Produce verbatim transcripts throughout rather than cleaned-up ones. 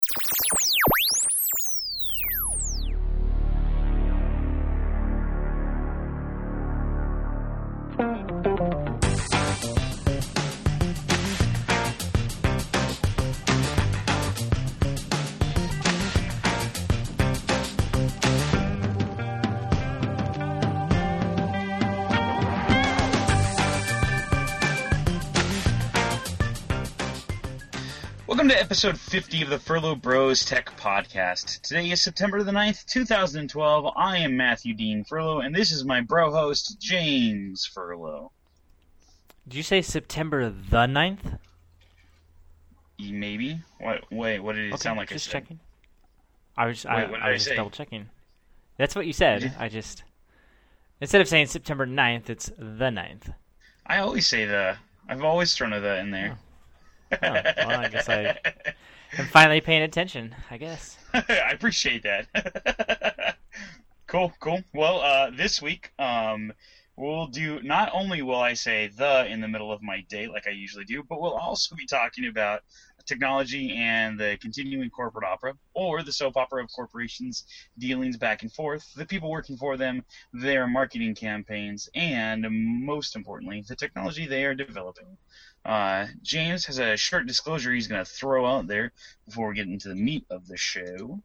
Welcome to episode fifty of the Furlough Bros Tech Podcast. Today is September the ninth, two thousand twelve. I am Matthew Dean Furlough, and this is my bro host, James Furlough. Did you say September the ninth? Maybe. What? Wait, what did it okay, sound like just I said? checking. I was, Wait, I, what did I I was say? just double checking. That's what you said. You... I just... Instead of saying September ninth, it's the ninth. I always say the. I've always thrown a the in there. Oh. Oh, well, I guess I am finally paying attention, I guess. I appreciate that. Cool, cool. Well, uh, this week, um, we'll do, not only will I say the in the middle of my day like I usually do, but we'll also be talking about technology and the continuing corporate opera, or the soap opera of corporations' dealings back and forth, the people working for them, their marketing campaigns, and most importantly, the technology they are developing. Uh, James has a short disclosure he's going to throw out there before we get into the meat of the show.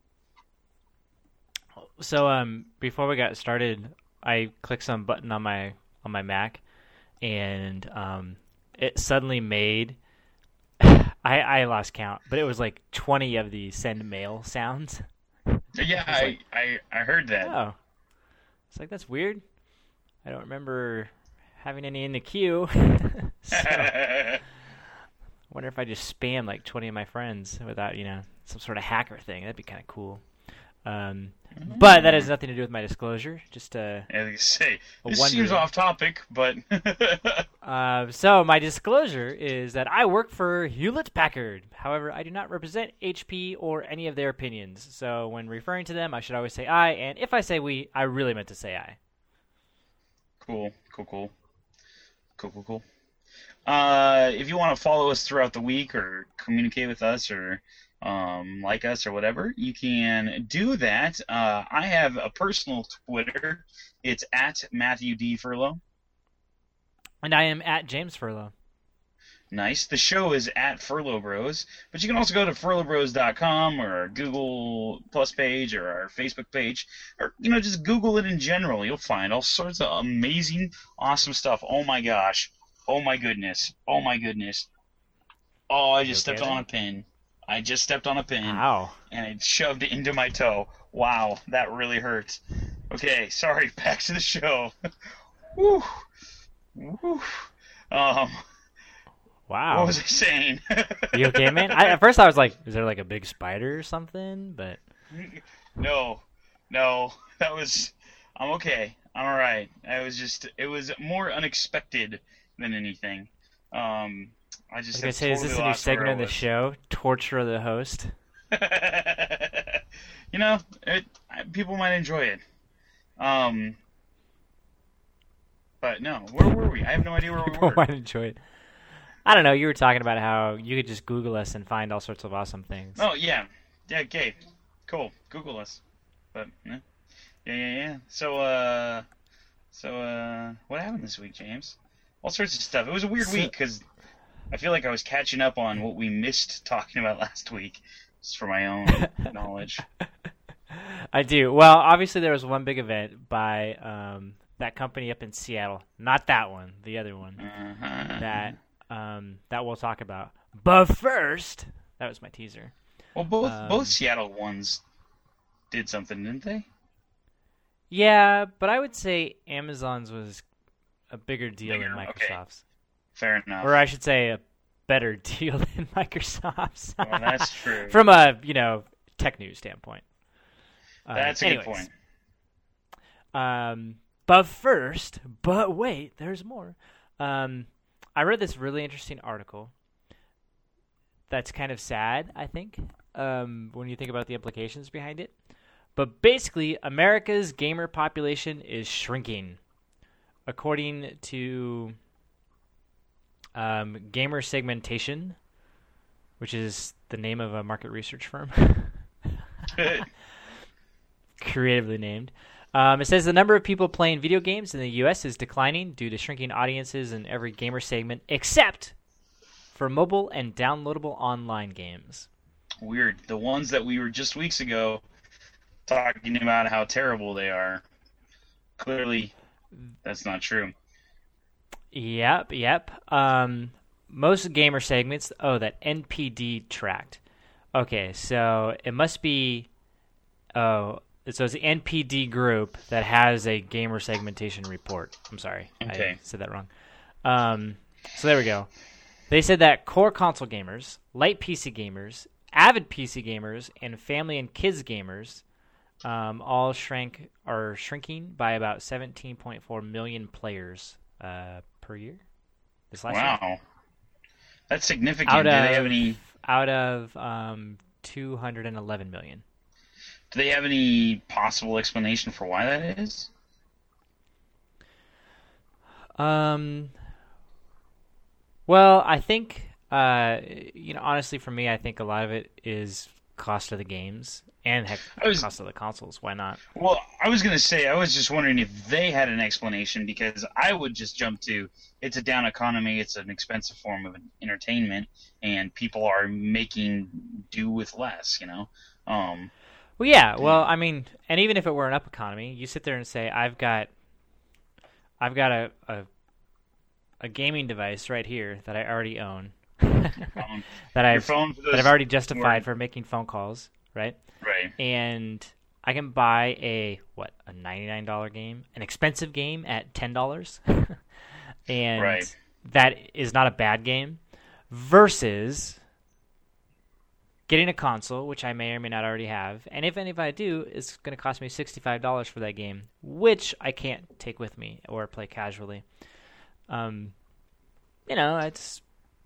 So, um, before we got started, I clicked some button on my on my Mac, and um, it suddenly made. I I lost count, but it was like twenty of the send mail sounds. Yeah, I, like, I I heard that. Oh, it's like that's weird. I don't remember having any in the queue. So, I wonder if I just spam like twenty of my friends without, you know, some sort of hacker thing. That'd be kind of cool. Um, mm-hmm. But that has nothing to do with my disclosure. Just uh, as I say, this wonder. seems off topic, but uh, so my disclosure is that I work for Hewlett Packard. However, I do not represent H P or any of their opinions. So when referring to them, I should always say I. And if I say we, I really meant to say I. Cool, cool, cool, cool, cool, cool. Uh, if you want to follow us throughout the week or communicate with us or um, like us or whatever, you can do that. Uh, I have a personal Twitter. It's at Matthew D. Furlough. And I am at James Furlough. Nice. The show is at Furlough Bros, but you can also go to furlough bros dot com or our Google Plus page or our Facebook page, or, you know, just Google it in general. You'll find all sorts of amazing, awesome stuff. Oh, my gosh. Oh, my goodness. Oh, my goodness. Oh, I just stepped on a pin. I just stepped on a pin. Wow. And it shoved it into my toe. Wow, that really hurt. Okay, sorry. Back to the show. Woo. Woo. Um... Wow. What was I saying? You okay, man? I, at first I was like, is there like a big spider or something? But no, no, that was, I'm okay. I'm all right. I was just, it was more unexpected than anything. Um, I just. I was gonna say, is this a new segment of the show? Torture of the host. You know, it, people might enjoy it. Um, but no, where were we? I have no idea where people we were. might enjoy it. I don't know. You were talking about how you could just Google us and find all sorts of awesome things. Oh, yeah. Yeah, okay. Cool. Google us. But, yeah. Yeah, yeah, yeah. So, uh... So, uh... What happened this week, James? All sorts of stuff. It was a weird so, week, because I feel like I was catching up on what we missed talking about last week. Just for my own knowledge. I do. Well, obviously there was one big event by, um... that company up in Seattle. Not that one. The other one. Uh-huh. That... Um, that we'll talk about. But first, that was my teaser. Well, both um, both Seattle ones did something, didn't they? Yeah, but I would say Amazon's was a bigger deal Bigger, than Microsoft's. Okay. Fair enough. Or I should say a better deal than Microsoft's. Well, that's true. From a, you know, tech news standpoint. That's uh, a anyways. good point. Um, but first, but wait, there's more. Um... I read this really interesting article that's kind of sad, I think, um, when you think about the implications behind it. But basically, America's gamer population is shrinking. According to um, Gamer Segmentation, which is the name of a market research firm. Creatively named. Um, it says the number of people playing video games in the U S is declining due to shrinking audiences in every gamer segment, except for mobile and downloadable online games. Weird. The ones that we were just weeks ago talking about how terrible they are. Clearly, that's not true. Yep, yep. Um, most gamer segments, oh, that N P D tracked. Okay, so it must be, oh, so it's the N P D group that has a gamer segmentation report. I'm sorry, okay. I said that wrong. Um, so there we go. They said that core console gamers, light P C gamers, avid P C gamers, and family and kids gamers um, all shrank are shrinking by about seventeen point four million players uh, per year. This last wow, year. That's significant. Out Do of, they have any? Out of um, two hundred eleven million. Do they have any possible explanation for why that is? Um. Well, I think, uh, you know, honestly, for me, I think a lot of it is cost of the games and heck, was, cost of the consoles. Why not? Well, I was gonna say, I was just wondering if they had an explanation, because I would just jump to it's a down economy, it's an expensive form of entertainment, and people are making do with less. You know. Um, Well, yeah. Well, I mean, and even if it were an up economy, you sit there and say, "I've got, I've got a a, a gaming device right here that I already own, phone. that I've phone for that I've already justified for making phone calls, right? Right. And I can buy a what a ninety-nine dollar game, an expensive game at ten dollars, and right. that is not a bad game, versus getting a console, which I may or may not already have, and if and if I do, it's going to cost me sixty-five dollars for that game, which I can't take with me or play casually. Um, you know, it's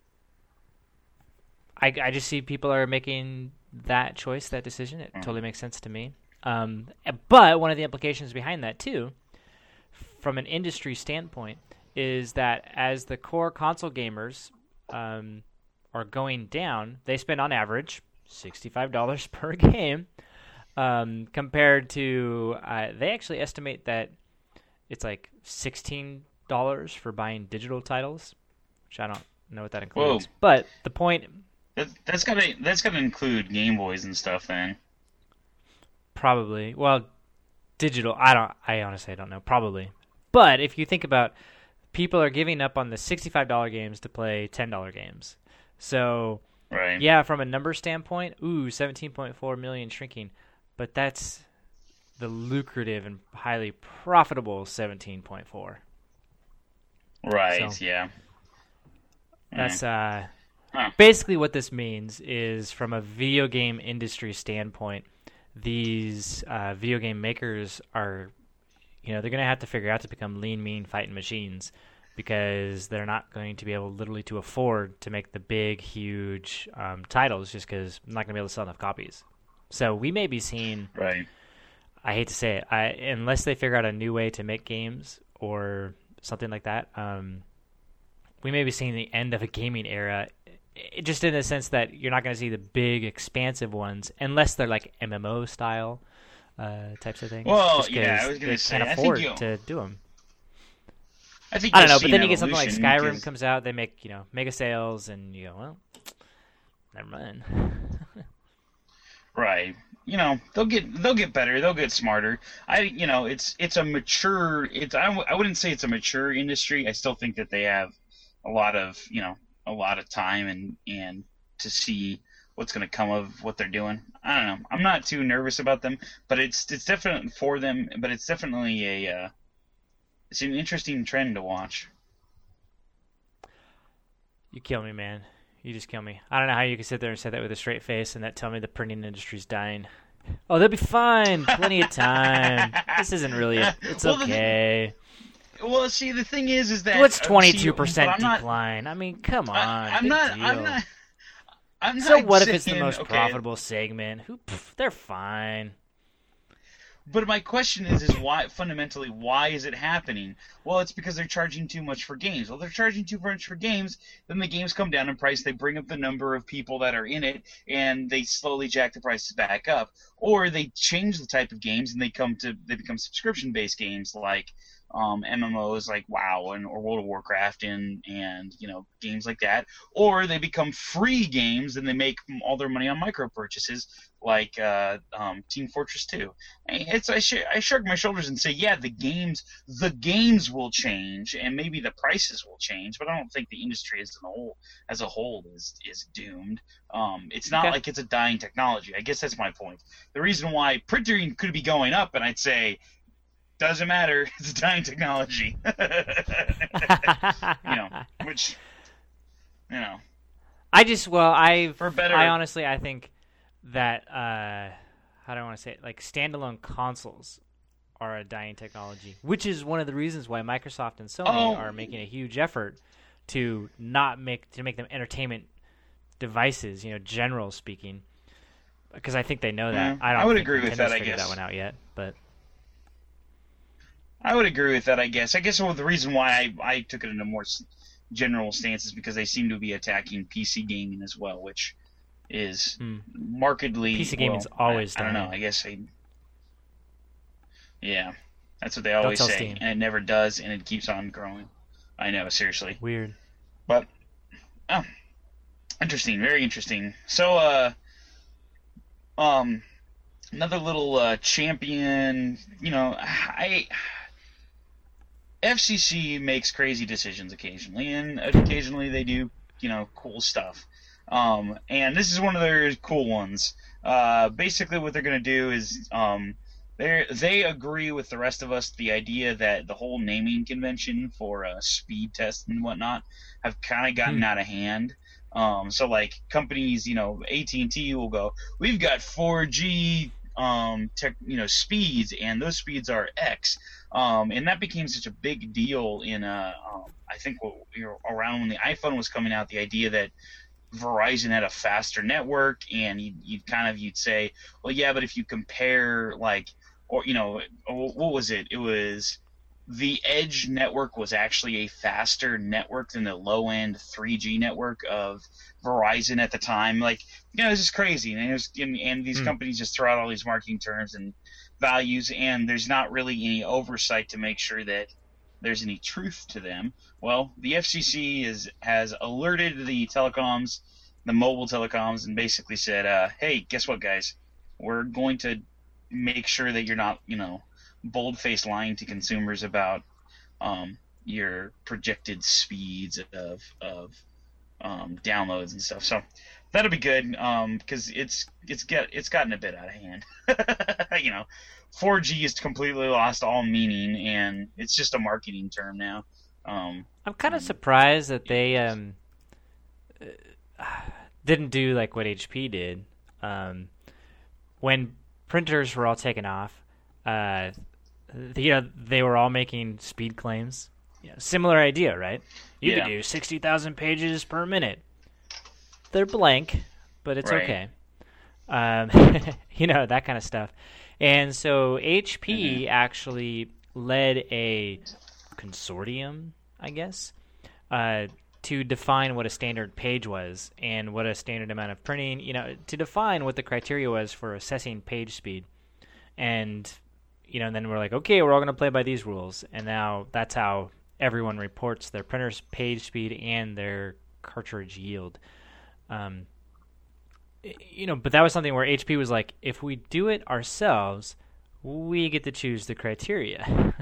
I I just see people are making that choice, that decision. It mm. totally makes sense to me. Um, but one of the implications behind that too, from an industry standpoint, is that as the core console gamers um, are going down, they spend on average sixty-five dollars per game, um, compared to uh, they actually estimate that it's like sixteen dollars for buying digital titles, which I don't know what that includes. Whoa. But the point that, that's gotta that's gotta include Game Boys and stuff then. Probably. Well, digital. I don't. I honestly don't know. Probably. But if you think about, people are giving up on the sixty-five dollar games to play ten dollar games. So. Right. Yeah, from a number standpoint, ooh, seventeen point four million shrinking, but that's the lucrative and highly profitable seventeen point four. Right, so yeah. That's uh, huh. basically what this means is, from a video game industry standpoint, these uh, video game makers are, you know, they're going to have to figure out to become lean, mean, fighting machines, because they're not going to be able literally to afford to make the big, huge um, titles, just because I'm not going to be able to sell enough copies. So we may be seeing, right. I hate to say it, I, unless they figure out a new way to make games or something like that, um, we may be seeing the end of a gaming era, it, just in the sense that you're not going to see the big, expansive ones, unless they're like M M O style uh, types of things. Well, yeah, I was going to say, can't I afford think you to do them. I, think I don't know, but then you get something like Skyrim cause... comes out, they make, you know, mega sales, and you go, well, never mind. Right. You know, they'll get they'll get better, they'll get smarter. I you know, it's it's a mature it's I, w- I wouldn't say it's a mature industry. I still think that they have a lot of, you know, a lot of time and and to see what's going to come of what they're doing. I don't know. I'm not too nervous about them, but it's it's definitely for them, but it's definitely a uh, it's an interesting trend to watch. You kill me, man. You just kill me. I don't know how you can sit there and say that with a straight face and that tell me the printing industry's dying. Oh, they'll be fine. Plenty of time. This isn't really. A, it's well, okay. The, well, see, the thing is, is that what's twenty-two percent not, decline? I mean, come on. I, I'm, not, I'm not. I'm not. So what saying, if it's the most okay. profitable segment? Who? Pff, they're fine. But my question is, is why fundamentally why is it happening? Well, it's because they're charging too much for games. Well, they're charging too much for games, then the games come down in price. They bring up the number of people that are in it, and they slowly jack the prices back up. Or they change the type of games, and they come to they become subscription-based games like um, M M Os like WoW and or World of Warcraft and and you know games like that. Or they become free games, and they make all their money on micro purchases like uh, um, Team Fortress two. It's I, sh- I shrug my shoulders and say, yeah, the games the games will change, and maybe the prices will change, but I don't think the industry as a whole as a whole is is doomed. Um, it's not Okay. like it's a dying technology. I guess that's my point. The reason why printing could be going up, and I'd say, doesn't matter. It's a dying technology. you know, which you know, I just well, I for better. I honestly I think that uh, how do I want to say it? Like standalone consoles are a dying technology, which is one of the reasons why Microsoft and Sony Oh. are making a huge effort to not make to make them entertainment devices. You know, general speaking, because I think they know that. Yeah, I don't. I would think agree with Nintendo's that, I figured guess. that one out yet, but I would agree with that, I guess. I guess well, the reason why I, I took it in a more s- general stance is because they seem to be attacking P C gaming as well, which is Hmm. markedly... P C gaming's well, always I, I don't know, dying. I guess I... Yeah, that's what they always tell say, Steam. and it never does, and it keeps on growing. I know, seriously. weird. But, oh, interesting, very interesting. So, uh, um, another little uh, champion, you know, I... F C C makes crazy decisions occasionally, and occasionally they do, you know, cool stuff. Um, and this is one of their cool ones. Uh, basically, what they're going to do is um, they they agree with the rest of us the idea that the whole naming convention for uh, speed tests and whatnot have kind of gotten Hmm. out of hand. Um, so, like companies, you know, A T and T will go, we've got four G um, tech, you know, speeds, and those speeds are X. Um, and that became such a big deal in, uh, um, I think, you know, around when the iPhone was coming out, the idea that Verizon had a faster network, and you'd, you'd kind of you'd say, well, yeah, but if you compare, like, or you know, what was it? It was the Edge network was actually a faster network than the low-end three G network of Verizon at the time. Like, you know, it was just crazy, and it was, and, and these Hmm. companies just throw out all these marketing terms and values, and there's not really any oversight to make sure that there's any truth to them. Well, the F C C is has alerted the telecoms, the mobile telecoms, and basically said, uh, "Hey, guess what, guys? We're going to make sure that you're not, you know, bold-faced lying to consumers about um, your projected speeds of of um, downloads and stuff." So that'll be good because it's it's get it's gotten a bit out of hand. You know, four G has completely lost all meaning, and it's just a marketing term now. Um, I'm kind of Um, surprised that they um, uh, didn't do like what H P did. Um, when printers were all taken off, uh, the, you know, they were all making speed claims. You know, similar idea, right? You Yeah. could do sixty thousand pages per minute. They're blank, but it's Right. okay. Um, you know, that kind of stuff. And so H P Mhm. actually led a consortium, I guess, uh, to define what a standard page was and what a standard amount of printing, you know, to define what the criteria was for assessing page speed. And, you know, and then we're like, okay, we're all going to play by these rules. And now that's how everyone reports their printer's page speed and their cartridge yield. Um, y- you know, but that was something where H P was like, if we do it ourselves, we get to choose the criteria.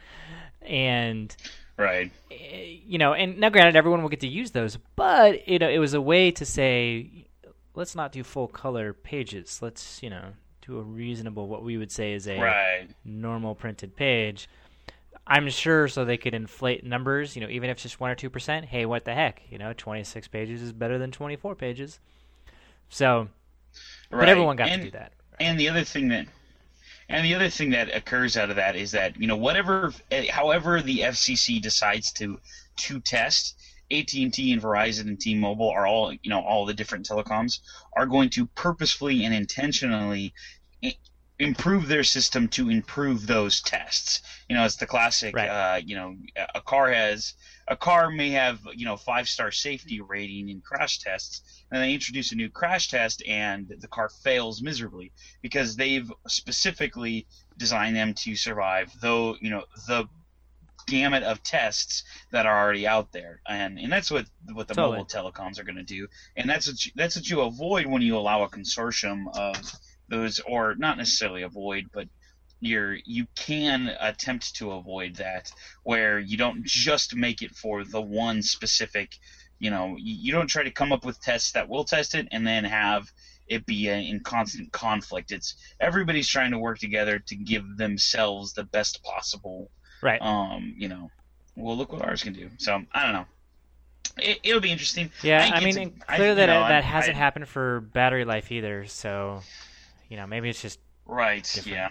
and right. eh, you know, and now granted, everyone will get to use those, but you know, it was a way to say, let's not do full color pages. Let's, you know, do a reasonable, what we would say is a Right. normal printed page. I'm sure so they could inflate numbers, you know, even if it's just one or two percent. Hey, what the heck? You know, twenty-six pages is better than twenty-four pages. So, Right. but everyone got and, to do that. And the other thing that, and the other thing that occurs out of that is that, you know, whatever, eh, however the F C C decides to to test, A T and T and Verizon and T-Mobile are all, you know, all the different telecoms are going to purposefully and intentionally i- improve their system to improve those tests. You know, it's the classic. Right. Uh, you know, a car has a car may have you know five star safety rating in crash tests, and they introduce a new crash test, and the car fails miserably because they've specifically designed them to survive. Though you know the gamut of tests that are already out there, and and that's what what the Totally. mobile telecoms are going to do, and that's what you, that's what you avoid when you allow a consortium of those, or not necessarily avoid, but you're you can attempt to avoid that, where you don't just make it for the one specific, you know, you, you don't try to come up with tests that will test it and then have it be a, in constant conflict. It's everybody's trying to work together to give themselves the best possible. Right. Um, you know, well, look what ours can do. So I don't know. It, it'll be interesting. Yeah, I, I mean, to, and I, clearly you that know, that I, hasn't I, happened for battery life either. So, you know, maybe it's just Right. different. Yeah.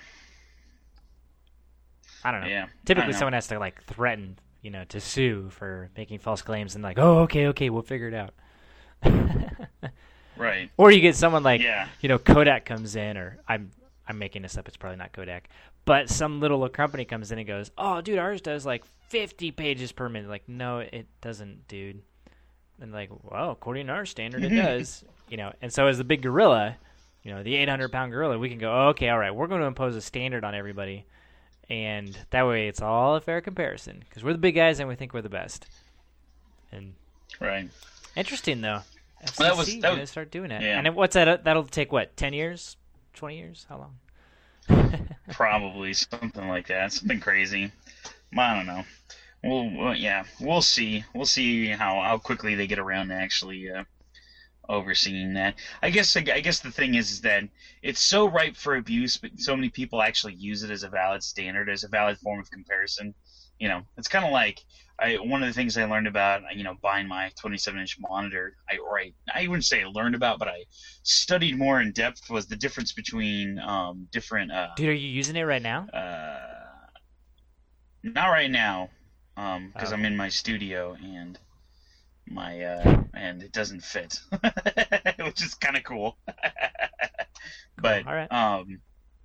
I don't know. Yeah. Typically, I don't know. someone has to like threaten, you know, to sue for making false claims, and like, oh, okay, okay, we'll figure it out. Right. Or you get someone like, Yeah. you know, Kodak comes in, or I'm I'm making this up. It's probably not Kodak, but some little company comes in and goes, "Oh, dude, ours does like fifty pages per minute." Like, no, it doesn't, dude. And like, well, according to our standard, it does. You know, and so as the big gorilla, you know, the eight hundred pound gorilla, we can go, oh, okay, all right, we're going to impose a standard on everybody, and that way it's all a fair comparison because we're the big guys and we think we're the best. And Right. interesting though. F C C Well, that was- that gonna was- start doing it. yeah. And it, what's that? That'll take what? Ten years? Twenty years? How long? Probably something like that. Something crazy. I don't know. We'll, well, yeah, we'll see. We'll see how, how quickly they get around to actually uh, overseeing that. I guess I guess the thing is, is that it's so ripe for abuse, but so many people actually use it as a valid standard, as a valid form of comparison. You know, it's kind of like I one of the things I learned about, you know, buying my twenty-seven inch monitor. I or I, I wouldn't say I learned about, but I studied more in depth was the difference between um, different. Uh, Dude, are you using it right now? uh, not right now, um, because Oh. I'm in my studio and my uh, and it doesn't fit, which is kind of cool. But All right. um,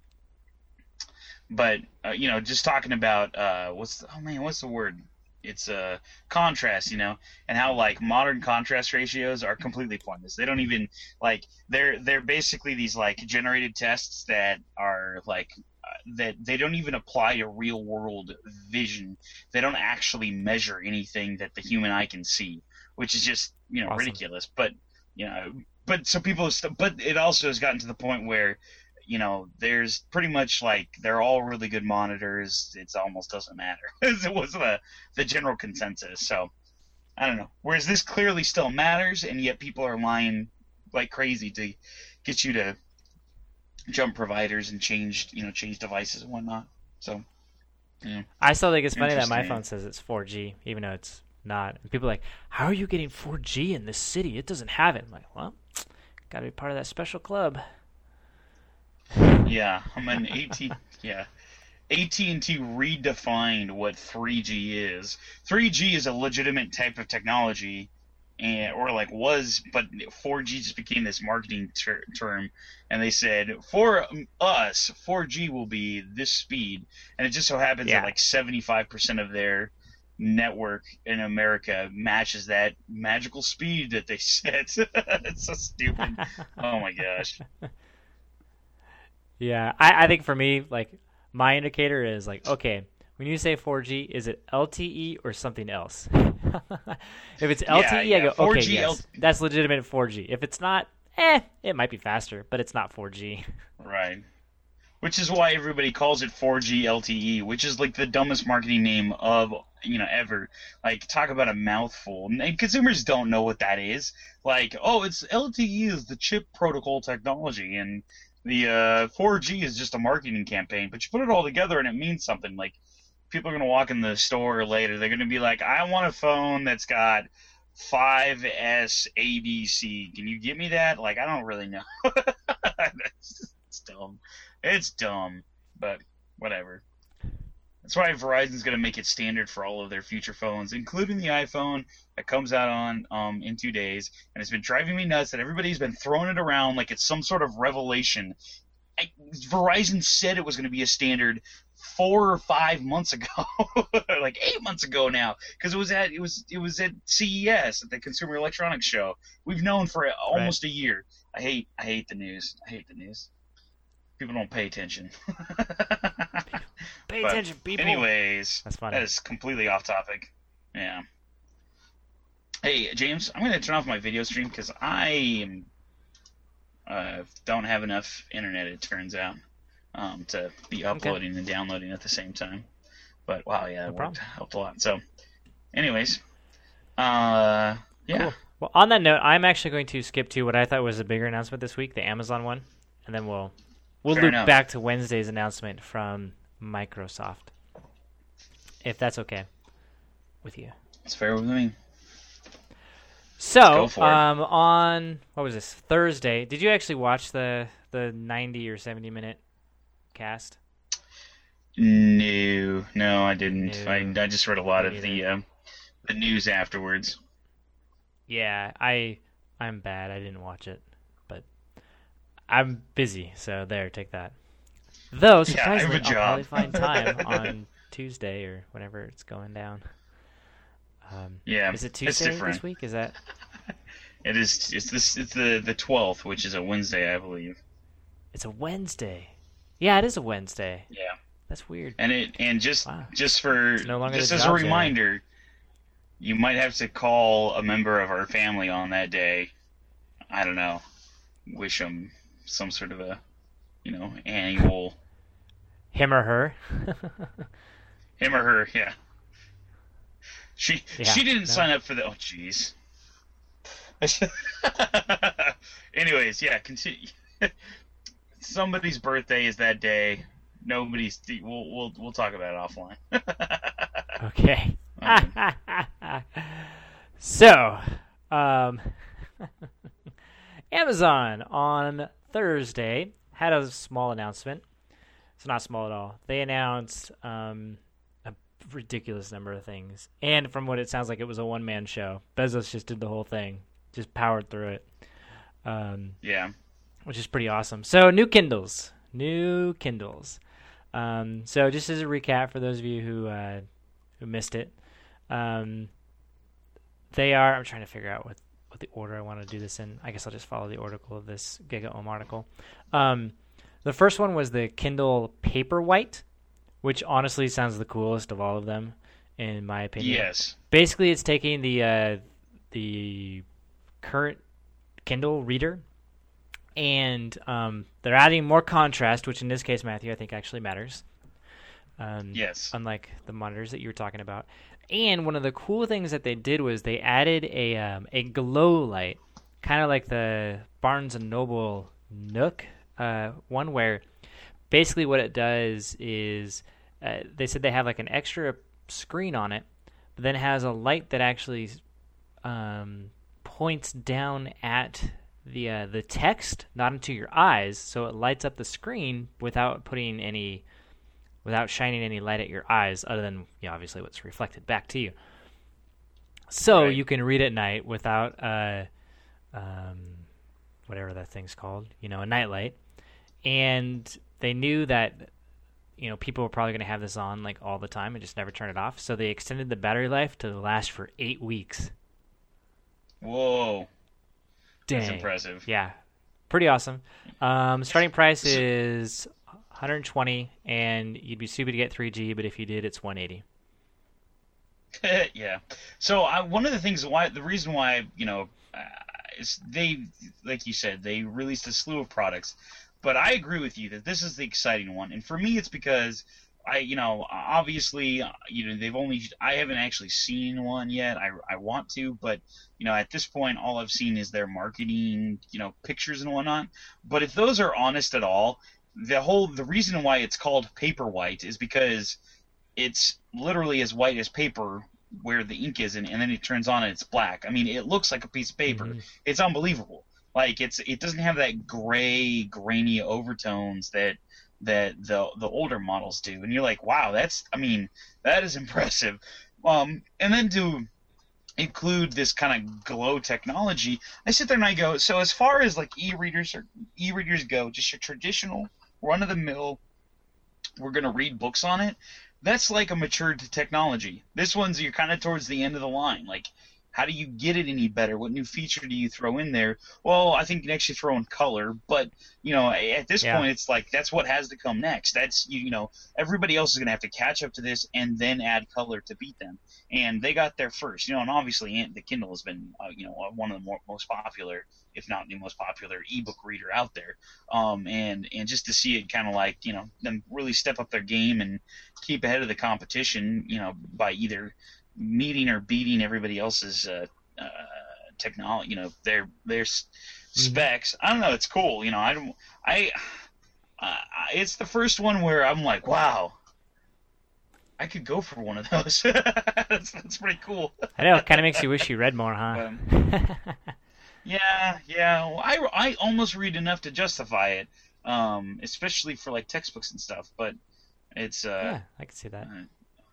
but uh, you know, just talking about uh, what's the, oh man, what's the word? It's uh, contrast, you know, and how like modern contrast ratios are completely pointless. They don't even like they're they're basically these like generated tests that are like uh, that they don't even apply to real world vision. They don't actually measure anything that the human eye can see, which is just you know Awesome. ridiculous. But you know, but so people, st- but it also has gotten to the point where you know, there's pretty much like they're all really good monitors. It almost doesn't matter. It was the the general consensus. So I don't know. Whereas this clearly still matters, and yet people are lying like crazy to get you to jump providers and change, you know, change devices and whatnot. So yeah. I still think it's funny that my Interesting. phone says it's four G, even though it's not. And people are like, how are you getting four G in this city? It doesn't have it. I'm like, well, got to be part of that special club. Yeah, I'm an A T. Yeah, A T and T redefined what three G is. three G is a legitimate type of technology, and or like was, but four G just became this marketing ter- term. And they said for us, four G will be this speed, and it just so happens Yeah. that like seventy-five percent of their network in America matches that magical speed that they set. It's so stupid. Oh my gosh. Yeah, I, I think for me, like, my indicator is like, okay, when you say four G, is it L T E or something else? If it's L T E, Yeah, I yeah, go, okay, four G, yes, L- that's legitimate four G. If it's not, eh, it might be faster, but it's not four G. Right. Which is why everybody calls it four G L T E, which is like the dumbest marketing name of, you know, ever. Like, talk about a mouthful. And consumers don't know what that is. Like, oh, it's L T E is the chip protocol technology, and the uh, four G is just a marketing campaign. But you put it all together and it means something. Like, people are going to walk in the store later. They're going to be like, I want a phone that's got five S A B C. Can you get me that? Like, I don't really know. it's, it's dumb. It's dumb, but whatever. That's why Verizon's going to make it standard for all of their future phones, including the iPhone that comes out on um, in two days. And it's been driving me nuts that everybody's been throwing it around like it's some sort of revelation. I, Verizon said it was going to be a standard four or five months ago, like eight months ago now, because it was at it was it was at C E S, at the Consumer Electronics Show. We've known for almost right. a year. I hate I hate the news. I hate the news. People don't pay attention. Pay but attention, people. Anyways, that's funny. That is completely off topic. Yeah. Hey, James, I'm going to turn off my video stream because I uh, don't have enough internet, it turns out, um, to be uploading okay. and downloading at the same time. But, wow, yeah, it no worked, helped a lot. So, anyways, uh, yeah. Cool. Well, on that note, I'm actually going to skip to what I thought was a bigger announcement this week, the Amazon one, and then we'll we'll Fair loop enough. back to Wednesday's announcement from Microsoft, if that's okay with you. It's fair with me. So, um, on, what was this, Thursday, did you actually watch the, the ninety or seventy minute cast? No, no, I didn't. No, I, I just read a lot of the uh, the news afterwards. Yeah, I, I'm bad. I didn't watch it, but I'm busy, so there, take that. Though, surprisingly, yeah, I'll probably find time on Tuesday or whenever it's going down. Um, yeah, is it Tuesday this week? Is that? It is. It's this. It's the the twelfth, which is a Wednesday, I believe. It's a Wednesday. Yeah, it is a Wednesday. Yeah, that's weird. And it and just wow. just for no just as a reminder, day. You might have to call a member of our family on that day. I don't know. Wish them some sort of a, you know, annual. Him or her. Him or her, yeah. She yeah, she didn't no. sign up for the. Oh, jeez. Anyways, yeah, continue. Somebody's birthday is that day. Nobody's. We'll we'll we'll talk about it offline. Okay. Um. So, um, Amazon on Thursday had a small announcement. It's not small at all. They announced um. ridiculous number of things, and from what it sounds like, it was a one-man show. Bezos just did the whole thing, just powered through it. Um, yeah, which is pretty awesome. So new Kindles, new Kindles. Um, so just as a recap for those of you who uh, who missed it, um, they are. I'm trying to figure out what what the order I want to do this in. I guess I'll just follow the article of this GigaOM article. Um, the first one was the Kindle Paperwhite, which honestly sounds the coolest of all of them, in my opinion. Yes. Basically, it's taking the uh, the current Kindle reader, and um, they're adding more contrast, which in this case, Matthew, I think actually matters. Um, yes. Unlike the monitors that you were talking about. And one of the cool things that they did was they added a um, a glow light, kind of like the Barnes and Noble Nook uh, one, where basically what it does is uh, they said they have like an extra screen on it, but then it has a light that actually um, points down at the uh, the text, not into your eyes, so it lights up the screen without putting any, without shining any light at your eyes, other than, you know, obviously what's reflected back to you. So right. You can read at night without uh, um, whatever that thing's called, you know, a nightlight. And they knew that, you know, people were probably going to have this on like all the time and just never turn it off. So they extended the battery life to last for eight weeks. Whoa. Dang. That's impressive. Yeah. Pretty awesome. Um, starting price is one hundred twenty dollars, and you'd be stupid to get three G, but if you did, it's one hundred eighty dollars. Yeah. So I, one of the things why, the reason why, you know, uh, is they, like you said, they released a slew of products. But I agree with you that this is the exciting one, and for me, it's because I, you know, obviously, you know, they've only, I haven't actually seen one yet. I, I want to, but you know, at this point, all I've seen is their marketing, you know, pictures and whatnot. But if those are honest at all, the whole, the reason why it's called Paperwhite is because it's literally as white as paper where the ink is in, and then it turns on and it's black. I mean, it looks like a piece of paper. Mm-hmm. It's unbelievable. Like it's it doesn't have that gray, grainy overtones that that the the older models do, and you're like, wow, that's I mean that is impressive. Um, and then to include this kind of glow technology, I sit there and I go, so as far as like e-readers or e-readers go, just your traditional run of the mill, we're going to read books on it. That's like a matured technology. This one's, you're kind of towards the end of the line. Like, how do you get it any better? What new feature do you throw in there? Well, I think you can actually throw in color, but, you know, at this Yeah. point, it's like that's what has to come next. That's, you, you know, everybody else is going to have to catch up to this and then add color to beat them. And they got there first, you know, and obviously the Kindle has been, uh, you know, one of the more, most popular, if not the most popular ebook reader out there. Um, and, and just to see it kind of like, you know, them really step up their game and keep ahead of the competition, you know, by either meeting or beating everybody else's uh, uh, technology, you know, their their s- specs. I don't know. It's cool. You know, I don't. I. Uh, it's the first one where I'm like, wow, I could go for one of those. that's, that's pretty cool. I know. It kind of makes you wish you read more, huh? Um, yeah, yeah. Well, I I almost read enough to justify it, um, especially for like textbooks and stuff. But it's uh, yeah, I can see that. uh,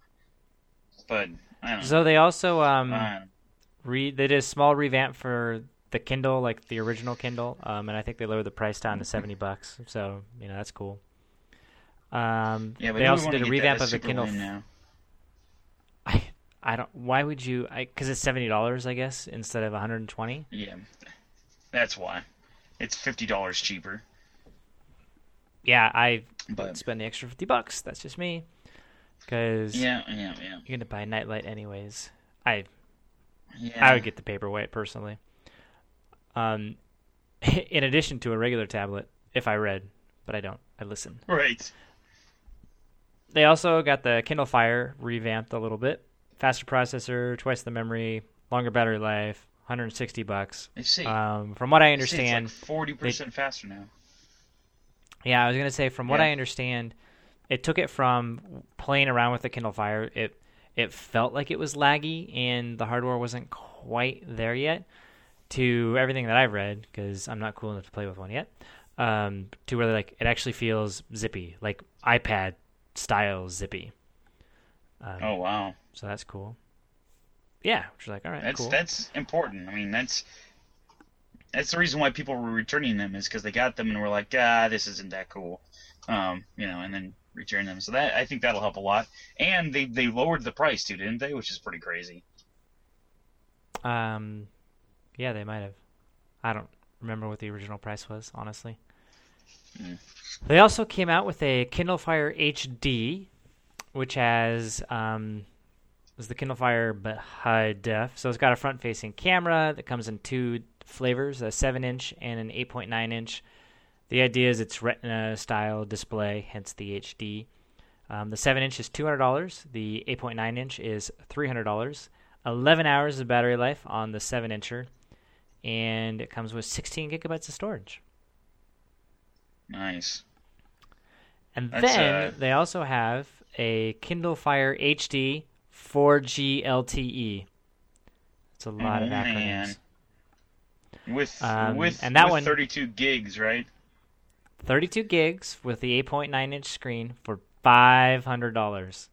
but I don't know. So they also um, Uh, re they did a small revamp for the Kindle, like the original Kindle, um, and I think they lowered the price down to seventy bucks. So you know that's cool. Um, yeah, but they who also would did a wanna get revamp that? of That's the super Kindle. lame now. I I don't. Why would you? I because it's seventy dollars, I guess, instead of one hundred and twenty. Yeah, that's why. It's fifty dollars cheaper. Yeah, I But would spend the extra fifty bucks. That's just me. Because yeah, yeah, yeah. you're gonna buy Nightlight anyways. I Yeah. I would get the Paperwhite personally. Um, in addition to a regular tablet, if I read, but I don't. I listen. Right. They also got the Kindle Fire revamped a little bit. Faster processor, twice the memory, longer battery life, one hundred sixty bucks. They say, Um, from what I they say understand, it's like forty percent faster now. yeah, I was gonna say from what Yeah. I understand, it took it from playing around with the Kindle Fire. It it felt like it was laggy and the hardware wasn't quite there yet. To everything that I've read, because I'm not cool enough to play with one yet, um, to where like it actually feels zippy, like iPad style zippy. Um, Oh wow, So that's cool. Yeah, which is like, all right, that's cool. that's important. I mean, that's that's the reason why people were returning them, is because they got them and were like, ah, this isn't that cool, um, you know, and then return them. So that I think that'll help a lot. And they they lowered the price too, didn't they? Which is pretty crazy. Um, yeah, they might have. I don't remember what the original price was, honestly. Mm. They also came out with a Kindle Fire H D, which has um, is the Kindle Fire but high def. So it's got a front-facing camera that comes in two flavors: a seven-inch and an eight point nine inch. The idea is it's Retina-style display, hence the H D. Um, the seven-inch is two hundred dollars. The eight point nine inch is three hundred dollars. eleven hours of battery life on the seven-incher, and it comes with sixteen gigabytes of storage. Nice. And That's, then uh, they also have a Kindle Fire H D four G L T E. It's a lot Oh, of acronyms. man. With Um, with and that with one- thirty-two gigs, right? thirty-two gigs with the eight point nine inch screen for five hundred dollars,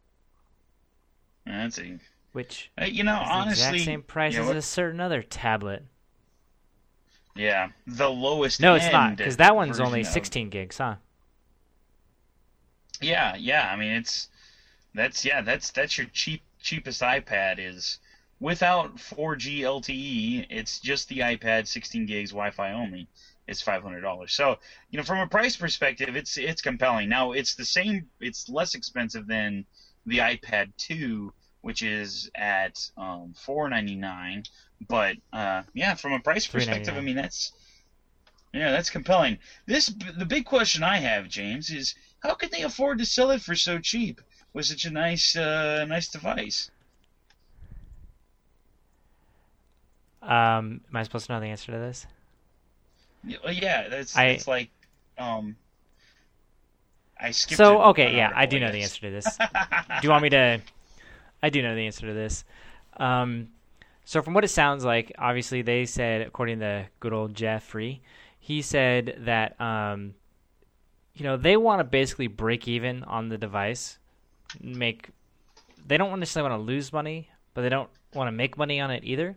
That's a which uh, you know is the honestly exact same price you know as what? a certain other tablet. Yeah, the lowest. No, it's not, end because that one's version only of- sixteen gigs, huh? Yeah, yeah. I mean, it's that's yeah, that's that's your cheap cheapest iPad is without four G L T E. It's just the iPad, sixteen gigs, Wi-Fi only. It's five hundred dollars. So you know, from a price perspective, it's it's compelling. Now it's the same. It's less expensive than the iPad two, which is at um, four ninety-nine. But uh, yeah, from a price perspective, I three ninety-nine. mean that's yeah, that's compelling. This the big question I have, James, is how could they afford to sell it for so cheap with such a nice uh, nice device? Um, am I supposed to know the answer to this? Yeah, well, yeah, that's I- it's like um. I skipped So, an okay, yeah, I article, do know the guess. answer to this. Do you want me to? I do know the answer to this. Um, so from what it sounds like, obviously they said, according to good old Jeffrey, he said that um, you know they want to basically break even on the device, make. They don't necessarily want to lose money, but they don't want to make money on it either,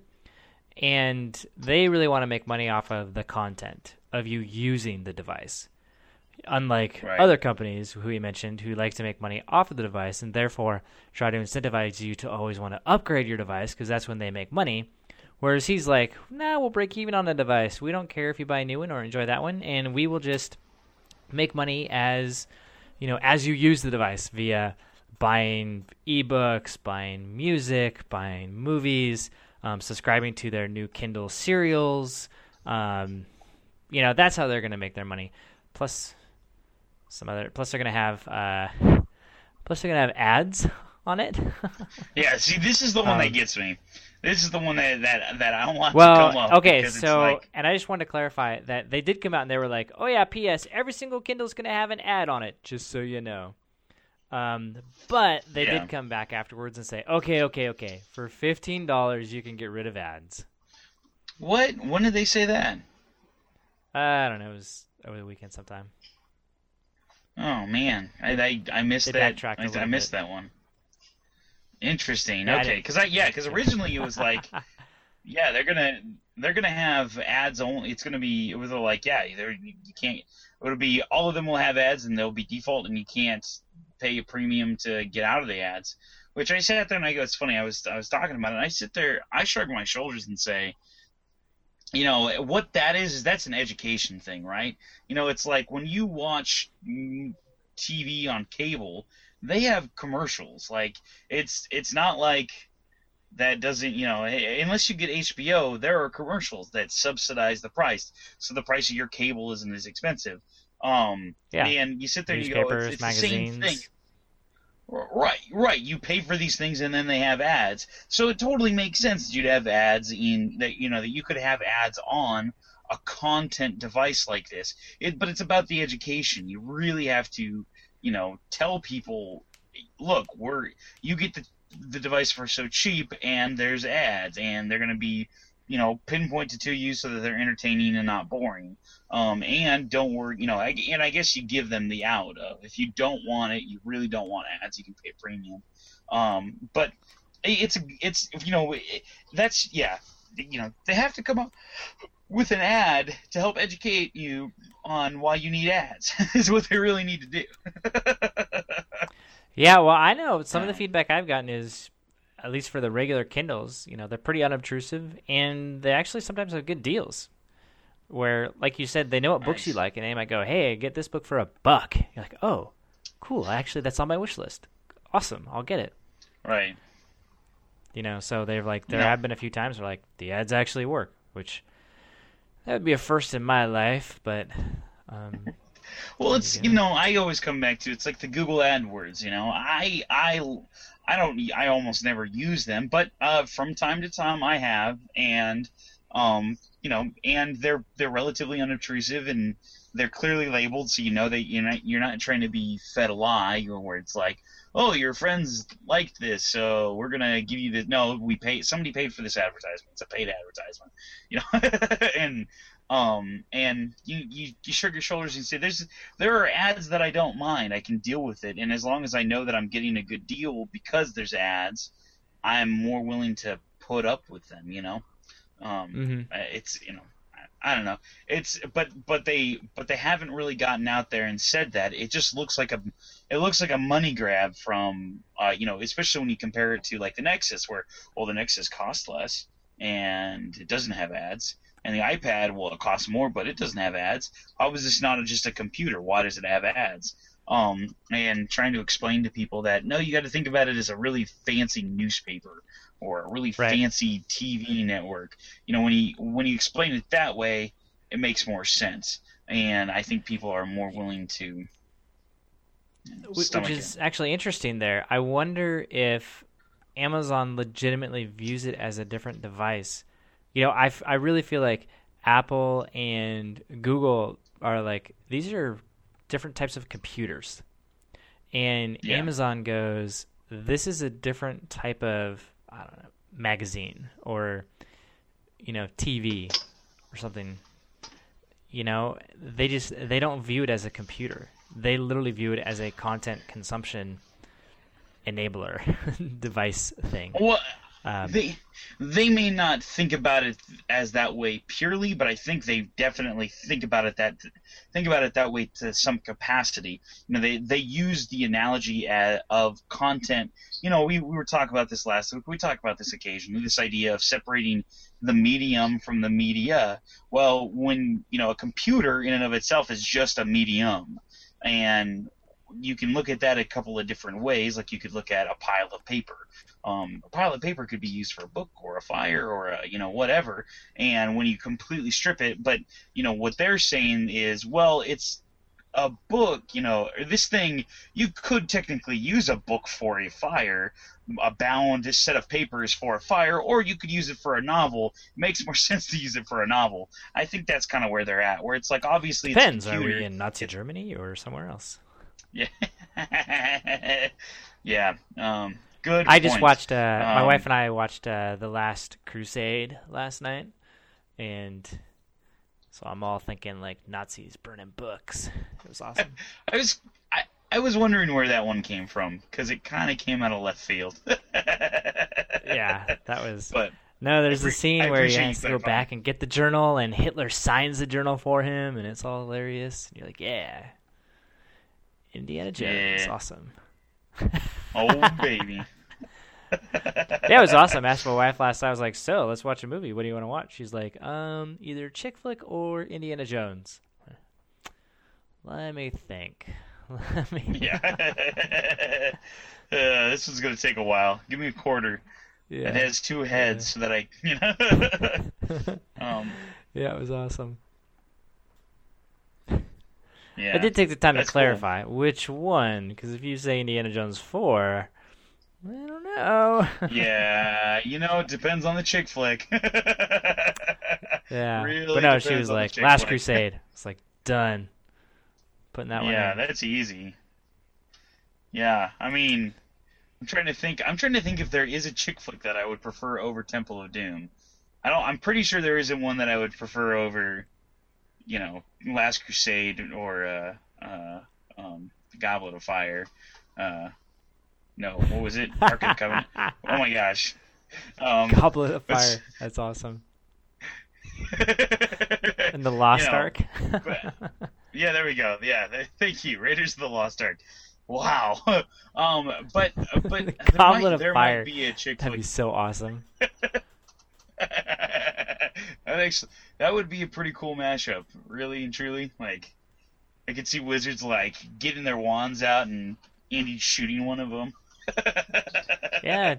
and they really want to make money off of the content of you using the device. unlike Right. other companies who he mentioned who like to make money off of the device and therefore try to incentivize you to always want to upgrade your device because that's when they make money. Whereas he's like, nah, we'll break even on the device. We don't care if you buy a new one or enjoy that one, and we will just make money as, you know, as you use the device via buying ebooks, buying music, buying movies, um, subscribing to their new Kindle serials. Um, you know, that's how they're going to make their money. Plus some other, plus they're going to have, uh, plus they're going to have ads on it. Yeah, see, this is the one Um, that gets me. This is the one that that, that I don't want Well, to come up. okay, because it's so, like, and I just wanted to clarify that they did come out and they were like, oh yeah, P S, every single Kindle's going to have an ad on it, just so you know. Um, but they Yeah. did come back afterwards and say, okay, okay, okay, for fifteen dollars you can get rid of ads. what? When did they say that? Uh, I don't know, it was over the weekend sometime. Oh man, I I, I missed They that. backtracked a I, little I missed bit. that one. Interesting. Yeah, I Okay, didn't- because I yeah, because originally it was like, yeah, they're gonna they're gonna have ads only. It's gonna be it was like yeah, they're, you can't. It'll be all of them will have ads and they'll be default and you can't pay a premium to get out of the ads. Which I sat there and I go, it's funny. I was I was talking about it. And I sit there, I shrug my shoulders and say, you know what that is is that's an education thing, right? You know, it's like when you watch mm, T V on cable, they have commercials. Like it's it's not like that doesn't, you know, eh, unless you get H B O, there are commercials that subsidize the price, so the price of your cable isn't as expensive. Um, Yeah. and you sit there and you go, Newspapers, it's, it's the same magazines. thing. Right, right. You pay for these things and then they have ads. So it totally makes sense that you'd have ads in that, you know, that you could have ads on a content device like this. It, but it's about the education. You really have to, you know, tell people, look, we're you get the the device for so cheap and there's ads and they're going to be, you know, pinpointed to you so that they're entertaining and not boring. Um, and don't worry, you know, I, and I guess you give them the out of if you don't want it, you really don't want ads, you can pay a premium. Um, but it's it's you know it, that's yeah, you know they have to come up with an ad to help educate you on why you need ads is what they really need to do. Yeah, well, I know some of the feedback I've gotten is, at least for the regular Kindles, you know, they're pretty unobtrusive, and they actually sometimes have good deals. Where, like you said, they know what books Nice. you like, and they might go, hey, get this book for a buck. You're like, oh, cool, actually, that's on my wish list. Awesome, I'll get it. Right. You know, so they've like, there Yeah. have been a few times where, like, the ads actually work, which, that would be a first in my life, but... Um, Well, it's you know I always come back to it's like the Google AdWords. You know, I I I don't I almost never use them, but uh, from time to time I have, and um you know, and they're they're relatively unobtrusive and they're clearly labeled, so you know that you're not you're not trying to be fed a lie, or where it's like, oh, your friends liked this, so we're gonna give you the no, we pay somebody paid for this advertisement. It's a paid advertisement, you know, and. Um, and you, you, you shrug your shoulders and say, there's, there are ads that I don't mind. I can deal with it. And as long as I know that I'm getting a good deal because there's ads, I'm more willing to put up with them, you know? Um, Mhm. uh, it's, you know, I, I don't know. It's, but, but they, but they haven't really gotten out there and said that. It just looks like a, it looks like a money grab from, uh, you know, especially when you compare it to like the Nexus where, well, the Nexus costs less and it doesn't have ads. And the iPad, well, it costs more, but it doesn't have ads. How is this not just a computer? Why does it have ads? Um, and trying to explain to people that, no, you got to think about it as a really fancy newspaper or a really Right. fancy T V network. You know, when you when you explain it that way, it makes more sense. And I think people are more willing to you know, Wh- Which stomach is it. actually interesting there. I wonder if Amazon legitimately views it as a different device. You know, I, f- I really feel like Apple and Google are like, these are different types of computers. And Yeah. Amazon goes, this is a different type of, I don't know, magazine or, you know, T V or something. You know, they just, they don't view it as a computer. They literally view it as a content consumption enabler device thing. Well, Um, They they may not think about it as that way purely, but I think they definitely think about it that think about it that way to some capacity. You know, they they use the analogy a- of content. You know, we, we were talking about this last week. We talk about this occasionally. This idea of separating the medium from the media. Well, when you know a computer in and of itself is just a medium, and you can look at that a couple of different ways. Like you could look at a pile of paper. Um, a pile of paper could be used for a book or a fire or a, you know, whatever. And when you completely strip it, but you know what they're saying is, well, it's a book. You know, or this thing you could technically use a book for a fire, a bound set of papers for a fire, or you could use it for a novel. It makes more sense to use it for a novel. I think that's kind of where they're at. Where it's like obviously depends. It's a Are computer. we in Nazi Germany or somewhere else? Yeah. Yeah. Um, good. I just point. watched. Uh, my Um, wife and I watched uh, The Last Crusade last night, and so I'm all thinking like Nazis burning books. It was awesome. I was I, I was wondering where that one came from because it kind of came out of left field. Yeah, that was. But No, there's I a appre- scene I where he appreciate has to you go clarifying. back and get the journal, and Hitler signs the journal for him, and it's all hilarious. And you're like, yeah, Indiana Jones, Yeah. awesome. Oh baby. Yeah, it was awesome. I asked my wife last night. I was like, so let's watch a movie. What do you want to watch? She's like, um, either chick flick or Indiana Jones. Let me think. Let me. Yeah. Uh, this is gonna take a while. Give me a quarter. Yeah. It has two heads, so that I, you know. um. Yeah, it was awesome. Yeah. I did take the time That's to clarify which one, because if you say Indiana Jones four, I don't know. Yeah. You know, it depends on the chick flick. Yeah. Really But no, she depends was on the like, chick Last flick. Crusade. It's like, done. Putting that one Yeah, in. that's easy. Yeah, I mean, I'm trying to think. I'm trying to think if there is a chick flick that I would prefer over Temple of Doom. I don't. I'm pretty sure there isn't one that I would prefer over, you know, Last Crusade or uh, uh, um, Goblet of Fire. Uh, no, what was it? Ark of the Covenant. Oh my gosh. Um, Goblet of that's- Fire. That's awesome. And the Lost You know, Ark. but- Yeah, there we go. Yeah, th- thank you. Raiders of the Lost Ark. Wow. um, but but The there, Goblet might, of there Fire. might be a chick That'd flick. be so awesome. that actually, that would be a pretty cool mashup, really and truly. Like, I could see wizards like getting their wands out and Andy shooting one of them. Yeah.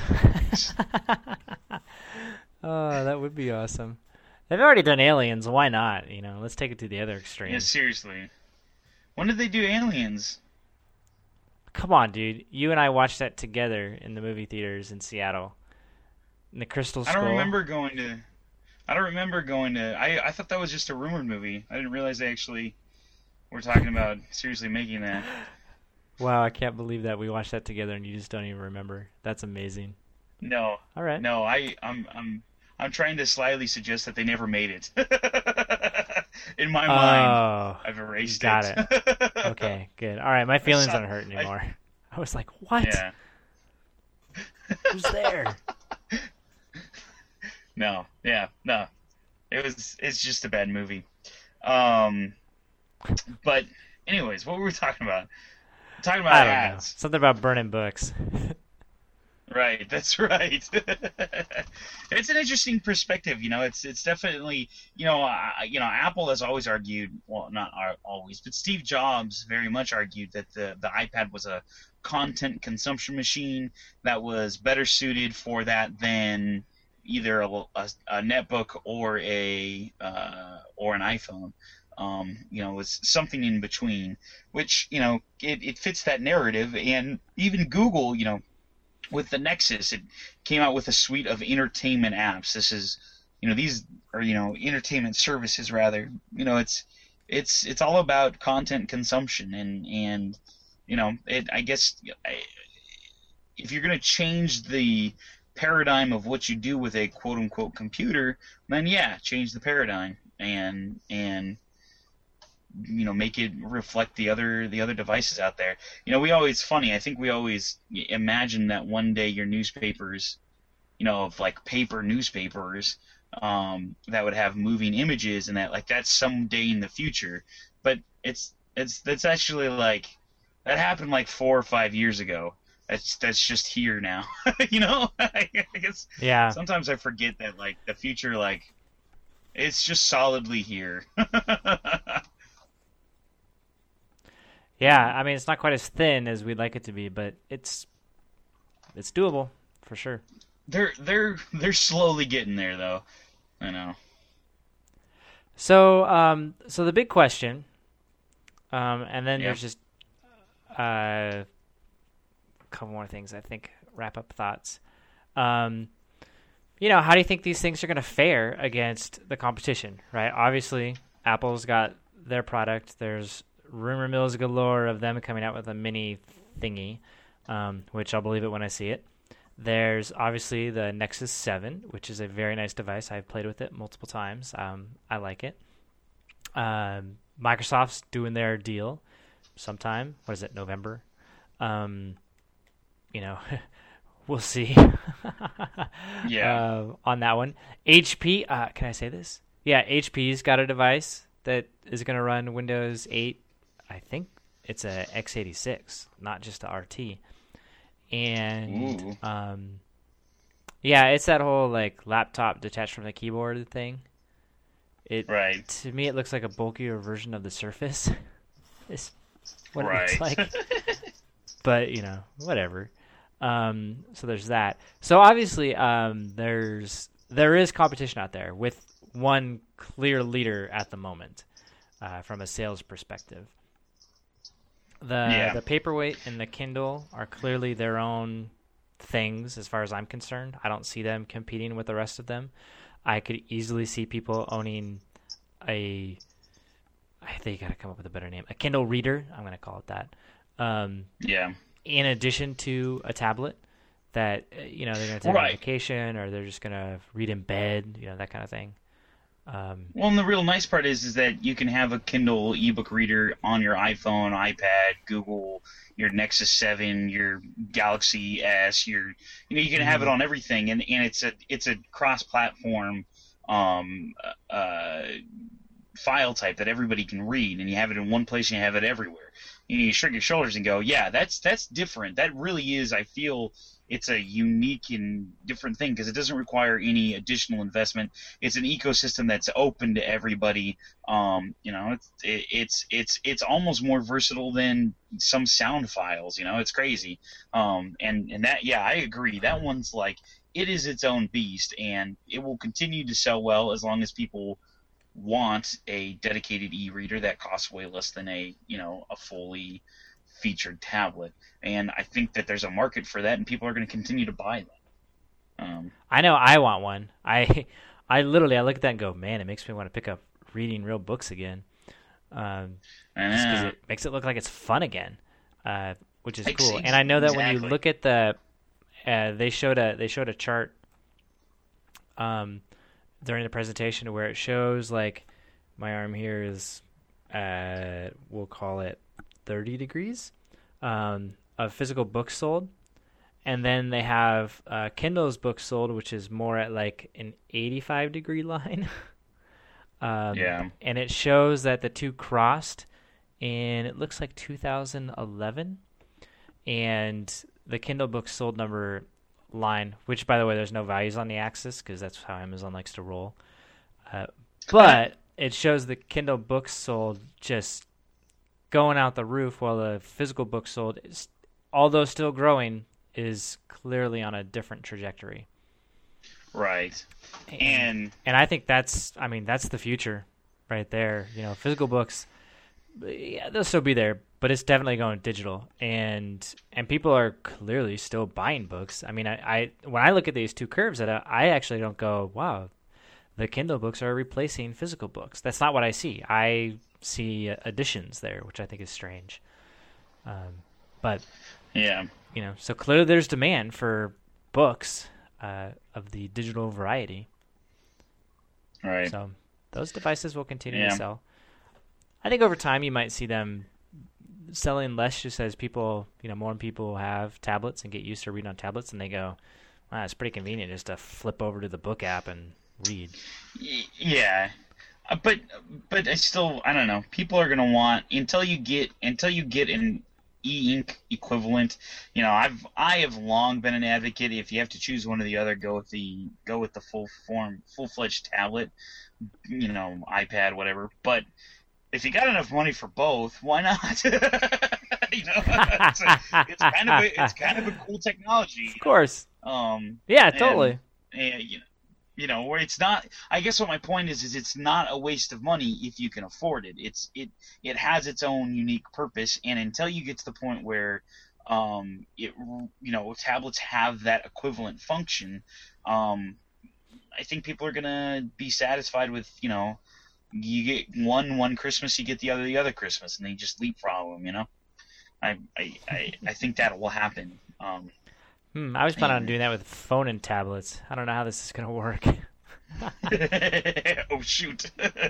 Oh, that would be awesome. They've already done Aliens. Why not? You know, let's take it to the other extreme. Yeah, seriously. When did they do Aliens? Come on, dude. You and I watched that together in the movie theaters in Seattle. In the Crystal I Skull. don't remember going to. I don't remember going to. I I thought that was just a rumored movie. I didn't realize they actually were talking about seriously making that. Wow, I can't believe that we watched that together and you just don't even remember. That's amazing. No, All right. no. I I'm I'm I'm trying to slyly suggest that they never made it. In my mind, Oh, I've erased got it. okay, good. All right, my feelings saw- aren't hurt I- anymore. I, was like, what? Yeah. Who's there? No. Yeah. No. It was. It's just a bad movie. Um. But, anyways, what were we talking about? We're talking about I don't know. ads. Something about burning books. Right, that's right. It's an interesting perspective, you know. It's it's definitely, you know, I, you know, Apple has always argued, well, not ar- always, but Steve Jobs very much argued that the the iPad was a content consumption machine that was better suited for that than either a, a, a netbook or a uh, or an iPhone. Um, you know, it was something in between, which, you know, it, it fits that narrative. And even Google, you know, with the Nexus, it came out with a suite of entertainment apps. This is, you know, these are, you know, entertainment services rather. You know, it's it's it's all about content consumption, and and you know, it. I guess I, if you're going to change the paradigm of what you do with a quote unquote computer, then yeah, change the paradigm and and you know, make it reflect the other the other devices out there. You know, we always funny. I think we always imagine that one day your newspapers you know, of like paper newspapers um, that would have moving images, and that like that's someday in the future. But it's it's that's actually like that happened like four or five years ago. That's that's just here now. You know, I guess Yeah. sometimes I forget that like the future, like it's just solidly here. Yeah, I mean, it's not quite as thin as we'd like it to be, but it's it's doable for sure. They're they're they're slowly getting there though. I know. So, um, so the big question, um, and then Yeah. there's just uh, a couple more things I think wrap up thoughts. Um, you know, how do you think these things are going to fare against the competition? Right? Obviously, Apple's got their product. There's rumor mills galore of them coming out with a mini thingy, um, which I'll believe it when I see it. There's obviously the Nexus seven, which is a very nice device. I've played with it multiple times. Um, I like it. Um, Microsoft's doing their deal sometime. What is it, November? Um, you know, we'll see. Yeah. Uh, on that one. H P, uh, can I say this? Yeah, H P's got a device that is going to run Windows eight. I think it's a x eighty-six, not just a R T. And Ooh. um, yeah, it's that whole like laptop detached from the keyboard thing. It Right. To me, it looks like a bulkier version of the Surface. It's what Right. it looks like. But you know, whatever. Um, so there's that. So obviously, um, there's there is competition out there with one clear leader at the moment, uh, from a sales perspective. The Yeah. the Paperweight and the Kindle are clearly their own things as far as I'm concerned. I don't see them competing with the rest of them. I could easily see people owning a I think you got to come up with a better name. A Kindle Reader, I'm going to call it that. Um, Yeah. in addition to a tablet that uh, you know they're going to take Right. on vacation, or they're just going to read in bed, you know, that kind of thing. Um, Well, and the real nice part is is that you can have a Kindle ebook reader on your iPhone, iPad, Google, your Nexus seven, your Galaxy S, your you know you can have it on everything, and, and it's a it's a cross-platform um, uh, file type that everybody can read, and you have it in one place and you have it everywhere. You, know, you shrug your shoulders and go, yeah, that's that's different. That really is. I feel it's a unique and different thing because it doesn't require any additional investment. It's an ecosystem that's open to everybody. Um, you know, it's it, it's it's it's almost more versatile than some sound files. You know, it's crazy. Um, and and that yeah, I agree. That one's like it is its own beast, and it will continue to sell well as long as people want a dedicated e-reader that costs way less than a you know a fully featured tablet. And I think that there's a market for that, and people are going to continue to buy them. Um, I know I want one. I I literally I look at that and go, man, it makes me want to pick up reading real books again. Um, I just because know. it makes it look like it's fun again, uh, which is Ex- cool. And I know that when you exactly. look at the, uh, they showed a they showed a chart, um, during the presentation where it shows like my arm here is, uh, we'll call it thirty degrees, um, of physical books sold. And then they have uh, Kindle's books sold, which is more at like an eighty-five degree line. um, Yeah. And it shows that the two crossed in, it looks like two thousand eleven. And the Kindle books sold number line, which by the way, there's no values on the axis because that's how Amazon likes to roll. Uh, but it shows the Kindle books sold just going out the roof while the physical books sold, is, although still growing, is clearly on a different trajectory. Right. And, And and I think that's, I mean, that's the future right there. You know, physical books, yeah, they'll still be there, but it's definitely going digital. And and people are clearly still buying books. I mean, I, I when I look at these two curves, that I actually don't go, wow, the Kindle books are replacing physical books. That's not what I see. I see additions there, which I think is strange. Um, but yeah. you know, so clearly there's demand for books uh, of the digital variety. Right. So those devices will continue Yeah. to sell. I think over time you might see them selling less, just as people, you know, more people have tablets and get used to reading on tablets, and they go, Ah, it's pretty convenient just to flip over to the book app and read. Y- Yeah, Uh, but but I still I don't know. People are gonna want until you get until you get an e-ink equivalent. You know, I've I have long been an advocate. If you have to choose one or the other, go with the go with the full form, full fledged tablet. You know, iPad, whatever. But if you got enough money for both, why not? you know, it's, a, it's kind of a, it's kind of a cool technology. Of course. Um, Yeah, totally. And, and you know, you know, where it's not. I guess what my point is is it's not a waste of money if you can afford it. It's it it has its own unique purpose, and until you get to the point where, um, it you know, tablets have that equivalent function, um, I think people are gonna be satisfied with, you know, you get one one Christmas, you get the other the other Christmas, and they just leapfrog them. You know, I I I, I think that will happen. Um, Hmm, I was planning on and- doing that with phone and tablets. I don't know how this is going to work. oh shoot.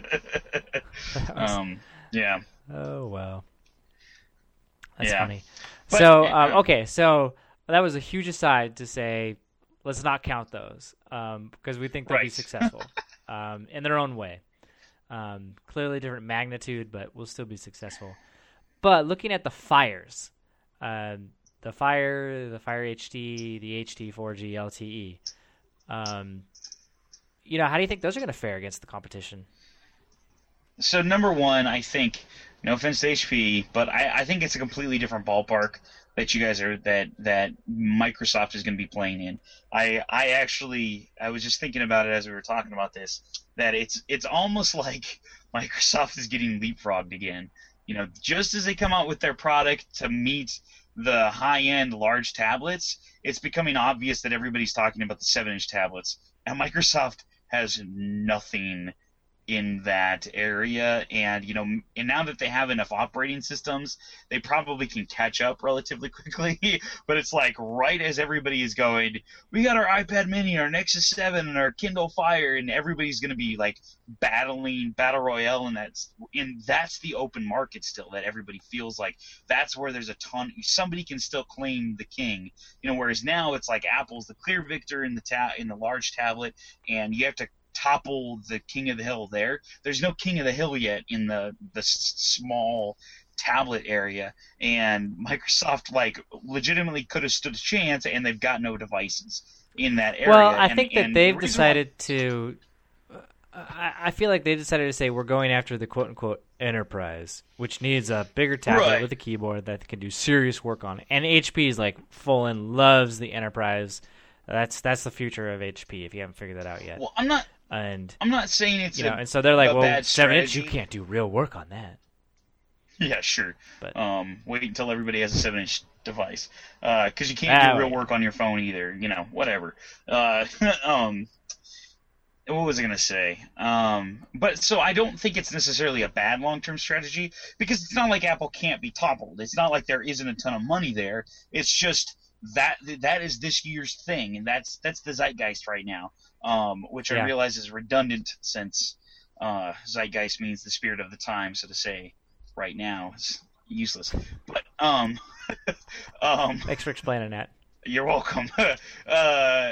um, yeah. Oh, well. That's Yeah. funny. But, so, uh, um, okay, so that was a huge aside to say, let's not count those um, because we think they'll be Right. successful um, in their own way. Um, clearly different magnitude, but we'll still be successful. But looking at the Fires, um, the Fire, the Fire H D, the H D four G L T E, um, you know, how do you think those are going to fare against the competition? So number one, I think, no offense to H P, but I, I think it's a completely different ballpark that you guys are that that Microsoft is going to be playing in. I I actually I was just thinking about it as we were talking about this, that it's it's almost like Microsoft is getting leapfrogged again. You know, just as they come out with their product to meet the high-end large tablets, it's becoming obvious that everybody's talking about the seven-inch tablets, and Microsoft has nothing in that area. And you know, and now that they have enough operating systems, they probably can catch up relatively quickly. But it's like right as everybody is going, we got our iPad Mini, our Nexus seven, and our Kindle Fire, and everybody's going to be like battling battle royale, and that's and that's the open market still that everybody feels like that's where there's a ton. Somebody can still claim the king, you know. Whereas now it's like Apple's the clear victor in the ta- in the large tablet, and you have to topple the king of the hill there. There's no king of the hill yet in the the s- small tablet area, and Microsoft like legitimately could have stood a chance, and they've got no devices in that area. Well, I and, think that and they've the reason why- decided to. I I feel like they decided to say we're going after the quote unquote enterprise, which needs a bigger tablet Right. with a keyboard that can do serious work on it. And H P is like full and loves the enterprise. That's that's the future of H P if you haven't figured that out yet. Well, I'm not. And I'm not saying it's you know, a, and so they're like, a well, bad seven inch, you strategy. can't do real work on that. Yeah, sure. But- um, wait until everybody has a seven-inch device, because you can't Ah, do real wait. work on your phone either. You know, whatever. Uh, um, what was I gonna say? Um, but so I don't think it's necessarily a bad long-term strategy, because it's not like Apple can't be toppled. It's not like there isn't a ton of money there. It's just that that is this year's thing, and that's that's the zeitgeist right now. Um, which I Yeah. realize is redundant since uh, zeitgeist means the spirit of the time, so to say. Right now, it's useless. But um, um, Thanks for explaining that. you're welcome. uh, uh,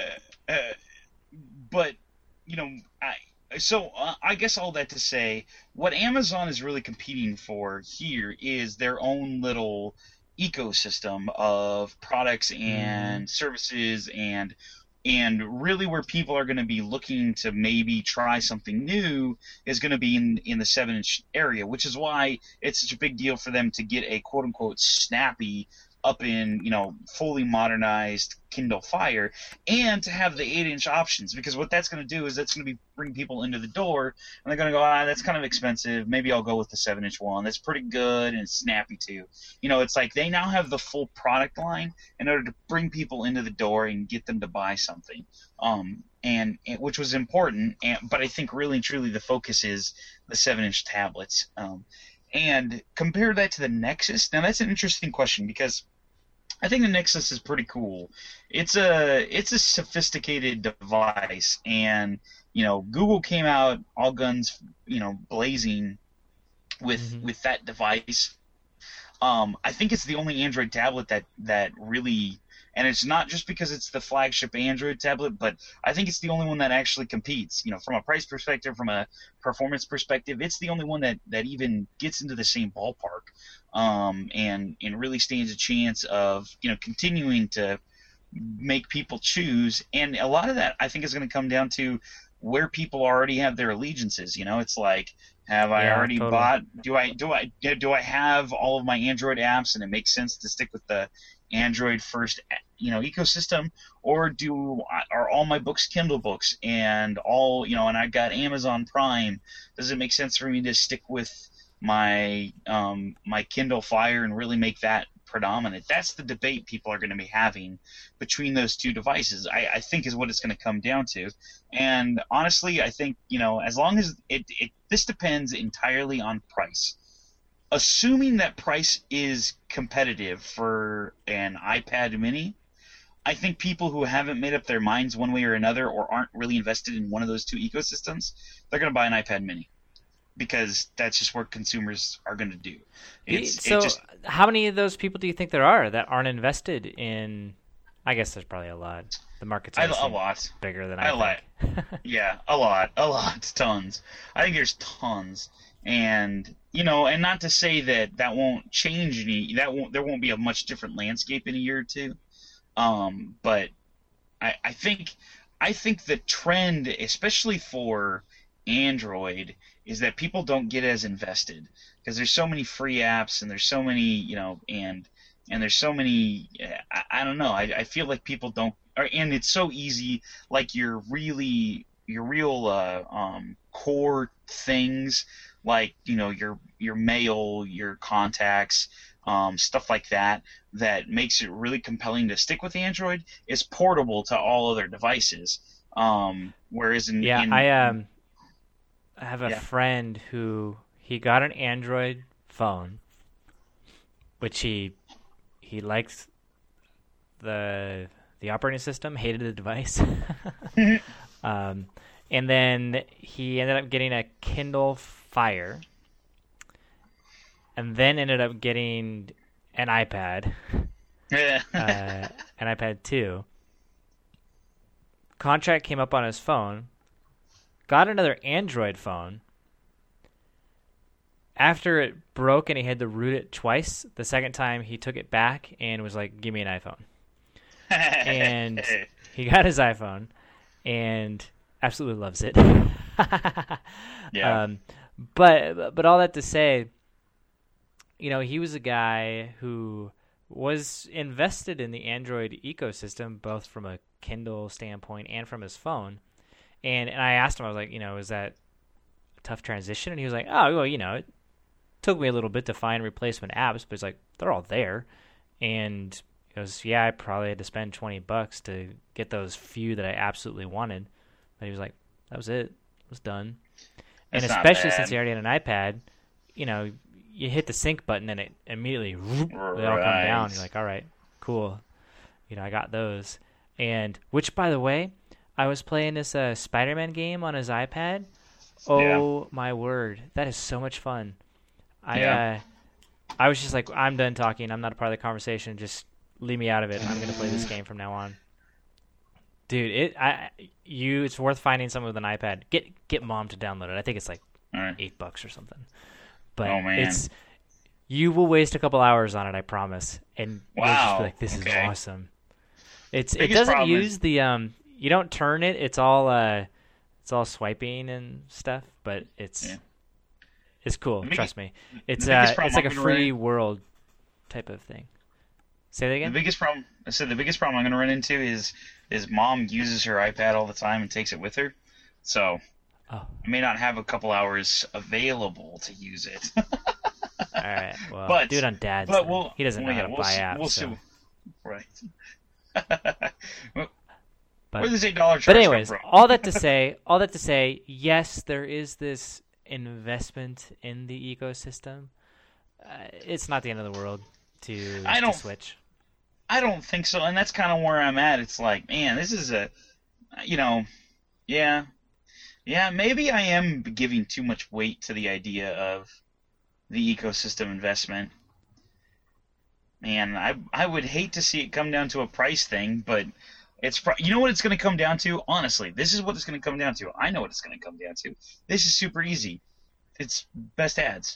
but you know, I so uh, I guess all that to say, what Amazon is really competing for here is their own little ecosystem of products and services and and really where people are going to be looking to maybe try something new is going to be in in the seven inch area, which is why it's such a big deal for them to get a quote unquote snappy up in, you know, fully modernized Kindle Fire, and to have the eight inch options, because what that's going to do is that's going to be bring people into the door, and they're going to go, ah, that's kind of expensive. Maybe I'll go with the seven inch one. That's pretty good and it's snappy too. You know, it's like they now have the full product line in order to bring people into the door and get them to buy something. Um, and, and which was important, and, but I think really and truly the focus is the seven inch tablets. Um, and compare that to the Nexus. Now that's an interesting question because I think the Nexus is pretty cool. It's a it's a sophisticated device, and you know Google came out all guns you know blazing with Mhm. with that device. Um, I think it's the only Android tablet that that really and it's not just because it's the flagship Android tablet, but I think it's the only one that actually competes. You know, from a price perspective, from a performance perspective, it's the only one that, that even gets into the same ballpark, um, and and really stands a chance of you know continuing to make people choose. And a lot of that I think is going to come down to where people already have their allegiances. You know, it's like, have I Yeah, already totally. bought? Do I do I do I have all of my Android apps, and it makes sense to stick with the Android first, you know, ecosystem, or do are all my books Kindle books and all you know, and I've got Amazon Prime? Does it make sense for me to stick with my um, my Kindle Fire and really make that predominant? That's the debate people are going to be having between those two devices, I, I think, is what it's going to come down to. And honestly, I think, you know, as long as it, it this depends entirely on price. Assuming that price is competitive for an iPad mini, I think people who haven't made up their minds one way or another, or aren't really invested in one of those two ecosystems, they're going to buy an iPad mini, because that's just what consumers are going to do. It's, so it just, how many of those people do you think there are that aren't invested in? I guess there's probably a lot. The market's I, obviously a lot. bigger than I I, like. think. Yeah, a lot, a lot, tons. I think there's tons, and you know, and not to say that that won't change any. That won't. There won't be a much different landscape in a year or two. Um, but I, I think, I think the trend, especially for Android, is that people don't get as invested because there's so many free apps, and there's so many, you know, and and there's so many. I, I don't know. I, I feel like people don't. Or, and it's so easy. Like your really, your real uh, um, core things, like you know your your mail, your contacts, um, stuff like that, that makes it really compelling to stick with Android, is portable to all other devices. Um, whereas in Yeah, in, I um, I have a Yeah. friend who he got an Android phone, which he he likes the the operating system, hated the device, um, and then he ended up getting a Kindle Fire, and then ended up getting an iPad, uh, an iPad two. Contract came up on his phone, got another Android phone. After it broke and he had to root it twice, the second time he took it back and was like, give me an iPhone. And he got his iPhone and absolutely loves it. Yeah. Um, but but all that to say, you know, he was a guy who was invested in the Android ecosystem, both from a Kindle standpoint and from his phone. And and I asked him, I was like, you know, is that a tough transition? And he was like, oh, well, you know, it took me a little bit to find replacement apps, but it's like, they're all there. And he goes, yeah, I probably had to spend twenty bucks to get those few that I absolutely wanted. But he was like, that was it. It was done. And That's not especially bad. since he already had an iPad, you know, you hit the sync button and it immediately, whoop, they all come Right. down. You're like, all right, cool. You know, I got those. And, which, by the way, I was playing this uh, Spider-Man game on his iPad. Oh, Yeah. my word. That is so much fun. I, Yeah. uh, I was just like, I'm done talking. I'm not a part of the conversation. Just leave me out of it. I'm going to play this game from now on. Dude, it I you it's worth finding someone with an iPad. Get get mom to download it. I think it's like All right. eight bucks or something. But Oh, man. it's you will waste a couple hours on it, I promise. And you'll just Wow. be like, this Okay. is awesome. It's it Biggest doesn't problem is- use the um you don't turn it, it's all uh it's all swiping and stuff, but it's Yeah. it's cool, The biggest- trust me. It's the biggest uh problem it's like a I'm gonna free run- world type of thing. Say that The again? biggest problem, I said, the biggest problem I'm going to run into is is mom uses her iPad all the time and takes it with her, so Oh. I may not have a couple hours available to use it. All right. Well, But- do it on dad's. but then. we'll he doesn't know well, how yeah, to we'll buy see, apps. We'll so. see. Right. But- Where does eight dollar charge But anyways, come from? all that to say, all that to say, yes, there is this investment in the ecosystem. Uh, it's not the end of the world to, I to don't- switch. I don't think so, and that's kind of where I'm at. It's like, man, this is a, you know, yeah, yeah, maybe I am giving too much weight to the idea of the ecosystem investment. Man, I I would hate to see it come down to a price thing, but it's pro- you know what it's going to come down to? Honestly, this is what it's going to come down to. I know what it's going to come down to. This is super easy. It's best ads.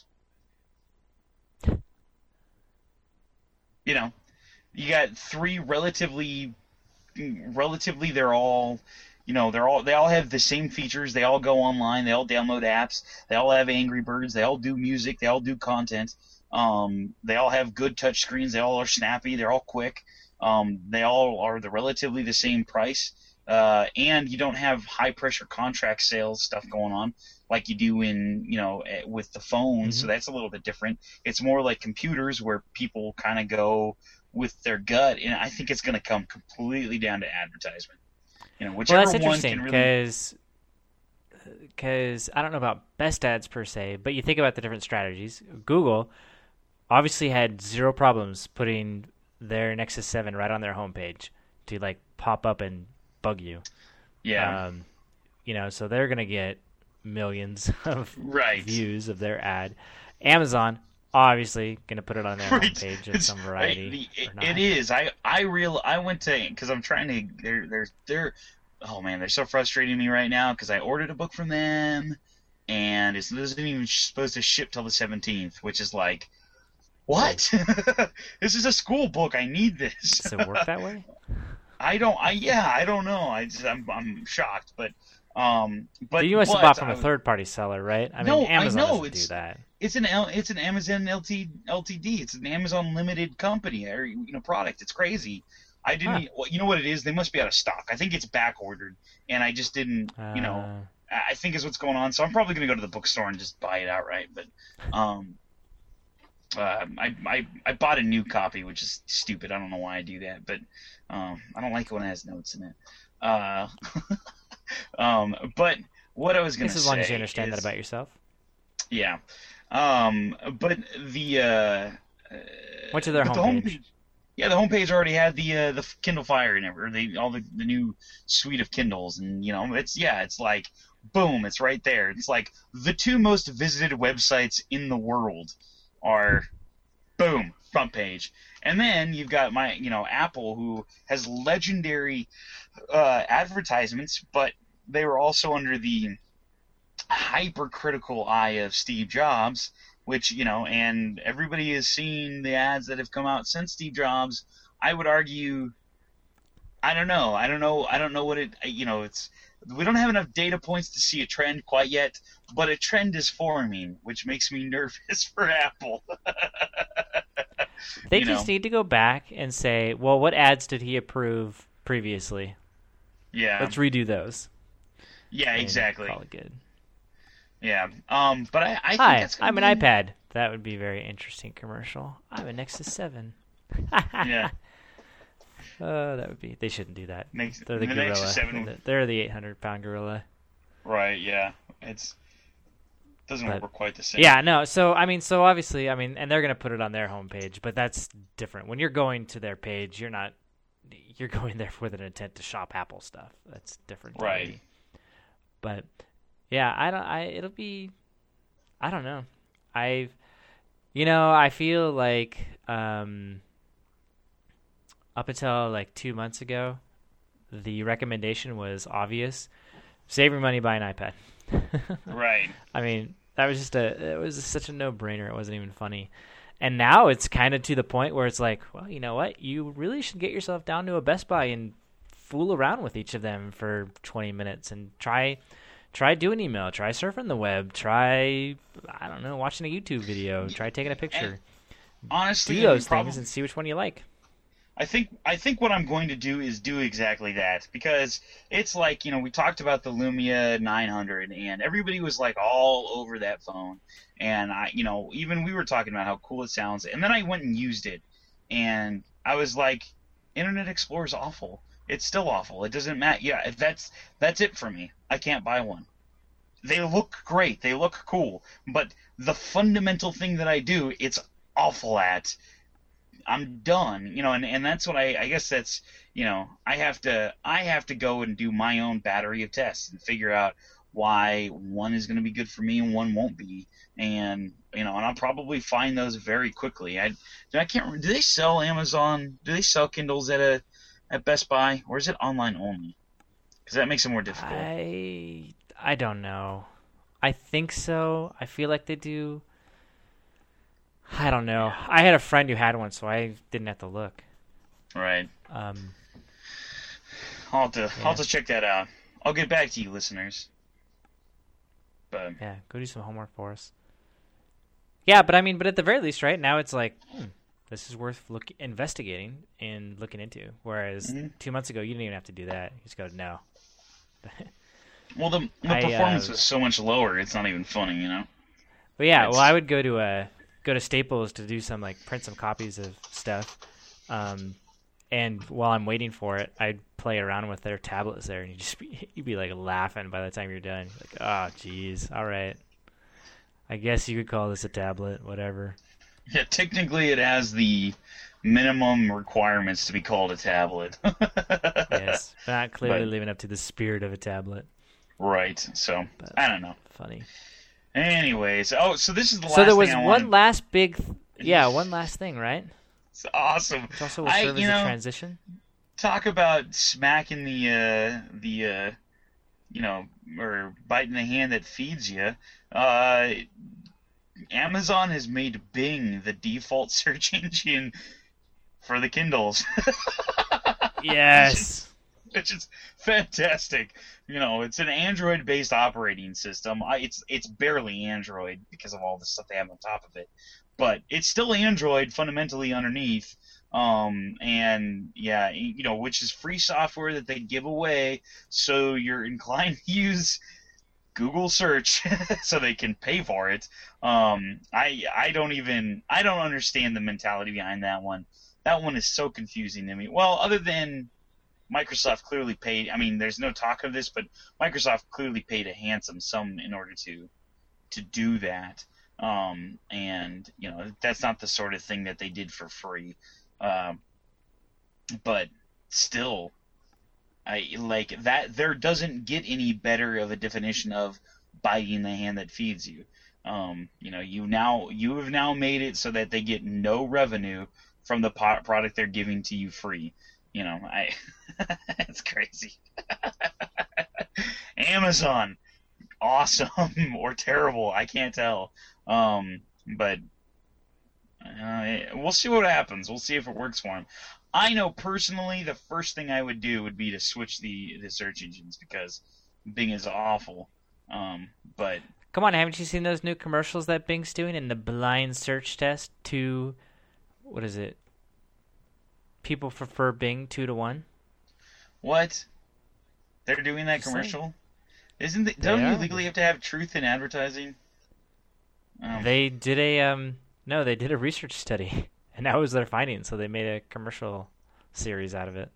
You know, you got three relatively relatively they're all you know they're all they all have the same features. They all go online, they all download apps, they all have Angry Birds, they all do music, they all do content. Um, they all have good touch screens, they all are snappy, they're all quick. Um, they all are the relatively the same price. Uh, and you don't have high pressure contract sales stuff going on like you do in you know eh, with the phones. Mm-hmm. So that's a little bit different. It's more like computers where people kind of go with their gut, and I think it's going to come completely down to advertisement. You know, whichever Well, that's one interesting can really. because because I don't know about best ads per se, but you think about the different strategies. Google obviously had zero problems putting their Nexus seven right on their homepage to like pop up and bug you. Yeah. Um, you know, so they're gonna get millions of Right. views of their ad. Amazon obviously gonna put it on their Right. homepage in It's- some variety. I- it, or not. it is. I I real I went to because I'm trying to. They're they're they're. Oh man, they're so frustrating me right now because I ordered a book from them, and it's, it isn't even supposed to ship till the seventeenth, which is like, what? This is a school book. I need this. Does it work that way? I don't. I yeah. I don't know. I just, I'm I'm shocked, but um. But you must have but bought from I a was- third-party seller, right? I mean, No, I Amazon know, doesn't it's- do that. It's an L, it's an Amazon L T, L T D. It's an Amazon limited company or you know product. It's crazy. I didn't. Huh. e- Well, you know what it is? They must be out of stock. I think it's back ordered, and I just didn't. You know, Uh, I I think is what's going on. So I'm probably gonna go to the bookstore and just buy it outright. But um, uh, I I I bought a new copy, which is stupid. I don't know why I do that, but um, I don't like it when it has notes in it. Uh, um, but what I was gonna just as say long as you understand is, that about yourself. yeah. Um, but the uh, uh, Went to their but the homepage. Yeah, the homepage already had the uh, the Kindle Fire and everything, the, all the, the new suite of Kindles, and you know, it's yeah, it's like boom, it's right there. It's like the two most visited websites in the world are boom, front page. And then you've got my, you know, Apple, who has legendary uh, advertisements, but they were also under the hypercritical eye of Steve Jobs, which, you know, and everybody has seen the ads that have come out since Steve Jobs. I would argue, I don't know, I don't know, I don't know what it, you know, it's, we don't have enough data points to see a trend quite yet, but a trend is forming, which makes me nervous for Apple. They you just know. need to go back and say, well, what ads did he approve previously? Yeah, Let's redo those. yeah, and exactly. Call it good. Yeah, um, but I, I think Hi, that's gonna I'm an be- iPad. That would be a very interesting commercial. I'm a Nexus seven. Yeah, Uh, that would be. They shouldn't do that. Next, They're the, the gorilla. Nexus seven, They're the- They're the eight hundred pound gorilla. right? Yeah, it's doesn't But- work quite the same. Yeah, no. So I mean, so obviously, I mean, and they're gonna put it on their homepage, but that's different. When you're going to their page, you're not. You're going there with an intent to shop Apple stuff. That's different. Right. already. But yeah, I don't. I it'll be. I don't know. I've. You know, I feel like um. Up until like two months ago, the recommendation was obvious: save your money, buy an iPad. Right. I mean, that was just a it was just such a no-brainer. It wasn't even funny. And now it's kind of to the point where it's like, well, you know what? You really should get yourself down to a Best Buy and fool around with each of them for twenty minutes and try try doing email, try surfing the web, try I don't know, watching a YouTube video, try taking a picture. Honestly, Do I mean, those prob- things and see which one you like. I think I think what I'm going to do is do exactly that, because it's like, you know, we talked about the Lumia nine hundred and everybody was like all over that phone, and I, you know, even we were talking about how cool it sounds, and then I went and used it, and I was like, Internet Explorer is awful. It's still awful. It doesn't matter. Yeah, that's that's it for me. I can't buy one. They look great. They look cool, but the fundamental thing that I do, it's awful at. I'm done, you know, and, and that's what I, I guess that's, you know, I have to, I have to go and do my own battery of tests and figure out why one is going to be good for me and one won't be, and you know, and I'll probably find those very quickly. I I can't remember. Do they sell Amazon? Do they sell Kindles at a at Best Buy, or is it online only? Because that makes it more difficult. I I don't know. I think so. I feel like they do. I don't know. Yeah. I had a friend who had one, so I didn't have to look. Right. Um, I'll have to yeah. I'll have to check that out. I'll get back to you, listeners. But yeah, go do some homework for us. Yeah, but I mean, but at the very least, right now it's like, hmm, this is worth look investigating and looking into. Whereas mm-hmm. two months ago, you didn't even have to do that. You just go, no. well, the the I, performance uh, was so much lower. It's not even funny, you know. But yeah, It's- well, I would go to uh go to Staples to do some like print some copies of stuff. Um, and while I'm waiting for it, I'd play around with their tablets there, and you just be, you'd be like laughing by the time you're done. Like, oh, geez, all right. I guess you could call this a tablet, whatever. Yeah, technically it has the minimum requirements to be called a tablet. Yes, but not clearly But- living up to the spirit of a tablet. Right. So But- I don't know. Funny. Anyways, oh, so this is the last. So there was thing I one wanted- last big, th- yeah, one last thing, right? It's awesome. Which also will I- serve you as a know, transition. Talk about smacking the uh, the uh, you know, or biting the hand that feeds you. Uh, Amazon has made Bing the default search engine for the Kindles. Yes. Which is fantastic. You know, it's an Android-based operating system. I, it's it's barely Android because of all the stuff they have on top of it, but it's still Android fundamentally underneath. Um, and yeah, you know, which is free software that they give away, so you're inclined to use Google search so they can pay for it. Um, I I don't even I don't understand the mentality behind that one. That one is so confusing to me. Well, other than Microsoft clearly paid. I mean, there's no talk of this, but Microsoft clearly paid a handsome sum in order to to do that. Um, and you know, that's not the sort of thing that they did for free. Um, but still, I like that. There doesn't get any better of a definition of biting the hand that feeds you. Um, you know, you now you have now made it so that they get no revenue from the po- product they're giving to you free. You know, I it's crazy. Amazon, awesome or terrible, I can't tell. Um, but uh, we'll see what happens. We'll see if it works for them. I know personally, the first thing I would do would be to switch the the search engines because Bing is awful. Um, but Come on, haven't you seen those new commercials that Bing's doing in the blind search test to, what is it? People prefer Bing two to one. what? They're doing that Just commercial? Isn't the, They don't you are. legally have to have truth in advertising? Um, They did a um no, they did a research study, and that was their finding. So they made a commercial series out of it.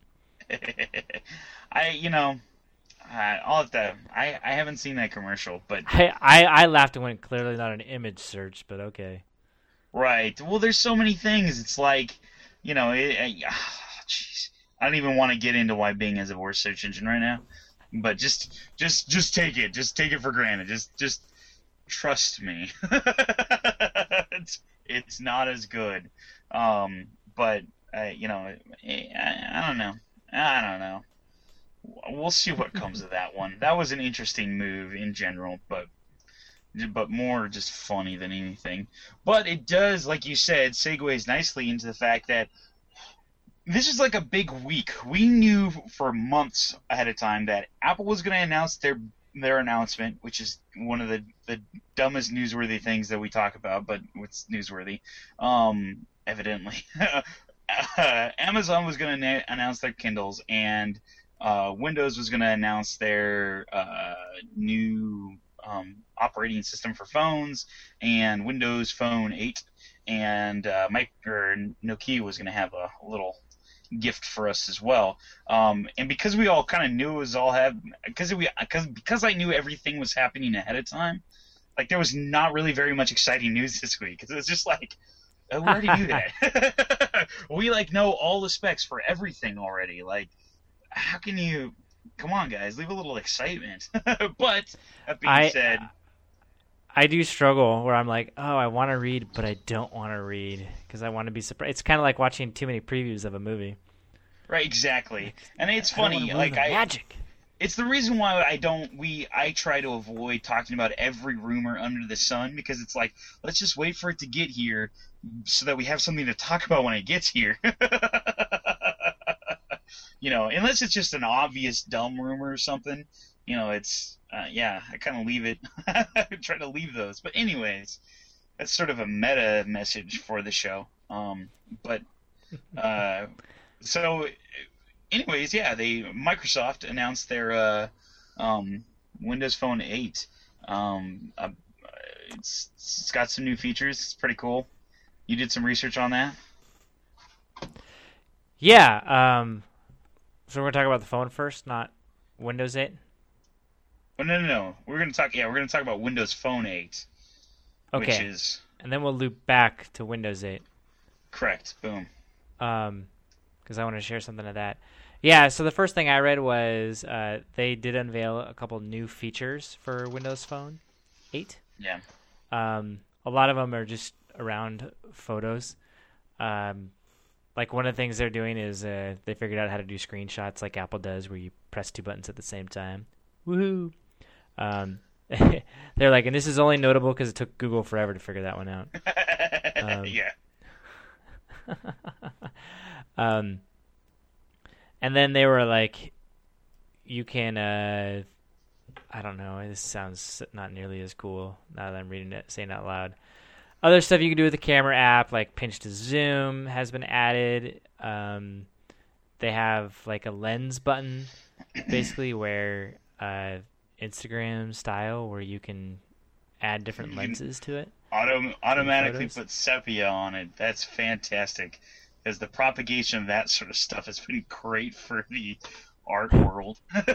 I, you know, I- I'll have to. I, I haven't seen that commercial, but I, I I laughed and went, clearly not an image search, but okay. right. Well, there's so many things. It's like, you know, it, it- jeez. I don't even want to get into why Bing is the worst search engine right now, but just just just take it. Just take it for granted. Just just trust me. it's it's not as good. Um, but uh, you know, I, I don't know. I don't know. We'll see what comes of that one. That was an interesting move in general, but but more just funny than anything. But it does, like you said, segues nicely into the fact that this is like a big week. We knew for months ahead of time that Apple was going to announce their their announcement, which is one of the, the dumbest newsworthy things that we talk about, but it's newsworthy, um, evidently. uh, Amazon was going to na- announce their Kindles, and uh, Windows was going to announce their uh, new um, operating system for phones, and Windows Phone eight, and uh, Mike, or Nokia was going to have a little gift for us as well. Um, and because we all kind of knew it was all have, because we, because because I knew everything was happening ahead of time, like there was not really very much exciting news this week. Because it was just like, oh, we already knew that. We like know all the specs for everything already. Like, how can you? come on, guys, leave a little excitement. But that being I said, I do struggle where I'm like, oh, I want to read, but I don't want to read because I want to be surprised. It's kind of like watching too many previews of a movie. right, exactly. And it's I don't wanna funny, ruin like the I, magic. it's the reason why I don't we I try to avoid talking about every rumor under the sun because it's like let's just wait for it to get here so that we have something to talk about when it gets here. You know, unless it's just an obvious dumb rumor or something, you know, it's uh, yeah, I kind of leave it. I try to leave those. But anyways, that's sort of a meta message for the show. Um, but uh, so anyways, yeah, they Microsoft announced their uh, um, Windows Phone eight. Um, uh, it's, it's got some new features. It's pretty cool. You did some research on that? Yeah. Um, so we're gonna talk about the phone first, not Windows eight. Oh, no, no, no. We're gonna talk. Yeah, we're gonna talk about Windows Phone eight, which Okay, is and then we'll loop back to Windows eight. correct. Boom. Um, because I want to share something of that. Yeah. So the first thing I read was uh, they did unveil a couple new features for Windows Phone eight. Yeah. Um, a lot of them are just around photos. Um, like one of the things they're doing is uh, they figured out how to do screenshots like Apple does, where you press two buttons at the same time. Woohoo! Um, they're like, and this is only notable because it took Google forever to figure that one out. Um, Yeah. um, and then they were like, you can, uh, I don't know, this sounds not nearly as cool now that I'm reading it, saying it out loud. Other stuff you can do with the camera app, like pinch to zoom, has been added. Um, they have like a lens button, basically where uh, Instagram style, where you can add different lenses to it. Auto automatically photos. put sepia on it. That's fantastic. Because the propagation of that sort of stuff has been great for the art world.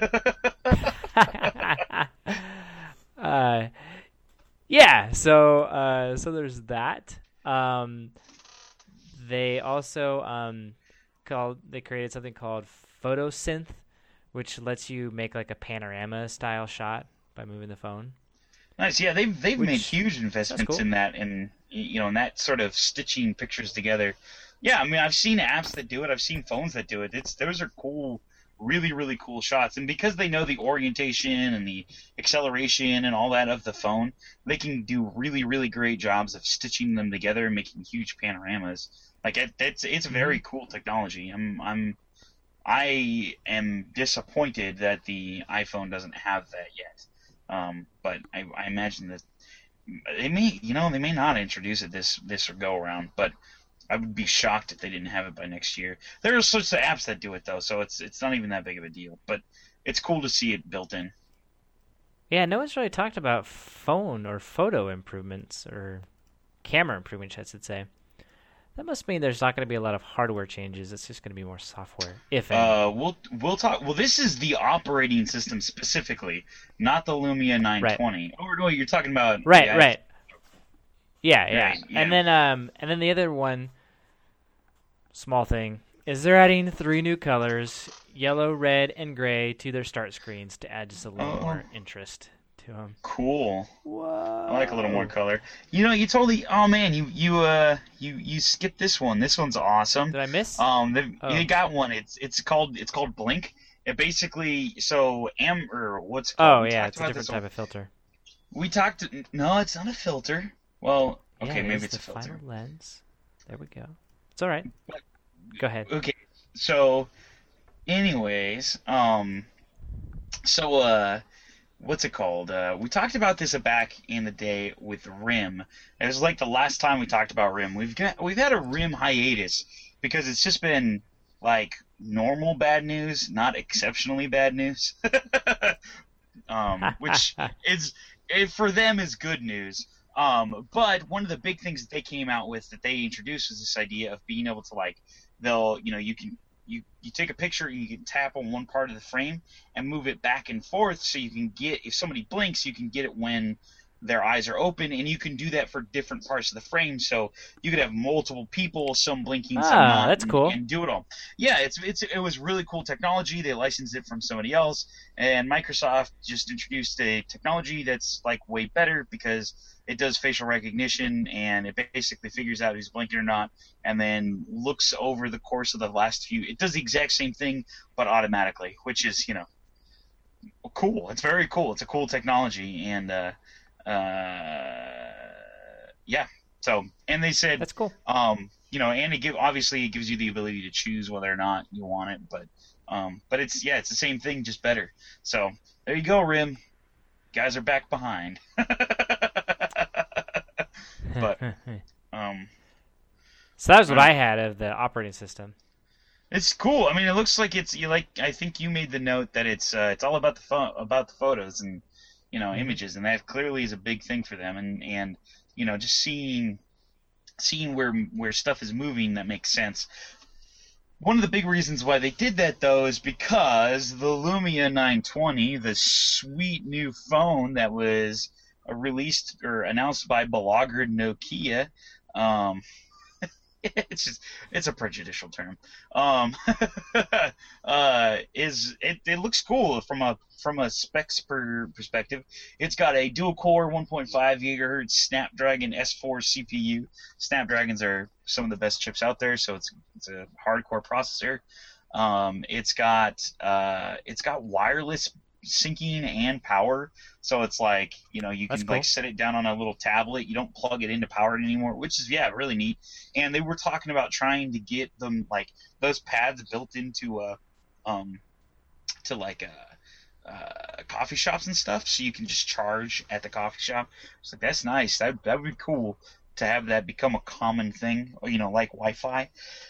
uh, yeah, so uh, so there's that. Um, they also um, called they created something called PhotoSynth, which lets you make like a panorama style shot by moving the phone. Nice. Yeah, they've they've Which- made huge investments cool. in that, and you know, in that sort of stitching pictures together. Yeah, I mean, I've seen apps that do it. I've seen phones that do it. It's those are cool, really really cool shots, and because they know the orientation and the acceleration and all that of the phone, they can do really really great jobs of stitching them together and making huge panoramas. Like it, it's it's very cool technology. I'm I'm I am disappointed that the iPhone doesn't have that yet. Um, but I, I imagine that they may, you know, they may not introduce it this this go around. But I would be shocked if they didn't have it by next year. There are sorts of apps that do it though, so it's it's not even that big of a deal. But it's cool to see it built in. Yeah, no one's really talked about phone or photo improvements or camera improvements, I should say. That must mean there's not going to be a lot of hardware changes. It's just going to be more software, if any. Uh, we'll we'll talk. Well, this is the operating system specifically, not the Lumia nine twenty. Right. Oh no, you're talking about right, yeah, right. Yeah, yeah, Right, yeah. And then, um, and then the other one, small thing, is they're adding three new colors: yellow, red, and gray, to their start screens to add just a little Oh. more interest to them. Cool. Whoa! I like a little more color. You know, you totally. Oh man, you you uh you you skipped this one. This one's awesome. Did I miss? Um, they Oh. they got one. It's it's called it's called Blink. It basically so am or what's it oh called? We yeah, talked it's a about different this type of filter. We talked. No, it's not a filter. Well, Yeah, okay, it maybe is it's the a filter. final lens. There we go. It's all right. Go ahead. Okay, so, anyways, um, so uh, what's it called? Uh, we talked about this back in the day with RIM. It was like the last time we talked about RIM. We've got we've had a RIM hiatus because it's just been like normal bad news, not exceptionally bad news. um, which is it, for them is good news. Um, but one of the big things that they came out with that they introduced was this idea of being able to like they'll you know you can you, you take a picture and you can tap on one part of the frame and move it back and forth so you can get if somebody blinks you can get it when their eyes are open, and you can do that for different parts of the frame. So you could have multiple people, some blinking, some Ah, not, that's and, cool. and do it all. Yeah, it's it's it was really cool technology. They licensed it from somebody else, and Microsoft just introduced a technology that's like way better because it does facial recognition, and it basically figures out who's blinking or not, and then looks over the course of the last few. It does the exact same thing, but automatically, which is, you know, cool. It's very cool. It's a cool technology, and uh, uh, yeah. So, and they said, That's cool. um, you know, and it give obviously it gives you the ability to choose whether or not you want it, but um, but it's yeah, it's the same thing, just better. So there you go, Rim. Guys are back behind. But um, so that was what uh, I had of the operating system. it's cool. I mean, it looks like it's you like. I think you made the note that it's uh, it's all about the pho- about the photos and you know Mhm. images, and that clearly is a big thing for them. And and you know just seeing seeing where where stuff is moving, that makes sense. One of the big reasons why they did that though is because the Lumia nine twenty, the sweet new phone that was uh, released or announced by belaugard Nokia. Um, it's just it's a prejudicial term. Um, uh, is it, it looks cool from a from a specs per perspective. It's got a dual core one point five gigahertz Snapdragon S four C P U. Snapdragons are some of the best chips out there, so it's it's a hardcore processor. Um, it's got uh, it's got wireless syncing and power, so it's like you know you That's can cool. like set it down on a little tablet. You don't plug it into power anymore, which is yeah really neat. And they were talking about trying to get them like those pads built into a um to like a uh, coffee shops and stuff, so you can just charge at the coffee shop. It's like that's nice. That that would be cool to have that become a common thing, you know, like Wi-Fi.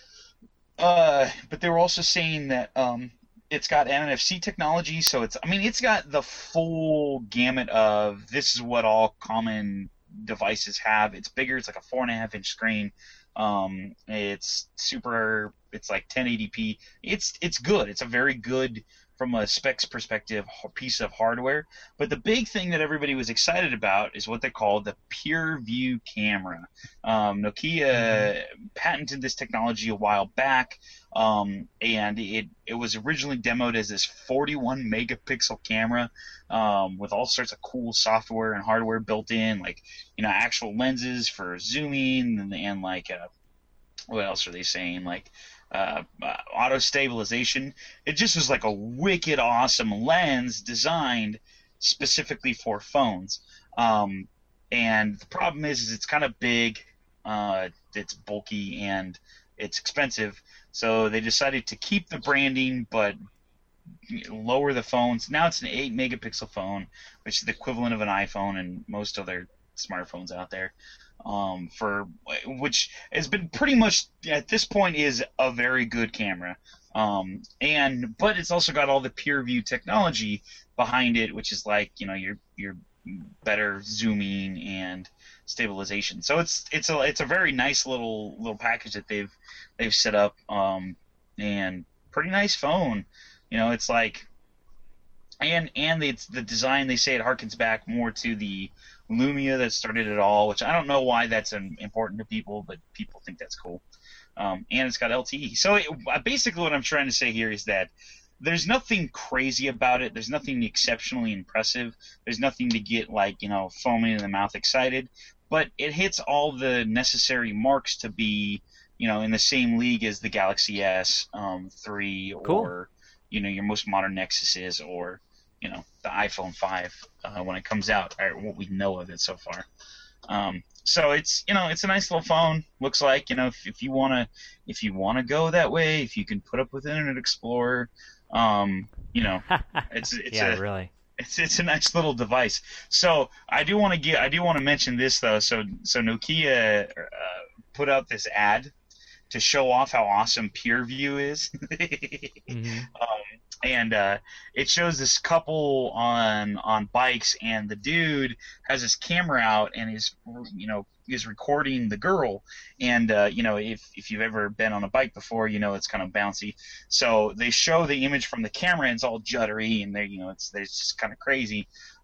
Uh, but they were also saying that um, it's got N F C technology, so it's I mean it's got the full gamut of this is what all common devices have. It's bigger. It's like a four and a half inch screen. Um, it's super. It's like ten eighty p. It's it's good. It's a very good from a specs perspective piece of hardware. But the big thing that everybody was excited about is what they call the PureView camera. Um, Nokia patented this technology a while back, um, and it it was originally demoed as this forty-one megapixel camera um, with all sorts of cool software and hardware built in, like you know actual lenses for zooming and, and like uh, what else are they saying like uh, uh, auto stabilization. It just was like a wicked awesome lens designed specifically for phones. Um, and the problem is, is it's kind of big, uh, it's bulky, and it's expensive. So they decided to keep the branding, but lower the phones. Now it's an eight megapixel phone, which is the equivalent of an iPhone and most other smartphones out there. Um, for which has been pretty much at this point is a very good camera, um, and but it's also got all the PureView technology behind it, which is like you know your your better zooming and stabilization. So it's it's a it's a very nice little little package that they've they've set up, um, and pretty nice phone. You know, it's like and and it's the design. They say it harkens back more to the Lumia that started it all, which I don't know why that's um, important to people, but people think that's cool. Um, and it's got L T E. So it, basically what I'm trying to say here is that there's nothing crazy about it. There's nothing exceptionally impressive. There's nothing to get like, you know, foaming in the mouth excited. But it hits all the necessary marks to be, you know, in the same league as the Galaxy S um, three Cool. or, you know, your most modern Nexuses or, you know, the iPhone five uh, when it comes out, or what we know of it so far. Um, so it's you know it's a nice little phone. Looks like you know if, if you wanna if you wanna go that way, if you can put up with Internet Explorer, um, you know it's it's yeah, a really. it's it's a nice little device. So I do want to get I do want to mention this though. So so Nokia uh, put out this ad to show off how awesome PureView is. Mm-hmm. um, and uh, it shows this couple on on bikes, and the dude has his camera out and is you know is recording the girl. And uh, you know if if you've ever been on a bike before, you know it's kind of bouncy. So they show the image from the camera, and it's all juddery, and they you know it's it's just kind of crazy.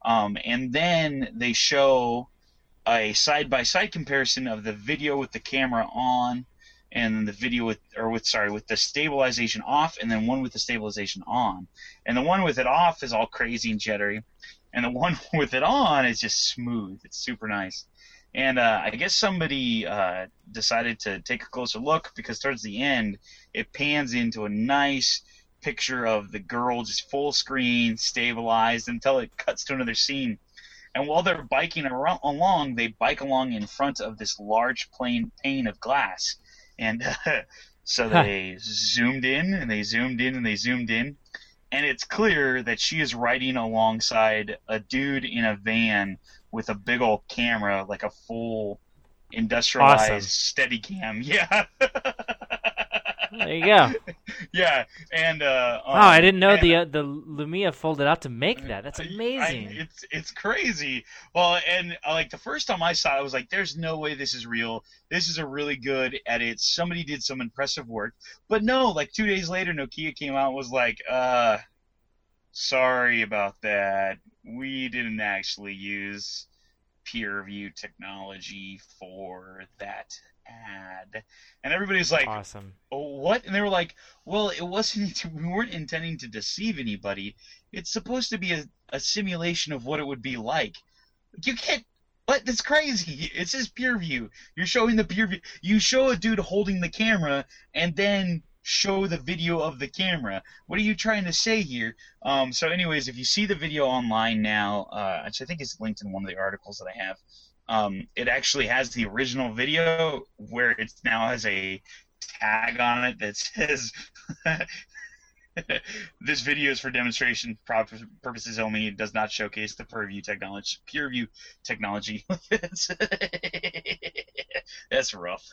Um, and then they show a side-by-side comparison of the video with the camera on and the video with, or with, sorry, with the stabilization off, and then one with the stabilization on. And the one with it off is all crazy and jittery, and the one with it on is just smooth. It's super nice. And uh, I guess somebody uh, decided to take a closer look, because towards the end, it pans into a nice picture of the girl just full screen, stabilized, until it cuts to another scene. And while they're biking around, along, they bike along in front of this large plain pane of glass. And uh, so they zoomed in, and they zoomed in, and they zoomed in. And it's clear that she is riding alongside a dude in a van with a big old camera, like a full industrialized awesome. Steadicam. Yeah. There you go. Yeah, and uh, um, wow, I didn't know and, the uh, the Lumia folded out to make that. That's amazing. I, it's it's crazy. Well, and uh, like the first time I saw it, I was like, "There's no way this is real. This is a really good edit. Somebody did some impressive work." But no, like two days later, Nokia came out and was like, "Uh, sorry about that. We didn't actually use peer view technology for that ad." And everybody's like, awesome. "Oh, what?" And they were like, "Well, it wasn't. We weren't intending to deceive anybody. It's supposed to be a, a simulation of what it would be like." You can't. What? That's crazy. It says peer view. You're showing the peer view. You show a dude holding the camera, and then show the video of the camera. What are you trying to say here? Um, so, anyways, if you see the video online now, uh, which I think is linked in one of the articles that I have. Um, it actually has the original video where it now has a tag on it that says this video is for demonstration purposes only. It does not showcase the peer view technology. Peer view technology. That's rough.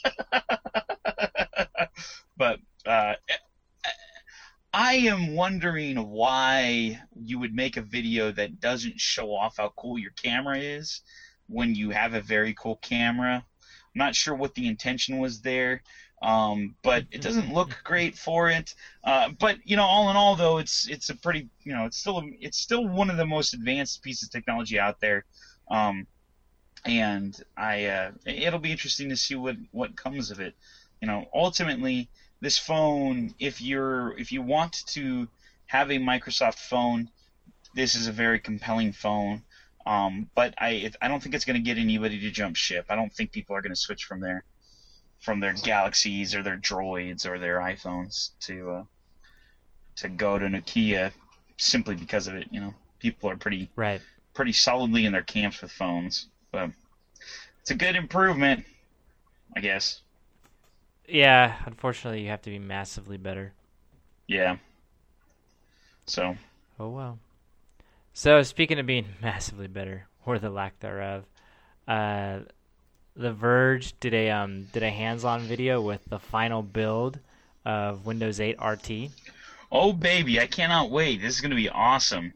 But uh, I am wondering why you would make a video that doesn't show off how cool your camera is when you have a very cool camera. I'm not sure what the intention was there, um, but it doesn't look great for it. Uh, but you know, all in all, though, it's it's a pretty, you know, it's still it's still one of the most advanced pieces of technology out there, um, and I uh, it'll be interesting to see what what comes of it. You know, ultimately, this phone, if you're if you want to have a Microsoft phone, this is a very compelling phone. Um, but I it, I don't think it's going to get anybody to jump ship. I don't think people are going to switch from their from their Galaxies or their Droids or their iPhones to uh, to go to Nokia simply because of it. You know, people are pretty right. pretty solidly in their camps with phones. But it's a good improvement, I guess. Yeah, unfortunately, you have to be massively better. Yeah. So. Oh well. So, speaking of being massively better, or the lack thereof, uh, The Verge did a um did a hands-on video with the final build of Windows eight R T. Oh baby, I cannot wait! This is gonna be awesome.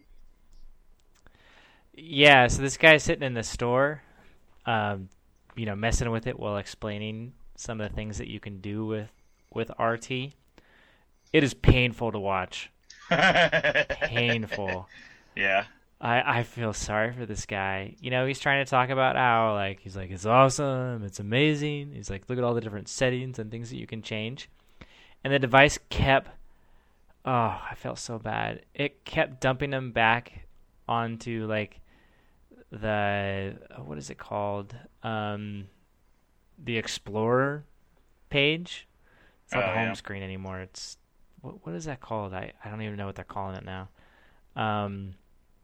Yeah, so this guy's sitting in the store, um, you know, messing with it while explaining some of the things that you can do with with R T. It is painful to watch. Painful. Yeah. I, I feel sorry for this guy. You know, he's trying to talk about how, like, he's like, it's awesome, it's amazing. He's like, look at all the different settings and things that you can change. And the device kept, oh, I felt so bad. It kept dumping him back onto, like, the, what is it called? Um, the Explorer page. It's not Oh, the home yeah. screen anymore. It's, what what is that called? I, I don't even know what they're calling it now. Um,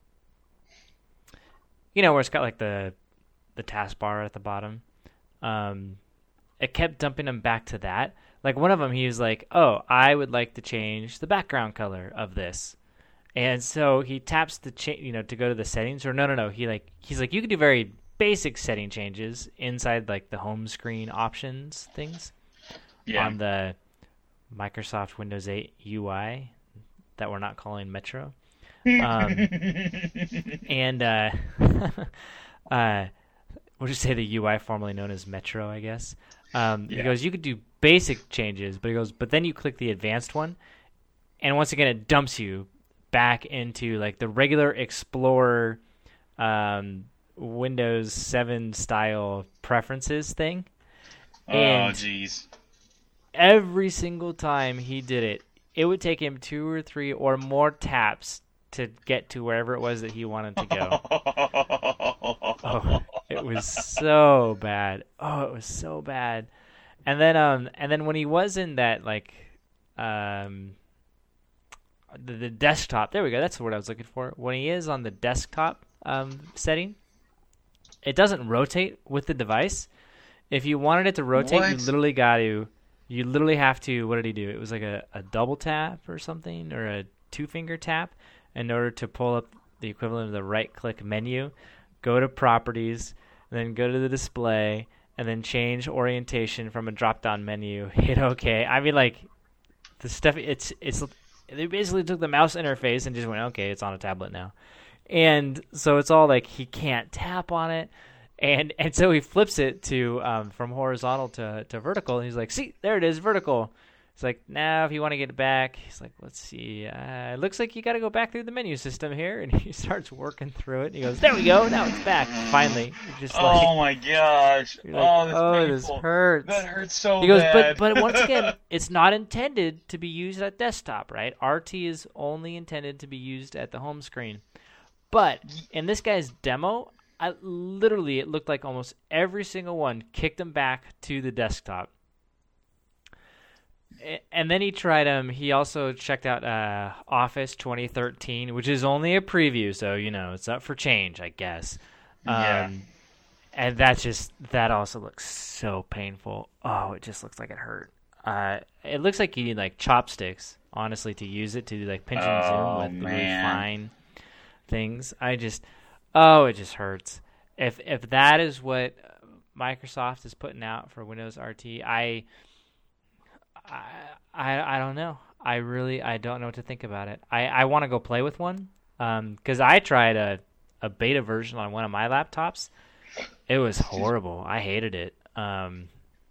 you know, where it's got like the the taskbar at the bottom. Um, it kept dumping them back to that. Like one of them, he was like, "Oh, I would like to change the background color of this," and so he taps the cha- you know, to go to the settings. Or no, no, no. He like he's like, you can do very basic setting changes inside like the home screen options things Yeah. on the Microsoft Windows eight U I that we're not calling Metro. Um, and uh, uh, we'll just say the U I formerly known as Metro, I guess. Um, Yeah. He goes, you could do basic changes, but he goes, but then you click the advanced one, and once again it dumps you back into like the regular Explorer um, Windows seven style preferences thing. Oh, And jeez. every single time he did it, it would take him two or three or more taps to get to wherever it was that he wanted to go. Oh, it was so bad. Oh, it was so bad. And then, um, and then when he was in that, like, um, the, the desktop. There we go. That's the word I was looking for. When he is on the desktop um, setting, it doesn't rotate with the device. If you wanted it to rotate, What? you literally got to. You literally have to. What did he do? It was like a, a double tap or something, or a two finger tap, in order to pull up the equivalent of the right click menu. Go to properties, and then go to the display, and then change orientation from a drop down menu. Hit OK. I mean, like the stuff. It's it's. They basically took the mouse interface and just went, okay, it's on a tablet now. And so it's all like he can't tap on it. And and so he flips it to um, from horizontal to, to vertical. And he's like, see, there it is, vertical. It's like, now if you want to get it back, he's like, let's see. Uh, it looks like you got to go back through the menu system here. And he starts working through it. And he goes, there we go. Now it's back. Finally. You're just like, Oh my gosh. you're like, Oh, that's oh, painful. this hurts. That hurts so He goes, bad. but but once again, it's not intended to be used at desktop, right? R T is only intended to be used at the home screen. But in this guy's demo, I literally it looked like almost every single one kicked him back to the desktop. A- And then he tried um he also checked out uh, Office twenty thirteen, which is only a preview, so you know it's up for change, I guess. Um, Yeah. And that just that also looks so painful. Oh, it just looks like it hurt. Uh, it looks like you need like chopsticks, honestly, to use it to like pinch and Oh, zoom with the really man. fine things. I just, oh, it just hurts. If if that is what Microsoft is putting out for Windows R T, I, I, I, I don't know. I really I don't know what to think about it. I, I want to go play with one, um, because I tried a a beta version on one of my laptops. It was horrible. I hated it. Um,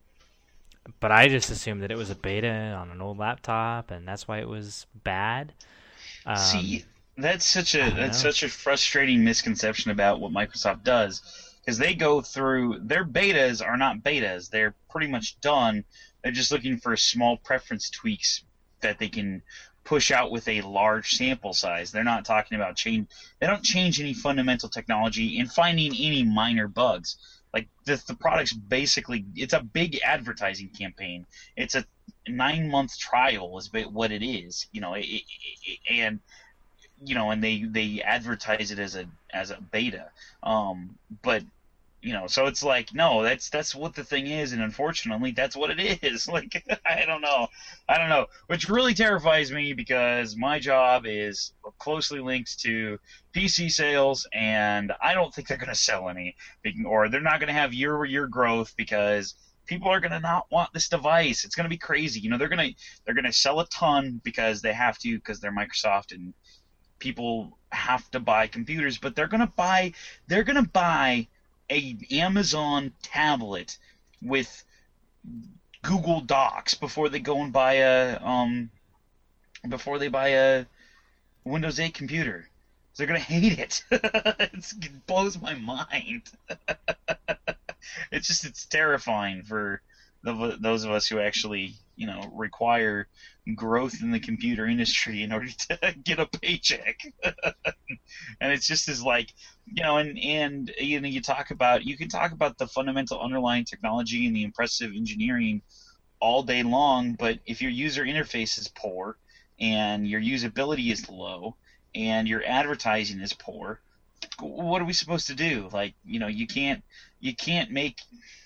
but I just assumed that it was a beta on an old laptop, and that's why it was bad. Um, See, that's such a don't that's know. such a frustrating misconception about what Microsoft does, because they go through their betas are not betas; they're pretty much done. They're just looking for small preference tweaks that they can push out with a large sample size. They're not talking about change. They don't change any fundamental technology and finding any minor bugs. Like the the product's basically it's a big advertising campaign. It's a nine month trial is ba- what it is. You know, it, it, it, and you know, and they they advertise it as a as a beta. Um, but you know, so it's like, no, that's that's what the thing is, and unfortunately, that's what it is. Like, I don't know, I don't know, which really terrifies me because my job is closely linked to P C sales, and I don't think they're going to sell any, or they're not going to have year-over-year growth because people are going to not want this device. It's going to be crazy. You know, they're going to they're going to sell a ton because they have to, because they're Microsoft and people have to buy computers, but they're going to buy they're going to buy a Amazon tablet with Google Docs before they go and buy a um before they buy a Windows eight computer. They're gonna hate it. It's, it blows my mind. It's just it's terrifying for the, those of us who actually you know require growth in the computer industry in order to get a paycheck. And it's just as like you know and and you know you talk about you can talk about the fundamental underlying technology and the impressive engineering all day long, but if your user interface is poor and your usability is low and your advertising is poor, what are we supposed to do? Like, you know, you can't you can't make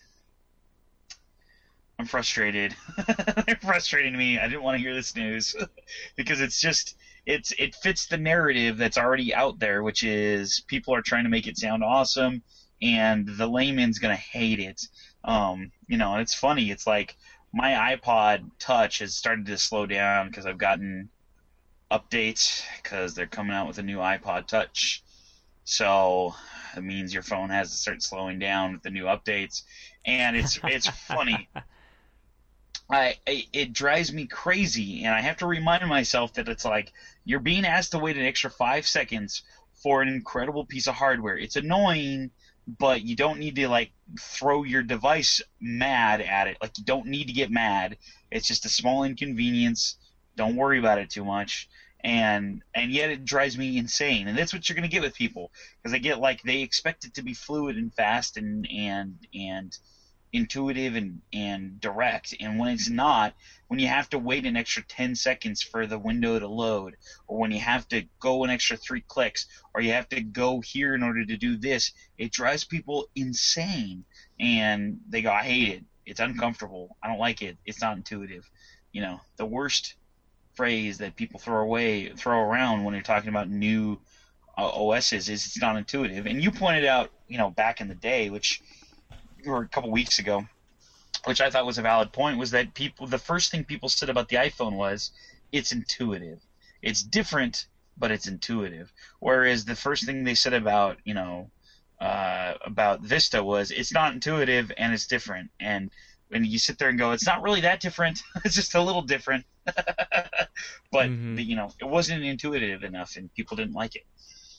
I'm frustrated. They're frustrating me. I didn't want to hear this news because it's just it's it fits the narrative that's already out there, which is people are trying to make it sound awesome, and the layman's gonna hate it. Um, you know, and it's funny. It's like my iPod Touch has started to slow down because I've gotten updates because they're coming out with a new iPod Touch. So it means your phone has to start slowing down with the new updates, and it's it's funny. I, I it drives me crazy, and I have to remind myself that it's like you're being asked to wait an extra five seconds for an incredible piece of hardware. It's annoying, but you don't need to like throw your device mad at it. Like you don't need to get mad. It's just a small inconvenience. Don't worry about it too much. And and yet it drives me insane. And that's what you're gonna get with people, because they get like they expect it to be fluid and fast and and and intuitive and and direct. And when it's not, when you have to wait an extra ten seconds for the window to load, or when you have to go an extra three clicks, or you have to go here in order to do this, it drives people insane. And they go, I hate it. It's uncomfortable. I don't like it. It's not intuitive. You know, the worst phrase that people throw away, throw around when you're talking about new uh, O Ss is it's not intuitive. And you pointed out, you know, back in the day, which or a couple weeks ago, which I thought was a valid point, was that people the first thing people said about the iPhone was it's intuitive. It's different, but it's intuitive. Whereas the first thing they said about, you know, uh, about Vista was it's not intuitive and it's different. And when you sit there and go, it's not really that different. It's just a little different. But Mm-hmm. you know, it wasn't intuitive enough, and people didn't like it.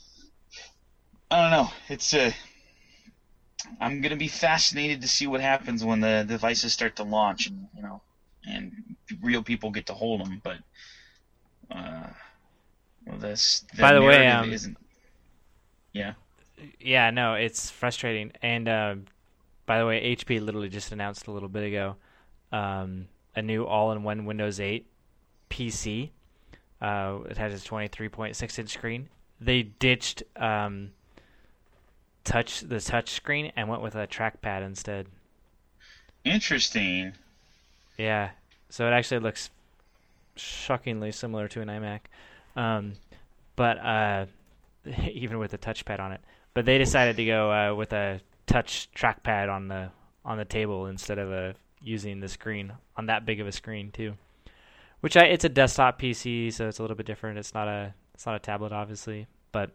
I don't know. It's a. Uh, I'm gonna be fascinated to see what happens when the devices start to launch, and you know, and real people get to hold them. But uh, well, this the By the way, narrative um, isn't. Yeah. Yeah, no, it's frustrating. And uh, by the way, H P literally just announced a little bit ago um, a new all-in-one Windows eight P C. Uh, it has a twenty-three point six inch screen. They ditched um, touch the touch screen and went with a trackpad instead. Interesting. Yeah, so it actually looks shockingly similar to an iMac, um, but uh, even with a touchpad on it. But they decided to go uh, with a touch trackpad on the on the table instead of uh, using the screen on that big of a screen too. Which I, it's a desktop P C, so it's a little bit different. It's not a it's not a tablet, obviously, but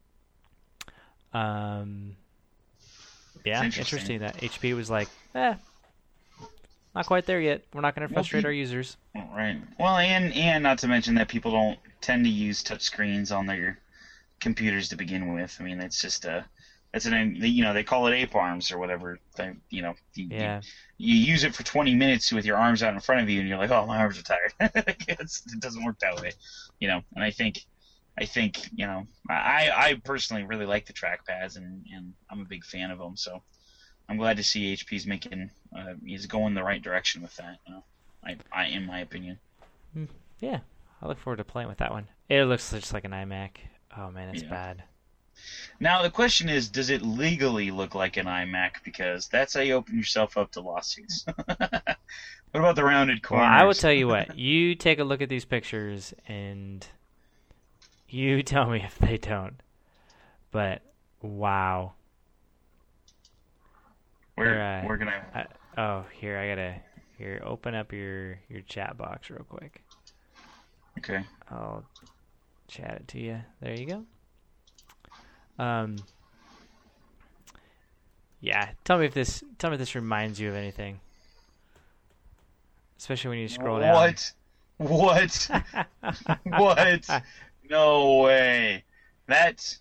um, yeah, It's interesting. interesting. That H P was like, eh, not quite there yet. We're not going to Well, frustrate pe- our users. Right. Well, and and not to mention that people don't tend to use touch screens on their computers to begin with. I mean, it's just a it's an you know they call it ape arms or whatever. They, you know, you, Yeah. you, you use it for twenty minutes with your arms out in front of you, and you're like, oh, my arms are tired. it's, it doesn't work that way, you know. And I think I think you know I I personally really like the trackpads, and and I'm a big fan of them. So I'm glad to see H P's making uh, is going the right direction with that. You know, I I in my opinion. Yeah, I look forward to playing with that one. It looks just like an iMac. Oh man, it's Yeah. bad. Now the question is, does it legally look like an iMac? Because that's how you open yourself up to lawsuits. What about the rounded Well, corners? I will tell you what. You take a look at these pictures and you tell me if they don't. But wow. We're Here, uh, we're gonna. I, oh, here I gotta here open up your your chat box real quick. Okay. I'll chat it to you. There you go. Um. Yeah, tell me if this tell me if this reminds you of anything. Especially when you scroll down. What? What? What? No way. That's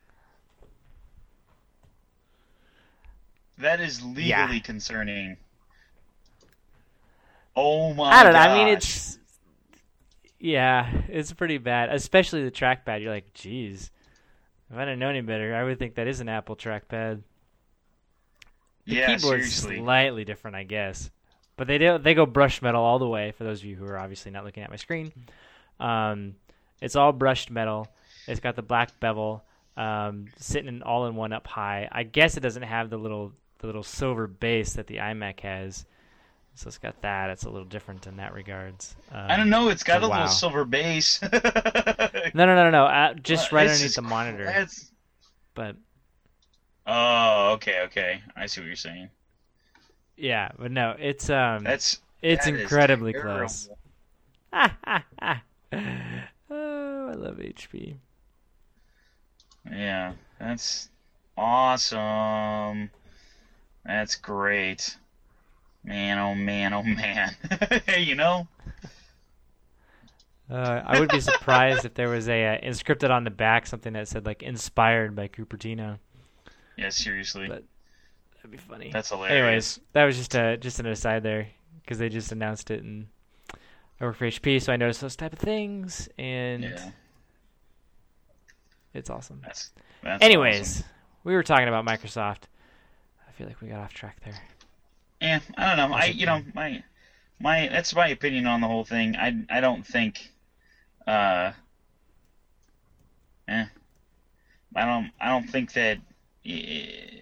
that is legally Yeah. concerning. Oh my! I don't know. I mean, gosh. it's yeah, it's pretty bad. Especially the trackpad. You're like, geez, if I didn't know any better, I would think that is an Apple trackpad. The yeah, keyboard's seriously. slightly different, I guess, but they do they go brushed metal all the way. For those of you who are obviously not looking at my screen, um, it's all brushed metal. It's got the black bevel, um, sitting all in one up high. I guess it doesn't have the little the little silver base that the iMac has. So it's got that. It's a little different in that regards. Um, I don't know. It's got so a wow. little silver base. No, no, no, no, no. Uh, just Well, right it's underneath just- the monitor. That's... But Oh, okay, okay. I see what you're saying. yeah, but no, it's um, That's it's that is incredibly terrible. close. Oh, I love H P. Yeah, that's awesome. That's great. Man, oh man, oh man. Hey, you know, Uh, I would be surprised if there was a uh, inscripted on the back something that said like inspired by Cupertino. Yeah, seriously. But that'd be funny. That's hilarious. Anyways, that was just a just an aside there because they just announced it, and I work for H P, so I noticed those type of things, and Yeah. it's awesome. That's, that's Anyways, awesome. we were talking about Microsoft. I feel like we got off track there. Yeah, I don't know. I you know my my that's my opinion on the whole thing. I I don't think. Uh. Eh. I don't. I don't think that. eh,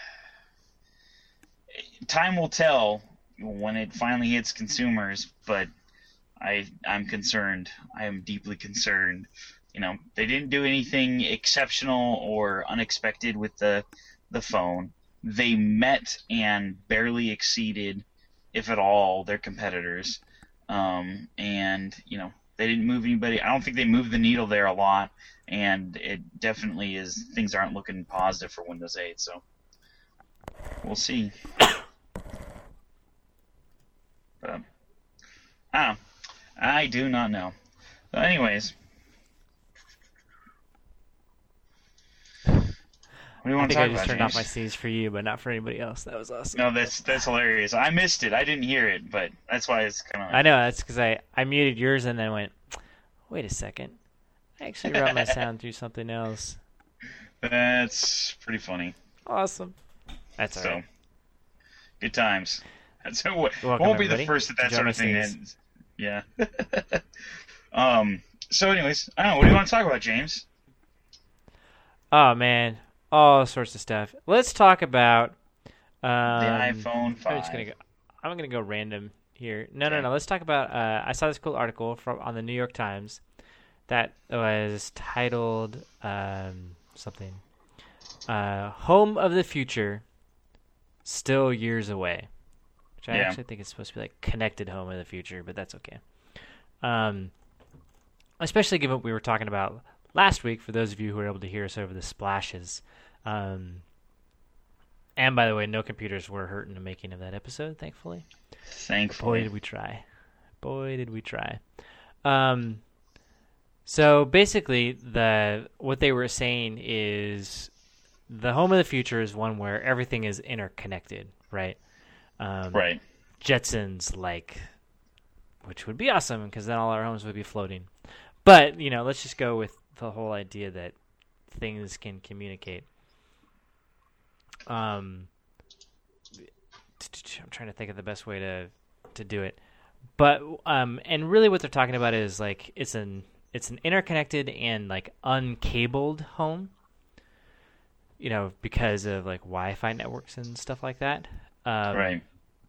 time will tell when it finally hits consumers, but I I'm concerned. I am deeply concerned. You know, they didn't do anything exceptional or unexpected with the the phone. They met and barely exceeded, if at all, their competitors. Um, and you know, they didn't move anybody. I don't think they moved the needle there a lot, and it definitely is. Things aren't looking positive for Windows eight. So we'll see. But, I don't know. I do not know. But anyways, what do you I want to think I talk just about, turned James? off my scenes for you, but not for anybody else. That was awesome. No, that's that's hilarious. I missed it. I didn't hear it, but that's why it's kind of. I know, that's because I, I muted yours and then went, wait a second. I actually route my sound through something else. That's pretty funny. Awesome. That's So, alright. good times. That's it won't Welcome, won't be the everybody. first that that Enjoy sort my of thing scenes. ends. Yeah. um. So, anyways, I don't know. What do you want to talk about, James? Oh, man. All sorts of stuff. Let's talk about... Um, The iPhone I'm five. just gonna go. I'm gonna go random here. No, no, Okay. no. Let's talk about. Uh, I saw this cool article from on the New York Times that was titled um, something. Uh, "Home of the Future, Still Years Away," which I Yeah. actually think is supposed to be like "Connected Home of the Future," but that's okay. Um, especially given what we were talking about last week. For those of you who were able to hear us over the splashes. Um, And by the way, no computers were hurt in the making of that episode, thankfully. Boy, Thankfully. did we try. Boy, did we try. Um, so basically, the what they were saying is the home of the future is one where everything is interconnected, right? Um, Right. Jetsons, like, which would be awesome because then all our homes would be floating. But, you know, let's just go with the whole idea that things can communicate. Um, I'm trying to think of the best way to to do it, but um, and really what they're talking about is like it's an it's an interconnected and like uncabled home. You know, because of like Wi-Fi networks and stuff like that. Um, Right.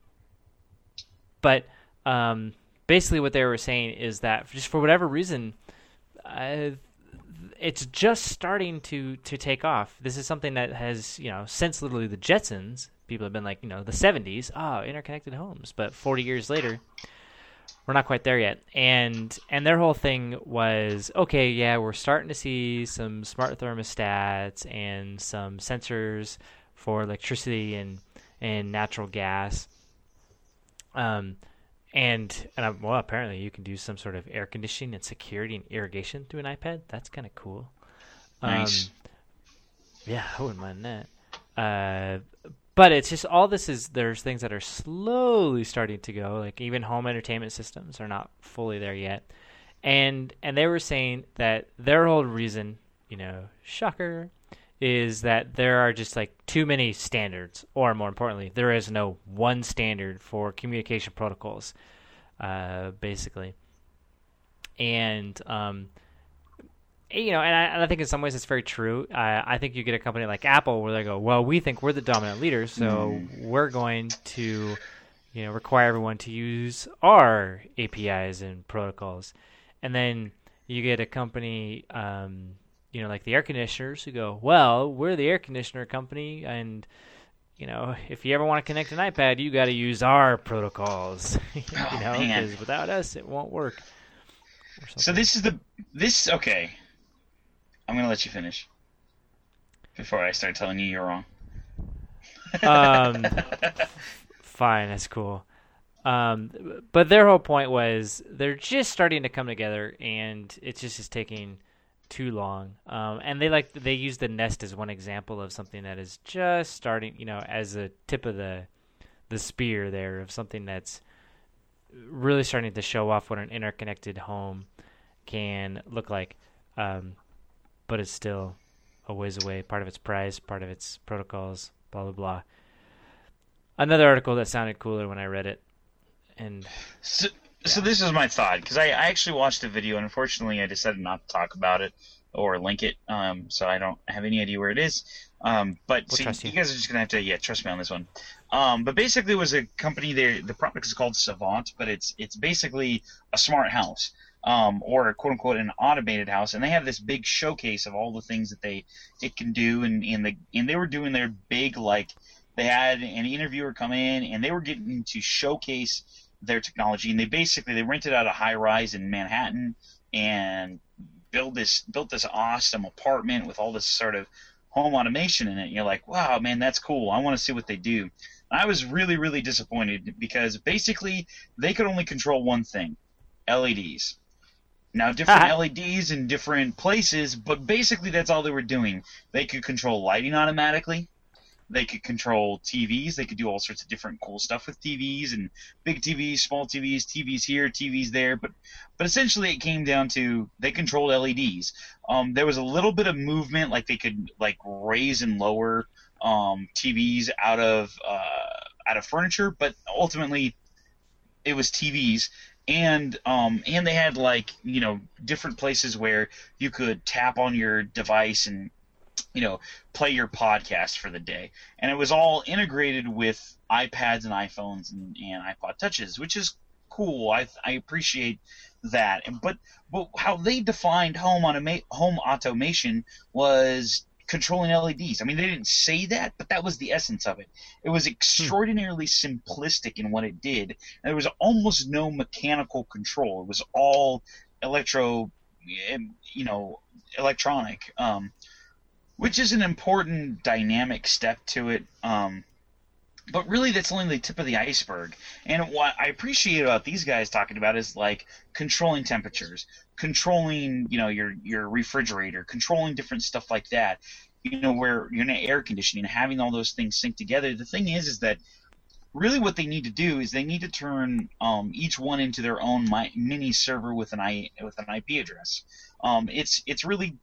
But um, basically, what they were saying is that just for whatever reason, uh, it's just starting to, to take off. This is something that has, you know, since literally the Jetsons, people have been like, you know, the seventies, oh, interconnected homes. But forty years later, we're not quite there yet. And and their whole thing was, okay, yeah, we're starting to see some smart thermostats and some sensors for electricity and, and natural gas. Um, and and I, well, apparently you can do some sort of air conditioning and security and irrigation through an iPad. That's kind of cool. Nice. Um, yeah, I wouldn't mind that. Uh, but it's just all this is there's things that are slowly starting to go. Like even home entertainment systems are not fully there yet. And and they were saying that their whole reason, you know, shocker, is that there are just like too many standards, or more importantly, there is no one standard for communication protocols, uh, basically. And um, you know, and I, and I think in some ways it's very true. Uh, I think you get a company like Apple where they go, well, we think we're the dominant leader, so Mm. we're going to, you know, require everyone to use our A P Is and protocols. And then you get a company, um, you know, like the air conditioners who go, well, we're the air conditioner company, and, you know, if you ever want to connect an iPad, you got to use our protocols, you Oh, know, man. because without us, it won't work. Or So something. this is the this okay. I'm gonna let you finish before I start telling you you're wrong. Um, Fine, that's cool. Um, but their whole point was they're just starting to come together, and it just is taking too long. Um, and they like they use the Nest as one example of something that is just starting, you know, as a tip of the the spear there of something that's really starting to show off what an interconnected home can look like. Um, but it's still a ways away. Part of its price, part of its protocols, blah blah blah. Another article that sounded cooler when I read it. And so, yeah. so this is my thought, because I, I actually watched the video, and unfortunately I decided not to talk about it or link it, um, so I don't have any idea where it is. Um, but we'll so trust you, you. you guys are just gonna have to yeah trust me on this one. Um, but basically, it was a company there. The product is called Savant, but it's it's basically a smart house, um, or quote unquote an automated house, and they have this big showcase of all the things that they it can do, and and the and they were doing their big like. They had an interviewer come in, and they were getting to showcase their technology. And they basically they rented out a high rise in Manhattan and built this built this awesome apartment with all this sort of home automation in it. And you're like, wow, man, that's cool. I want to see what they do. And I was really, really disappointed because basically they could only control one thing: L E Ds. Now, different L E Ds in different places, but basically that's all they were doing. They could control lighting automatically. They could control T Vs. They could do all sorts of different cool stuff with T Vs and big T Vs, small T Vs, T Vs here, T Vs there. But but essentially it came down to they controlled L E Ds. Um, there was a little bit of movement, like they could like raise and lower um, T Vs out of uh, out of furniture, but ultimately it was T Vs. And um, and they had like you know different places where you could tap on your device and you know, play your podcast for the day. And it was all integrated with iPads and iPhones and, and iPod Touches, which is cool. I I appreciate that. But but how they defined home automa- home automation was controlling L E Ds. I mean, they didn't say that, but that was the essence of it. It was extraordinarily simplistic in what it did. And there was almost no mechanical control. It was all electro, you know, electronic. Um, Which is an important dynamic step to it, um, but really that's only the tip of the iceberg. And what I appreciate about these guys talking about is like controlling temperatures, controlling you know your your refrigerator, controlling different stuff like that. You know where you're in air conditioning, having all those things sync together. The thing is, is that really what they need to do is they need to turn um, each one into their own mi- mini server with an I with an I P address. Um, it's it's really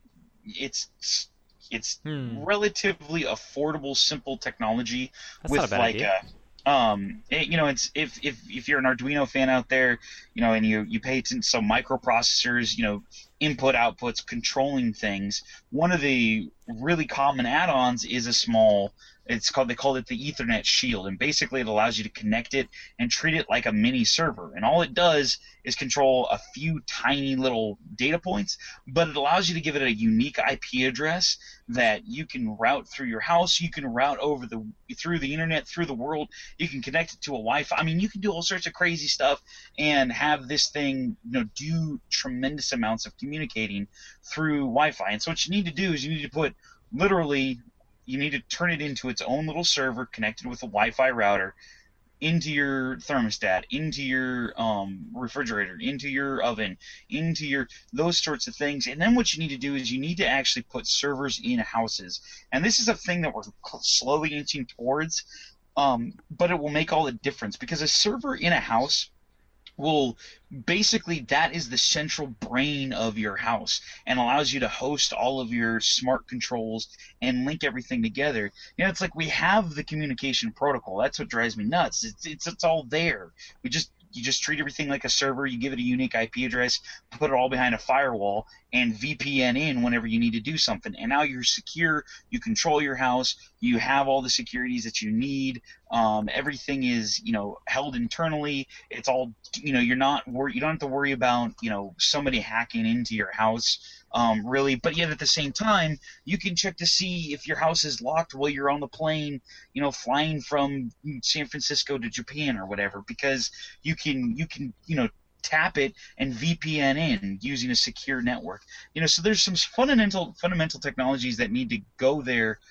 it's It's hmm. relatively affordable, simple technology. That's with not a bad like idea. a, um, it, you know, it's if, if if you're an Arduino fan out there, you know, and you you pay attention to some microprocessors, you know, input outputs, controlling things. One of the really common add-ons is a small. It's called they call it the Ethernet Shield, and basically it allows you to connect it and treat it like a mini server. And all it does is control a few tiny little data points, but it allows you to give it a unique I P address that you can route through your house. You can route over the through the internet, through the world. You can connect it to a Wi-Fi. I mean, you can do all sorts of crazy stuff and have this thing, you know, do tremendous amounts of communicating through Wi-Fi. And so what you need to do is you need to put literally. You need to turn it into its own little server connected with a Wi-Fi router into your thermostat, into your um, refrigerator, into your oven, into your those sorts of things. And then what you need to do is you need to actually put servers in houses. And this is a thing that we're slowly inching towards, um, but it will make all the difference because a server in a house will basically that is the central brain of your house and allows you to host all of your smart controls and link everything together. You know, it's like we have the communication protocol. That's what drives me nuts. It's it's, it's all there. We just you just treat everything like a server. You give it a unique I P address, put it all behind a firewall, and V P N in whenever you need to do something. And now you're secure. You control your house. You have all the securities that you need. Um, everything is, you know, held internally. It's all, you know, you're not wor- you don't have to worry about, you know, somebody hacking into your house, um, really. But yet at the same time, you can check to see if your house is locked while you're on the plane, you know, flying from San Francisco to Japan or whatever, because you can you can you know tap it and V P N in using a secure network. You know, so there's some fundamental fundamental technologies that need to go there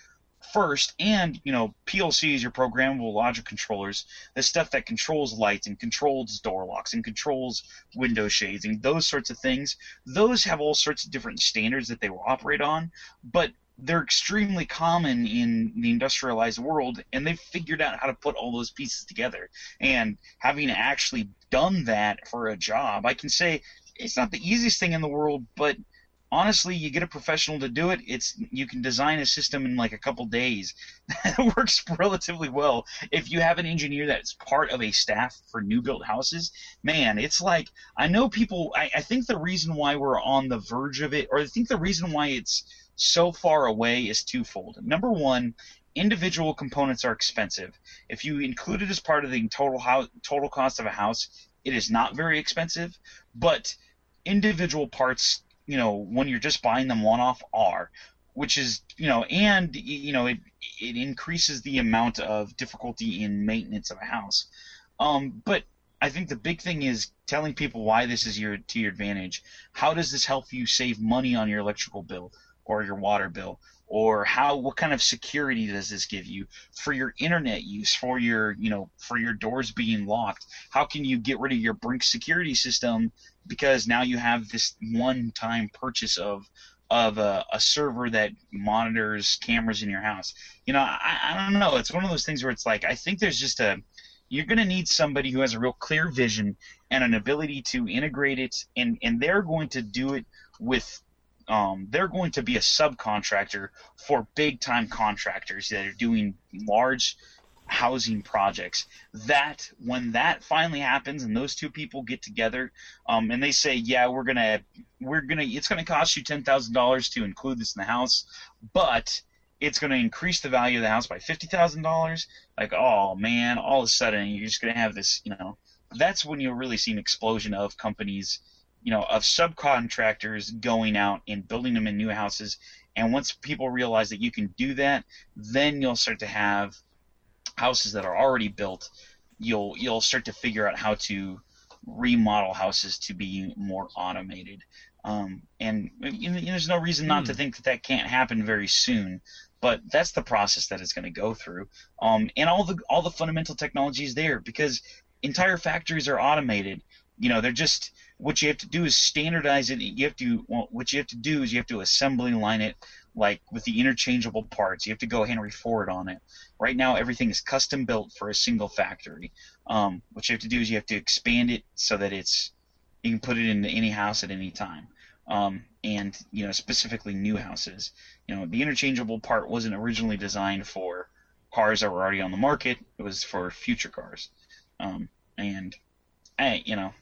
first, and you know P L Cs, your programmable logic controllers, the stuff that controls lights and controls door locks and controls window shades and those sorts of things, those have all sorts of different standards that they will operate on, but they're extremely common in the industrialized world, and they've figured out how to put all those pieces together. And having actually done that for a job, I can say it's not the easiest thing in the world, but honestly, you get a professional to do it, it's you can design a system in like a couple days. It works relatively well. If you have an engineer that's part of a staff for new built houses, man, it's like, I know people, I, I think the reason why we're on the verge of it, or I think the reason why it's so far away is twofold. Number one, individual components are expensive. If you include it as part of the total house, total cost of a house, it is not very expensive, but individual parts, you know, when you're just buying them one-off are, which is, you know, and, you know, it it increases the amount of difficulty in maintenance of a house. Um, but I think the big thing is telling people why this is your to your advantage. How does this help you save money on your electrical bill or your water bill? Or how, what kind of security does this give you for your internet use, for your, you know, for your doors being locked? How can you get rid of your Brink security system because now you have this one-time purchase of of a, a server that monitors cameras in your house? You know, I, I don't know. It's one of those things where it's like, I think there's just a, you're going to need somebody who has a real clear vision and an ability to integrate it, and, and they're going to do it with Um, they're going to be a subcontractor for big-time contractors that are doing large housing projects. That when that finally happens and those two people get together, um, and they say, "Yeah, we're gonna, we're gonna, it's gonna cost you ten thousand dollars to include this in the house, but it's gonna increase the value of the house by fifty thousand dollars." Like, oh man, all of a sudden you're just gonna have this, you know, that's when you'll really see an explosion of companies, you know, of subcontractors going out and building them in new houses. And once people realize that you can do that, then you'll start to have houses that are already built. You'll you'll start to figure out how to remodel houses to be more automated. Um, and you know, there's no reason not mm. to think that that can't happen very soon. But that's the process that it's going to go through. Um, and all the all the fundamental technology is there because entire factories are automated. You know, they're just, what you have to do is standardize it. You have to, well, what you have to do is you have to assembly line it like with the interchangeable parts. You have to go Henry Ford on it. Right now, everything is custom built for a single factory. Um, what you have to do is you have to expand it so that it's, you can put it into any house at any time. Um, and, you know, specifically new houses. You know, the interchangeable part wasn't originally designed for cars that were already on the market. It was for future cars. Um, and, hey, you know,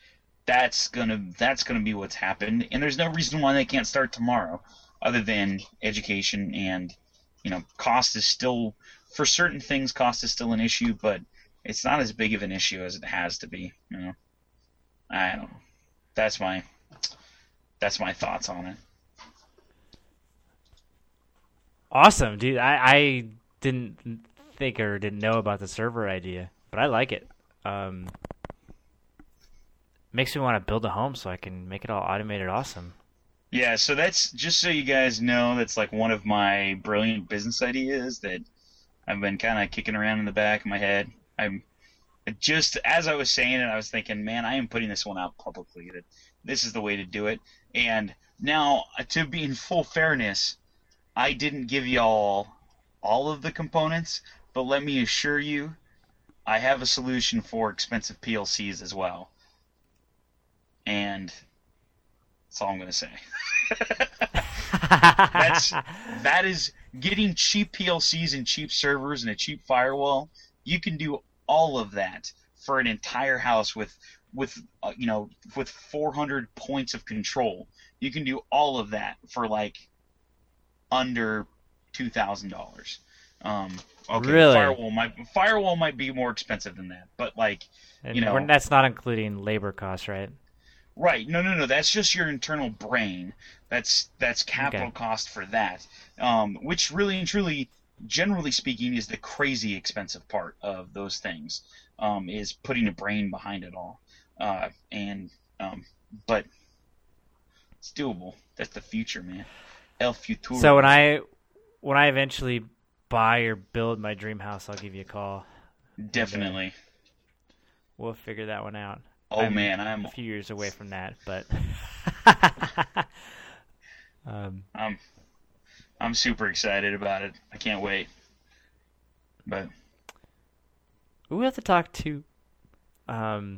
That's gonna that's gonna be what's happened, and there's no reason why they can't start tomorrow, other than education and, you know, cost is still, for certain things, cost is still an issue, but it's not as big of an issue as it has to be. You know, I don't know. That's my that's my thoughts on it. Awesome, dude. I, I didn't think or didn't know about the server idea, but I like it. Um, Makes me want to build a home so I can make it all automated awesome. Yeah, so that's, just so you guys know, that's like one of my brilliant business ideas that I've been kind of kicking around in the back of my head. I'm just, as I was saying it, I was thinking, man, I am putting this one out publicly, that this is the way to do it. And now, to be in full fairness, I didn't give y'all all of the components, but let me assure you, I have a solution for expensive P L Cs as well. And that's all I'm going to say. That's that is getting cheap P L Cs and cheap servers and a cheap firewall. You can do all of that for an entire house with with uh, you know, with four hundred points of control. You can do all of that for like under two thousand dollars. Um, okay, really? firewall might firewall might be more expensive than that, but like, and you know, that's not including labor costs, right? Right. No, no, no. That's just your internal brain. That's that's capital okay. cost for that. Um, which really and truly, generally speaking, is the crazy expensive part of those things. Um, is putting a brain behind it all. Uh, and um, but it's doable. That's the future, man. El futuro. So when I when I eventually buy or build my dream house, I'll give you a call. Definitely. We'll figure that one out. Oh I'm man, I'm a few years away from that, but um, I'm I'm super excited about it. I can't wait. But we have to talk to. Um,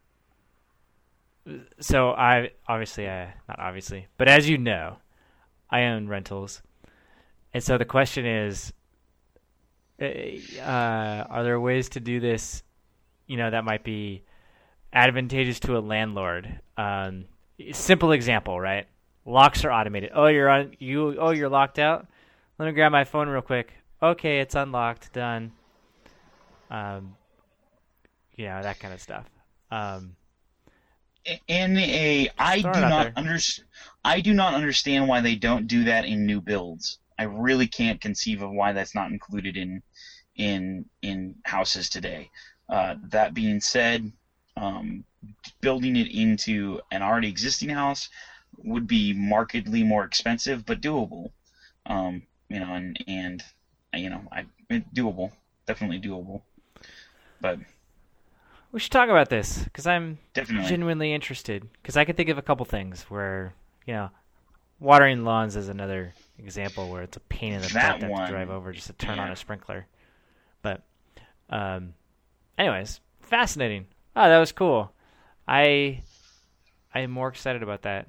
so I obviously I not obviously, but as you know, I own rentals, and so the question is, uh, are there ways to do this? You know, that might be advantageous to a landlord. Um, simple example, right? Locks are automated. Oh, you're on. You. Oh, you're locked out. Let me grab my phone real quick. Okay, it's unlocked. Done. Um, you know, that kind of stuff. Um, in a, I do not under, I do not understand why they don't do that in new builds. I really can't conceive of why that's not included in, in, in houses today. Uh, that being said, um, building it into an already existing house would be markedly more expensive, but doable. Um, you know, and and you know, I doable, definitely doable. But we should talk about this because I'm definitely genuinely interested. Because I can think of a couple things where, you know, watering lawns is another example where it's a pain in the that butt to, one, to drive over just to turn yeah. on a sprinkler. But, um, anyways, fascinating. Oh, that was cool. I I am more excited about that.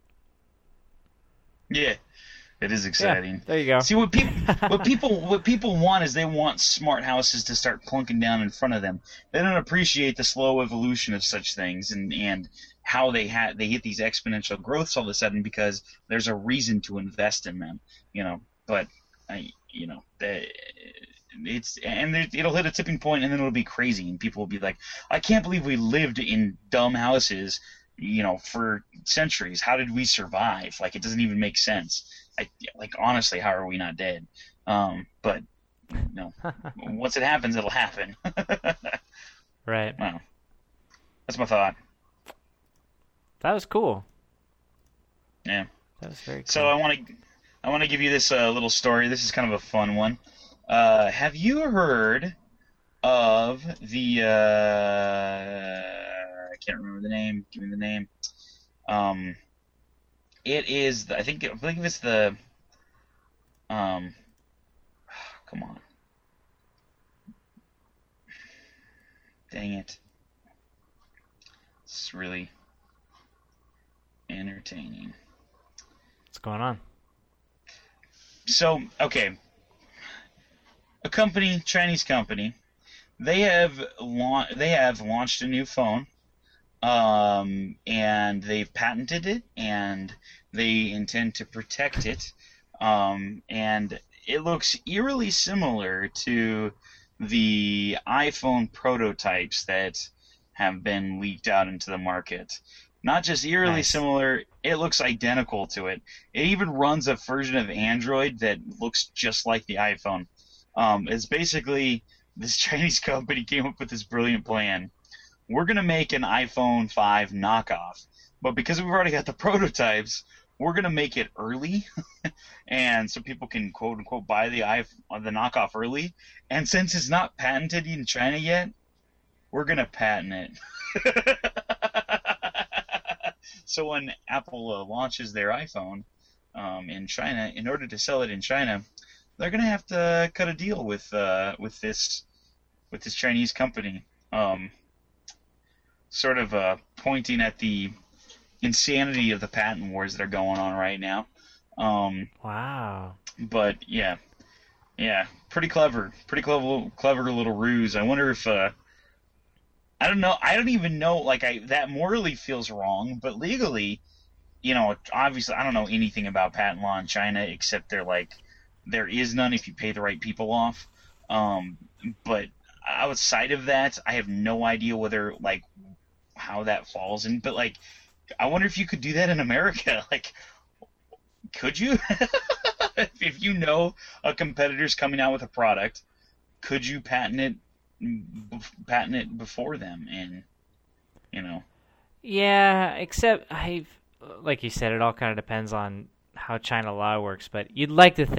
Yeah, it is exciting. Yeah, there you go. See what people what people what people want is they want smart houses to start plunking down in front of them. They don't appreciate the slow evolution of such things and, and how they ha- they hit these exponential growths all of a sudden because there's a reason to invest in them. You know, but I you know they, it's and it'll hit a tipping point and then it'll be crazy and people will be like, I can't believe we lived in dumb houses, you know, for centuries. How did we survive? Like, it doesn't even make sense. I, like, honestly, how are we not dead? Um, but, you know, once it happens, it'll happen. Right. Well, that's my thought. That was cool. Yeah. That was very cool. So I want to, I want to give you this uh, little story. This is kind of a fun one. Uh, have you heard of the? Uh, I can't remember the name. Give me the name. Um, it is. The, I think. I believe it's the. Um, come on. Dang it. It's really entertaining. What's going on? So, okay. A company, Chinese company, they have la- they have launched a new phone, um, and they've patented it, and they intend to protect it, um, and it looks eerily similar to the iPhone prototypes that have been leaked out into the market. Not just eerily Nice. similar, it looks identical to it. It even runs a version of Android that looks just like the iPhone. Um, it's basically this Chinese company came up with this brilliant plan. We're going to make an iPhone five knockoff, but because we've already got the prototypes, we're going to make it early, and so people can quote unquote buy the iPhone, the knockoff early. And since it's not patented in China yet, we're going to patent it. So when Apple uh, launches their iPhone um, in China, in order to sell it in China, they're gonna have to cut a deal with uh, with this with this Chinese company, um, sort of uh, pointing at the insanity of the patent wars that are going on right now. Um, Wow. but yeah, yeah, pretty clever, pretty clever, clever little ruse. I wonder if uh, I don't know. I don't even know. Like, I that morally feels wrong, but legally, you know, obviously, I don't know anything about patent law in China except they're like. There is none if you pay the right people off. Um, but outside of that, I have no idea whether, like, how that falls in. But, like, I wonder if you could do that in America. Like, could you? If you know a competitor's coming out with a product, could you patent it, patent it before them? And, you know. Yeah, except I've, like you said, it all kind of depends on how China law works. But you'd like to think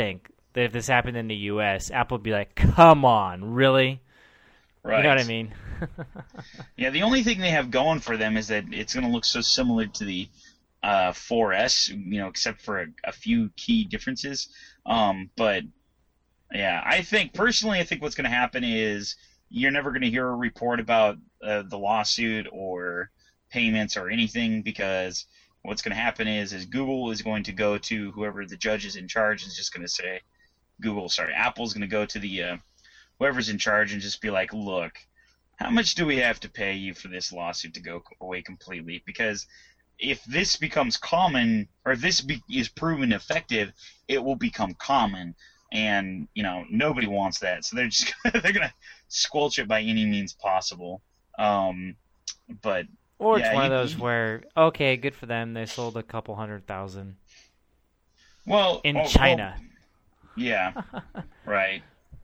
that if this happened in the U S, Apple would be like, "Come on, really?" Right. You know what I mean? Yeah, the only thing they have going for them is that it's going to look so similar to the uh, four S, you know, except for a, a few key differences. Um, but yeah, I think personally, I think what's going to happen is you're never going to hear a report about uh, the lawsuit or payments or anything, because what's going to happen is is Google is going to go to whoever the judge is in charge, is just going to say, Google, sorry, Apple's going to go to the uh, whoever's in charge and just be like, look, how much do we have to pay you for this lawsuit to go away completely? Because if this becomes common, or if this be, is proven effective, it will become common, and you know nobody wants that. So they're just they're gonna squelch it by any means possible. Um, but or it's yeah, one you, of those you, where okay, good for them, they sold a couple hundred thousand. Well, in oh, China. Well, yeah, right.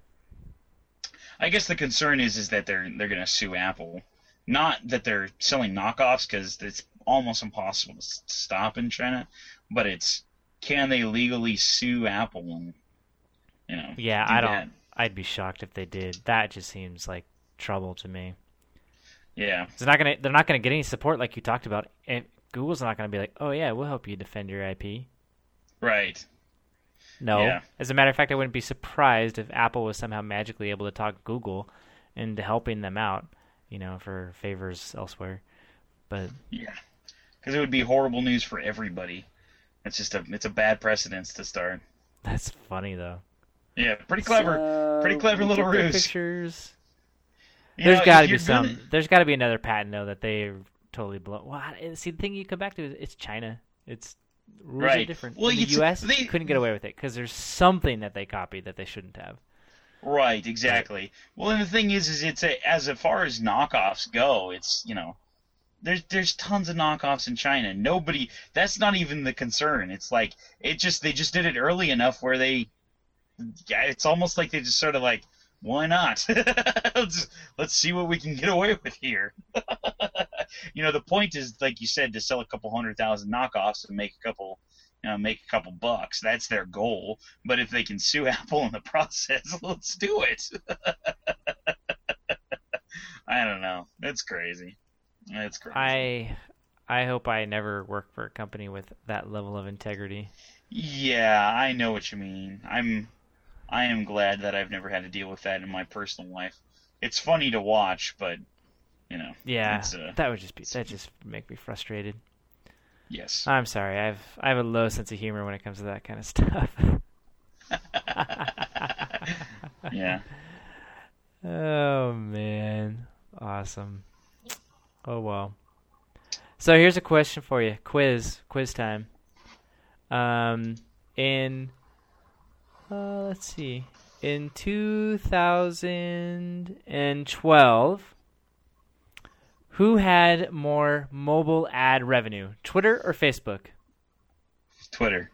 I guess the concern is is that they're they're gonna sue Apple, not that they're selling knockoffs, because it's almost impossible to stop in China, but it's, can they legally sue Apple and, you know, yeah, do I don't. that? I'd be shocked if they did. That just seems like trouble to me. Yeah, They're not gonna. They're not gonna get any support like you talked about. And Google's not gonna be like, "Oh yeah, we'll help you defend your I P." right. No. Yeah. As a matter of fact, I wouldn't be surprised if Apple was somehow magically able to talk Google into helping them out, you know, for favors elsewhere. But Yeah, because it would be horrible news for everybody. It's just a it's a bad precedence to start. that's funny though. Yeah, pretty clever, So, pretty clever we little took the ruse. Pictures. You There's know, got to if be you're some. gonna- There's got to be another patent though that they totally blow. Well, I- see, the thing you come back to is it's China. It's rules are Right. different. Well, In the it's- U S they- couldn't get away with it because there's something that they copied that they shouldn't have. Right, exactly. Well, and the thing is, is it's a, as far as knockoffs go, it's, you know, there's there's tons of knockoffs in China. Nobody, that's not even the concern. It's like it just they just did it early enough where they, yeah, it's almost like they just sort of like, why not? let's let's see what we can get away with here. You know, the point is, like you said, to sell a couple hundred thousand knockoffs and make a couple. You know, make a couple bucks. That's their goal. But if they can sue Apple in the process, let's do it. I don't know. It's crazy. It's crazy. I I hope I never work for a company with that level of integrity. Yeah, I know what you mean. I'm I am glad that I've never had to deal with that in my personal life. It's funny to watch, but you know. Yeah, it's, uh, that would just be that just make me frustrated. Yes. I'm sorry. I've I have a low sense of humor when it comes to that kind of stuff. Yeah. Oh man, awesome. Oh well. So here's a question for you. Quiz, quiz time. Um, in uh, let's see, in two thousand twelve, who had more mobile ad revenue, Twitter or Facebook? Twitter.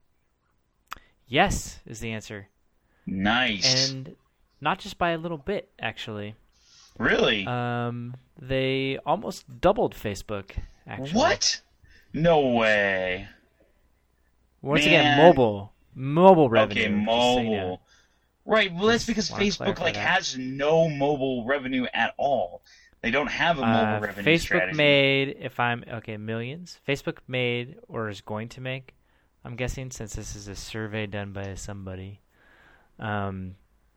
Yes, is the answer. Nice. And not just by a little bit, actually. Really? Um, they almost doubled Facebook, actually. What? No way. Once Man. again, mobile. Mobile revenue. Okay, just so you know. mobile. Right, well that's because Just wanna Facebook clarify like that. has no mobile revenue at all. They don't have a mobile Uh, revenue Facebook strategy. made, if I'm, okay, millions. Facebook made, or is going to make, I'm guessing since this is a survey done by somebody, um,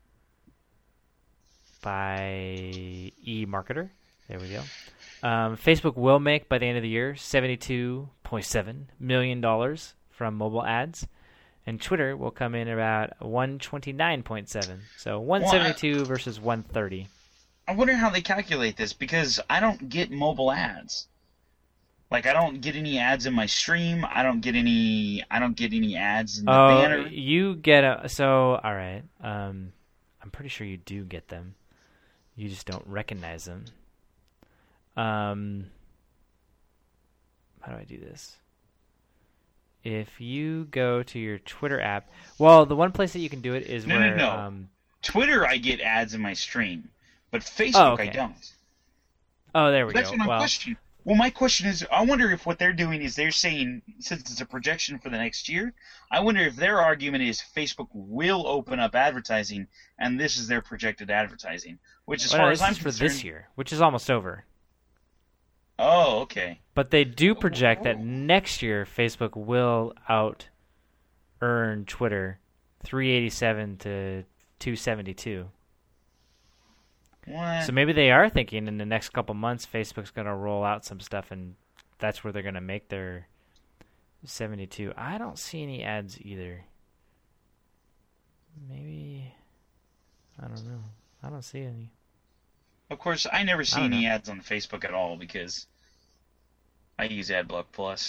by eMarketer. There we go. Um, Facebook will make, by the end of the year, seventy-two point seven million dollars from mobile ads. And Twitter will come in about one twenty-nine point seven. So one seventy-two versus one thirty. I wonder how they calculate this, because I don't get mobile ads. Like I don't get any ads in my stream. I don't get any. I don't get any ads in the Oh, banner. you get a so all right. Um, I'm pretty sure you do get them. You just don't recognize them. Um, how do I do this? If you go to your Twitter app, well, the one place that you can do it is No, no, where no. um. Twitter, I get ads in my stream, but Facebook, Oh, okay. I don't. Oh, there we That's go. what I'm Well, questioning. Well, my question is, I wonder if what they're doing is they're saying, since it's a projection for the next year, I wonder if their argument is Facebook will open up advertising, and this is their projected advertising. Which, as Well, far no, as this I'm is for concerned, this year, which is almost over. Oh, okay. But they do project that next year Facebook will out earn Twitter three eighty-seven to two seventy-two. What? So maybe they are thinking in the next couple months Facebook's going to roll out some stuff, and that's where they're going to make their seventy-two. I don't see any ads either. Maybe, I don't know. I don't see any. Of course, I never see I don't any know. ads on Facebook at all because I use AdBlock Plus.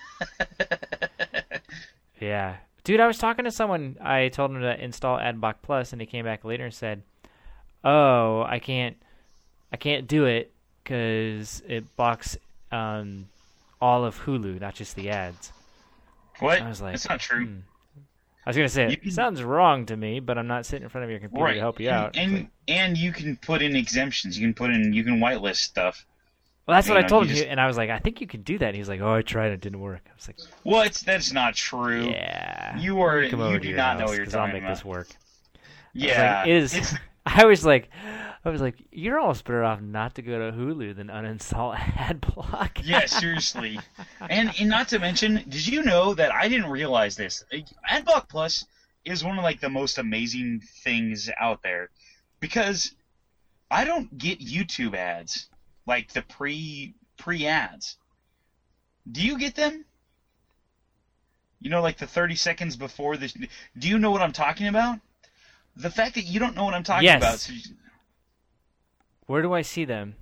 Yeah. Dude, I was talking to someone. I told him to install AdBlock Plus, and he came back later and said, "Oh, I can't, I can't do it because it blocks um, all of Hulu, not just the ads." What? I was like, That's not true. hmm. I was gonna say You it can- sounds wrong to me, but I'm not sitting in front of your computer Right. to help you and, out. And, It's like, and you can put in exemptions. You can put in, you can whitelist stuff. well, that's you what I know, told you him, just- and I was like, I think you can do that. And he's like, Oh, I tried, it didn't work. I was like, Well, it's, that's not true. Yeah, You are- let me come you over do to your not know house, what you're 'cause I'll talking make about. this work. Yeah. Like, it is. It's, I was like, I was like, you're almost better off not to go to Hulu than uninstall AdBlock. yeah, seriously. And, and not to mention, did you know that I didn't realize this? AdBlock Plus is one of like the most amazing things out there because I don't get YouTube ads, like the pre pre ads. Do you get them? You know, like the thirty seconds before this. Do you know what I'm talking about? The fact that you don't know what I'm talking Yes. about. So you- Where do I see them?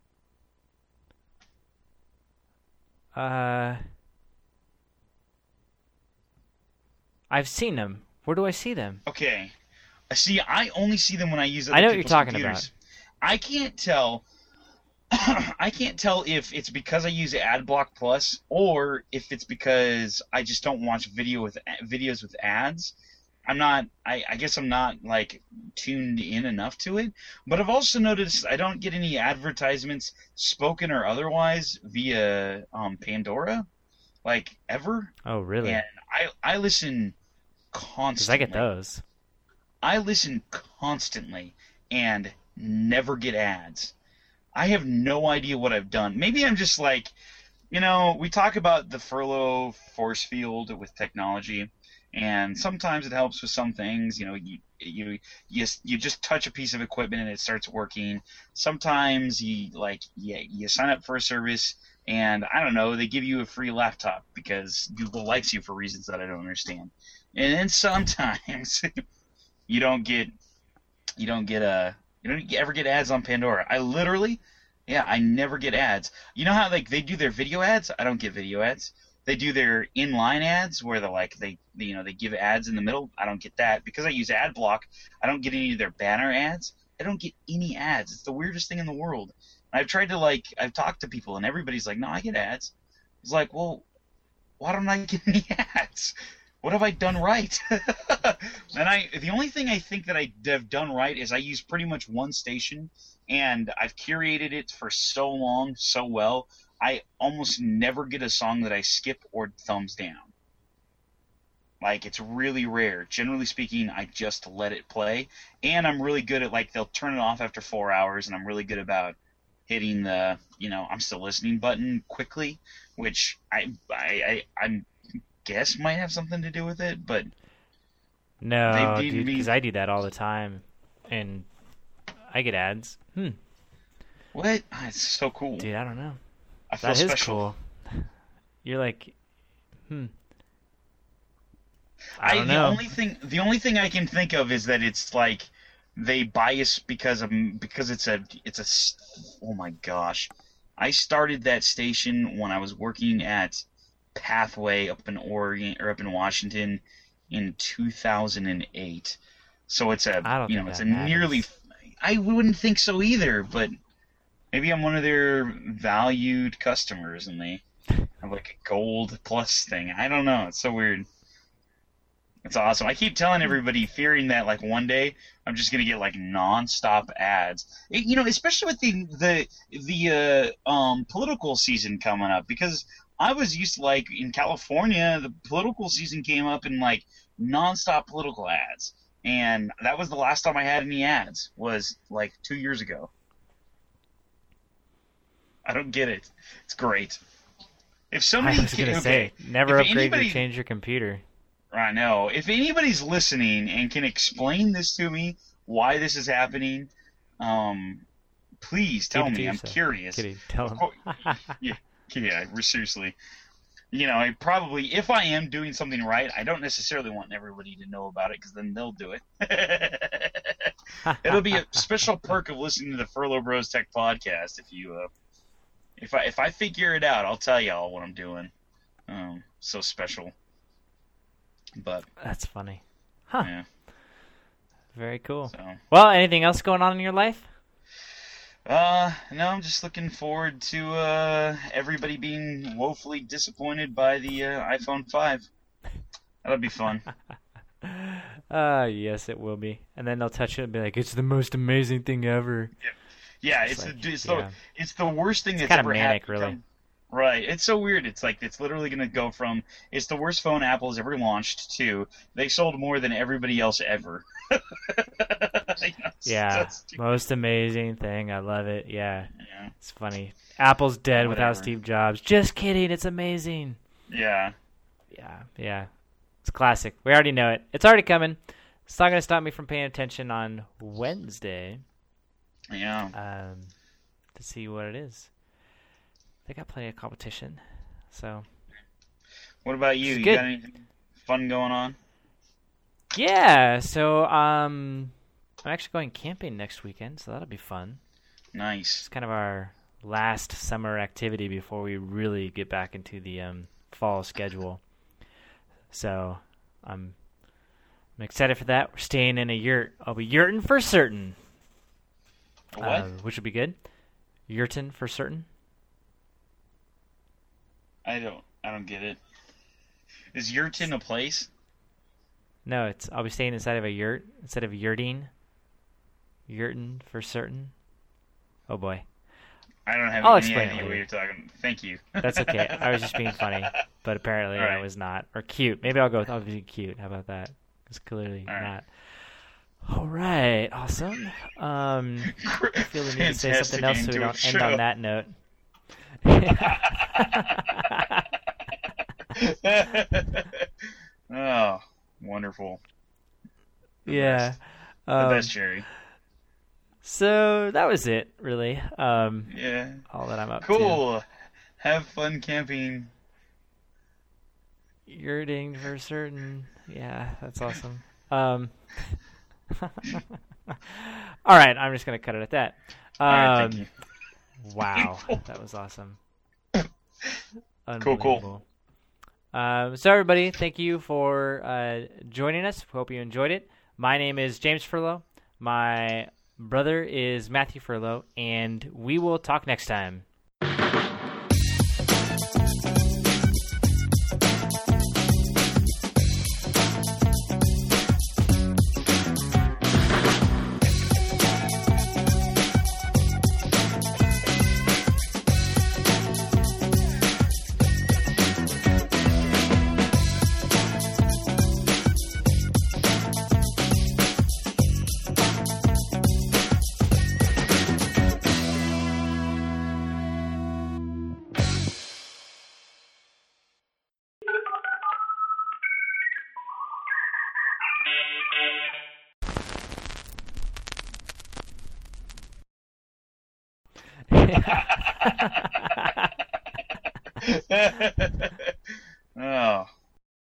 Uh, I've seen them. Where do I see them? Okay. See, I only see them when I use other I know what you're people's talking computers. I can't tell. I can't tell if it's because I use AdBlock Plus or if it's because I just don't watch video with videos with ads. I'm not. I, I guess I'm not like tuned in enough to it. But I've also noticed I don't get any advertisements, spoken or otherwise, via um, Pandora, like ever. Oh, really? And I I listen Because constantly. I get those. I listen constantly and never get ads. I have no idea what I've done. Maybe I'm just like, you know, we talk about the furlough force field with technology, and sometimes it helps with some things. You know, you you you, you just touch a piece of equipment and it starts working. Sometimes you like yeah you sign up for a service and I don't know, they give you a free laptop because Google likes you for reasons that I don't understand. And then sometimes you don't get you don't get a you don't ever get ads on Pandora. I literally, yeah, I never get ads. You know how like they do their video ads? I don't get video ads. They do their inline ads where they're like they, they you know they give ads in the middle. I don't get that because I use AdBlock. I don't get any of their banner ads. I don't get any ads. It's the weirdest thing in the world. I've tried to like I've talked to people and everybody's like, no, I get ads. It's like, well, why don't I get any ads? What have I done right? And I, the only thing I think that I have done right is I use pretty much one station, and I've curated it for so long, so well. I almost never get a song that I skip or thumbs down. Like, it's really rare. Generally speaking, I just let it play, and I'm really good at like they'll turn it off after four hours, and I'm really good about hitting the you know I'm still listening button quickly, which I I, I I'm. guess might have something to do with it, but No, They dude, need me- because I do that all the time, and I get ads. Hmm, what? Ah, it's so cool. dude, I don't know. I feel That is special. cool. You're like, hmm. I, I don't the know. only thing the only thing I can think of is that it's like they bias because of because it's a it's a s- oh my gosh. I started that station when I was working at Pathway up in Oregon or up in Washington in two thousand eight. So it's a I don't you think know it's a that matters. nearly I wouldn't think so either, but maybe I'm one of their valued customers and they have like a gold plus thing. I don't know. It's so weird. It's awesome. I keep telling everybody, fearing that like one day I'm just gonna get like nonstop ads. It- you know, especially with the the the uh, um political season coming up, because I was used to, like, in California, the political season came up in like nonstop political ads, and that was the last time I had any ads, was like two years ago. I don't get it. It's great. If somebody, I was gonna okay, say, never if upgrade anybody- or change your computer. I know. If anybody's listening and can explain this to me, why this is happening, um, please tell Keep it to me. I'm yourself. curious. Kidding. Tell Of him. cour- yeah, yeah, seriously. You know, I probably, if I am doing something right, I don't necessarily want everybody to know about it, because then they'll do it. It'll be a special perk of listening to the Furlough Bros Tech podcast. If you, uh, if I if I figure it out, I'll tell y'all what I'm doing. Um, so special. But That's funny. Huh. yeah, Very cool. so. Well, anything else going on in your life? Uh, no, I'm just looking forward to uh, everybody being woefully disappointed by the uh, iPhone five. That'll be fun. Uh, yes, it will be. And then they'll touch it and be like, "It's the most amazing thing ever." Yeah, It's it's like, the it's yeah. the it's the worst thing It's that's kinda ever manic, happened. really. Right, it's so weird. It's like it's literally gonna go from it's the worst phone Apple has ever launched to they sold more than everybody else ever. You know, it's Yeah, so stupid. most amazing thing. I love it. Yeah, Yeah, it's funny. Apple's dead without Whatever. Steve Jobs. Just kidding. It's amazing. yeah. Yeah, yeah. It's classic. We already know it. It's already coming. It's not going to stop me from paying attention on Wednesday Yeah. um, to see what it is. They got plenty of competition. So, What about you? It's You good. got anything fun going on? yeah. So, um, I'm actually going camping next weekend, so that'll be fun. Nice. It's kind of our last summer activity before we really get back into the um, fall schedule. So, I'm I'm excited for that. We're staying in a yurt. I'll be yurting for certain. What? Uh, which will be good. Yurtin for certain. I don't. I don't get it. Is Yurtin a place? No, it's I'll be staying inside of a yurt instead of yurting. Yurtin for certain. Oh boy, I don't have I'll any explain it idea what later. you're talking. Thank you. that's okay. I was just being funny, but apparently All right. I was not. Or cute. Maybe I'll go with I'll be cute. How about that? It's clearly All right. not. All right, awesome. Um, I feel the need to say something Fantastic else so end we to a don't end show. on that note. Oh, wonderful. The yeah. best. The Um, best, Jerry. so that was it, really. Um, Yeah. all that I'm up to. Cool. Have fun camping. Yurting for certain. Yeah, that's awesome. Um, all right, I'm just gonna cut it at that. Um, All right, thank you. Wow, that was awesome. Cool, cool. Unbelievable. Um, so everybody, thank you for uh, joining us. Hope you enjoyed it. My name is James Furlow. My brother is Matthew Furlow, and we will talk next time.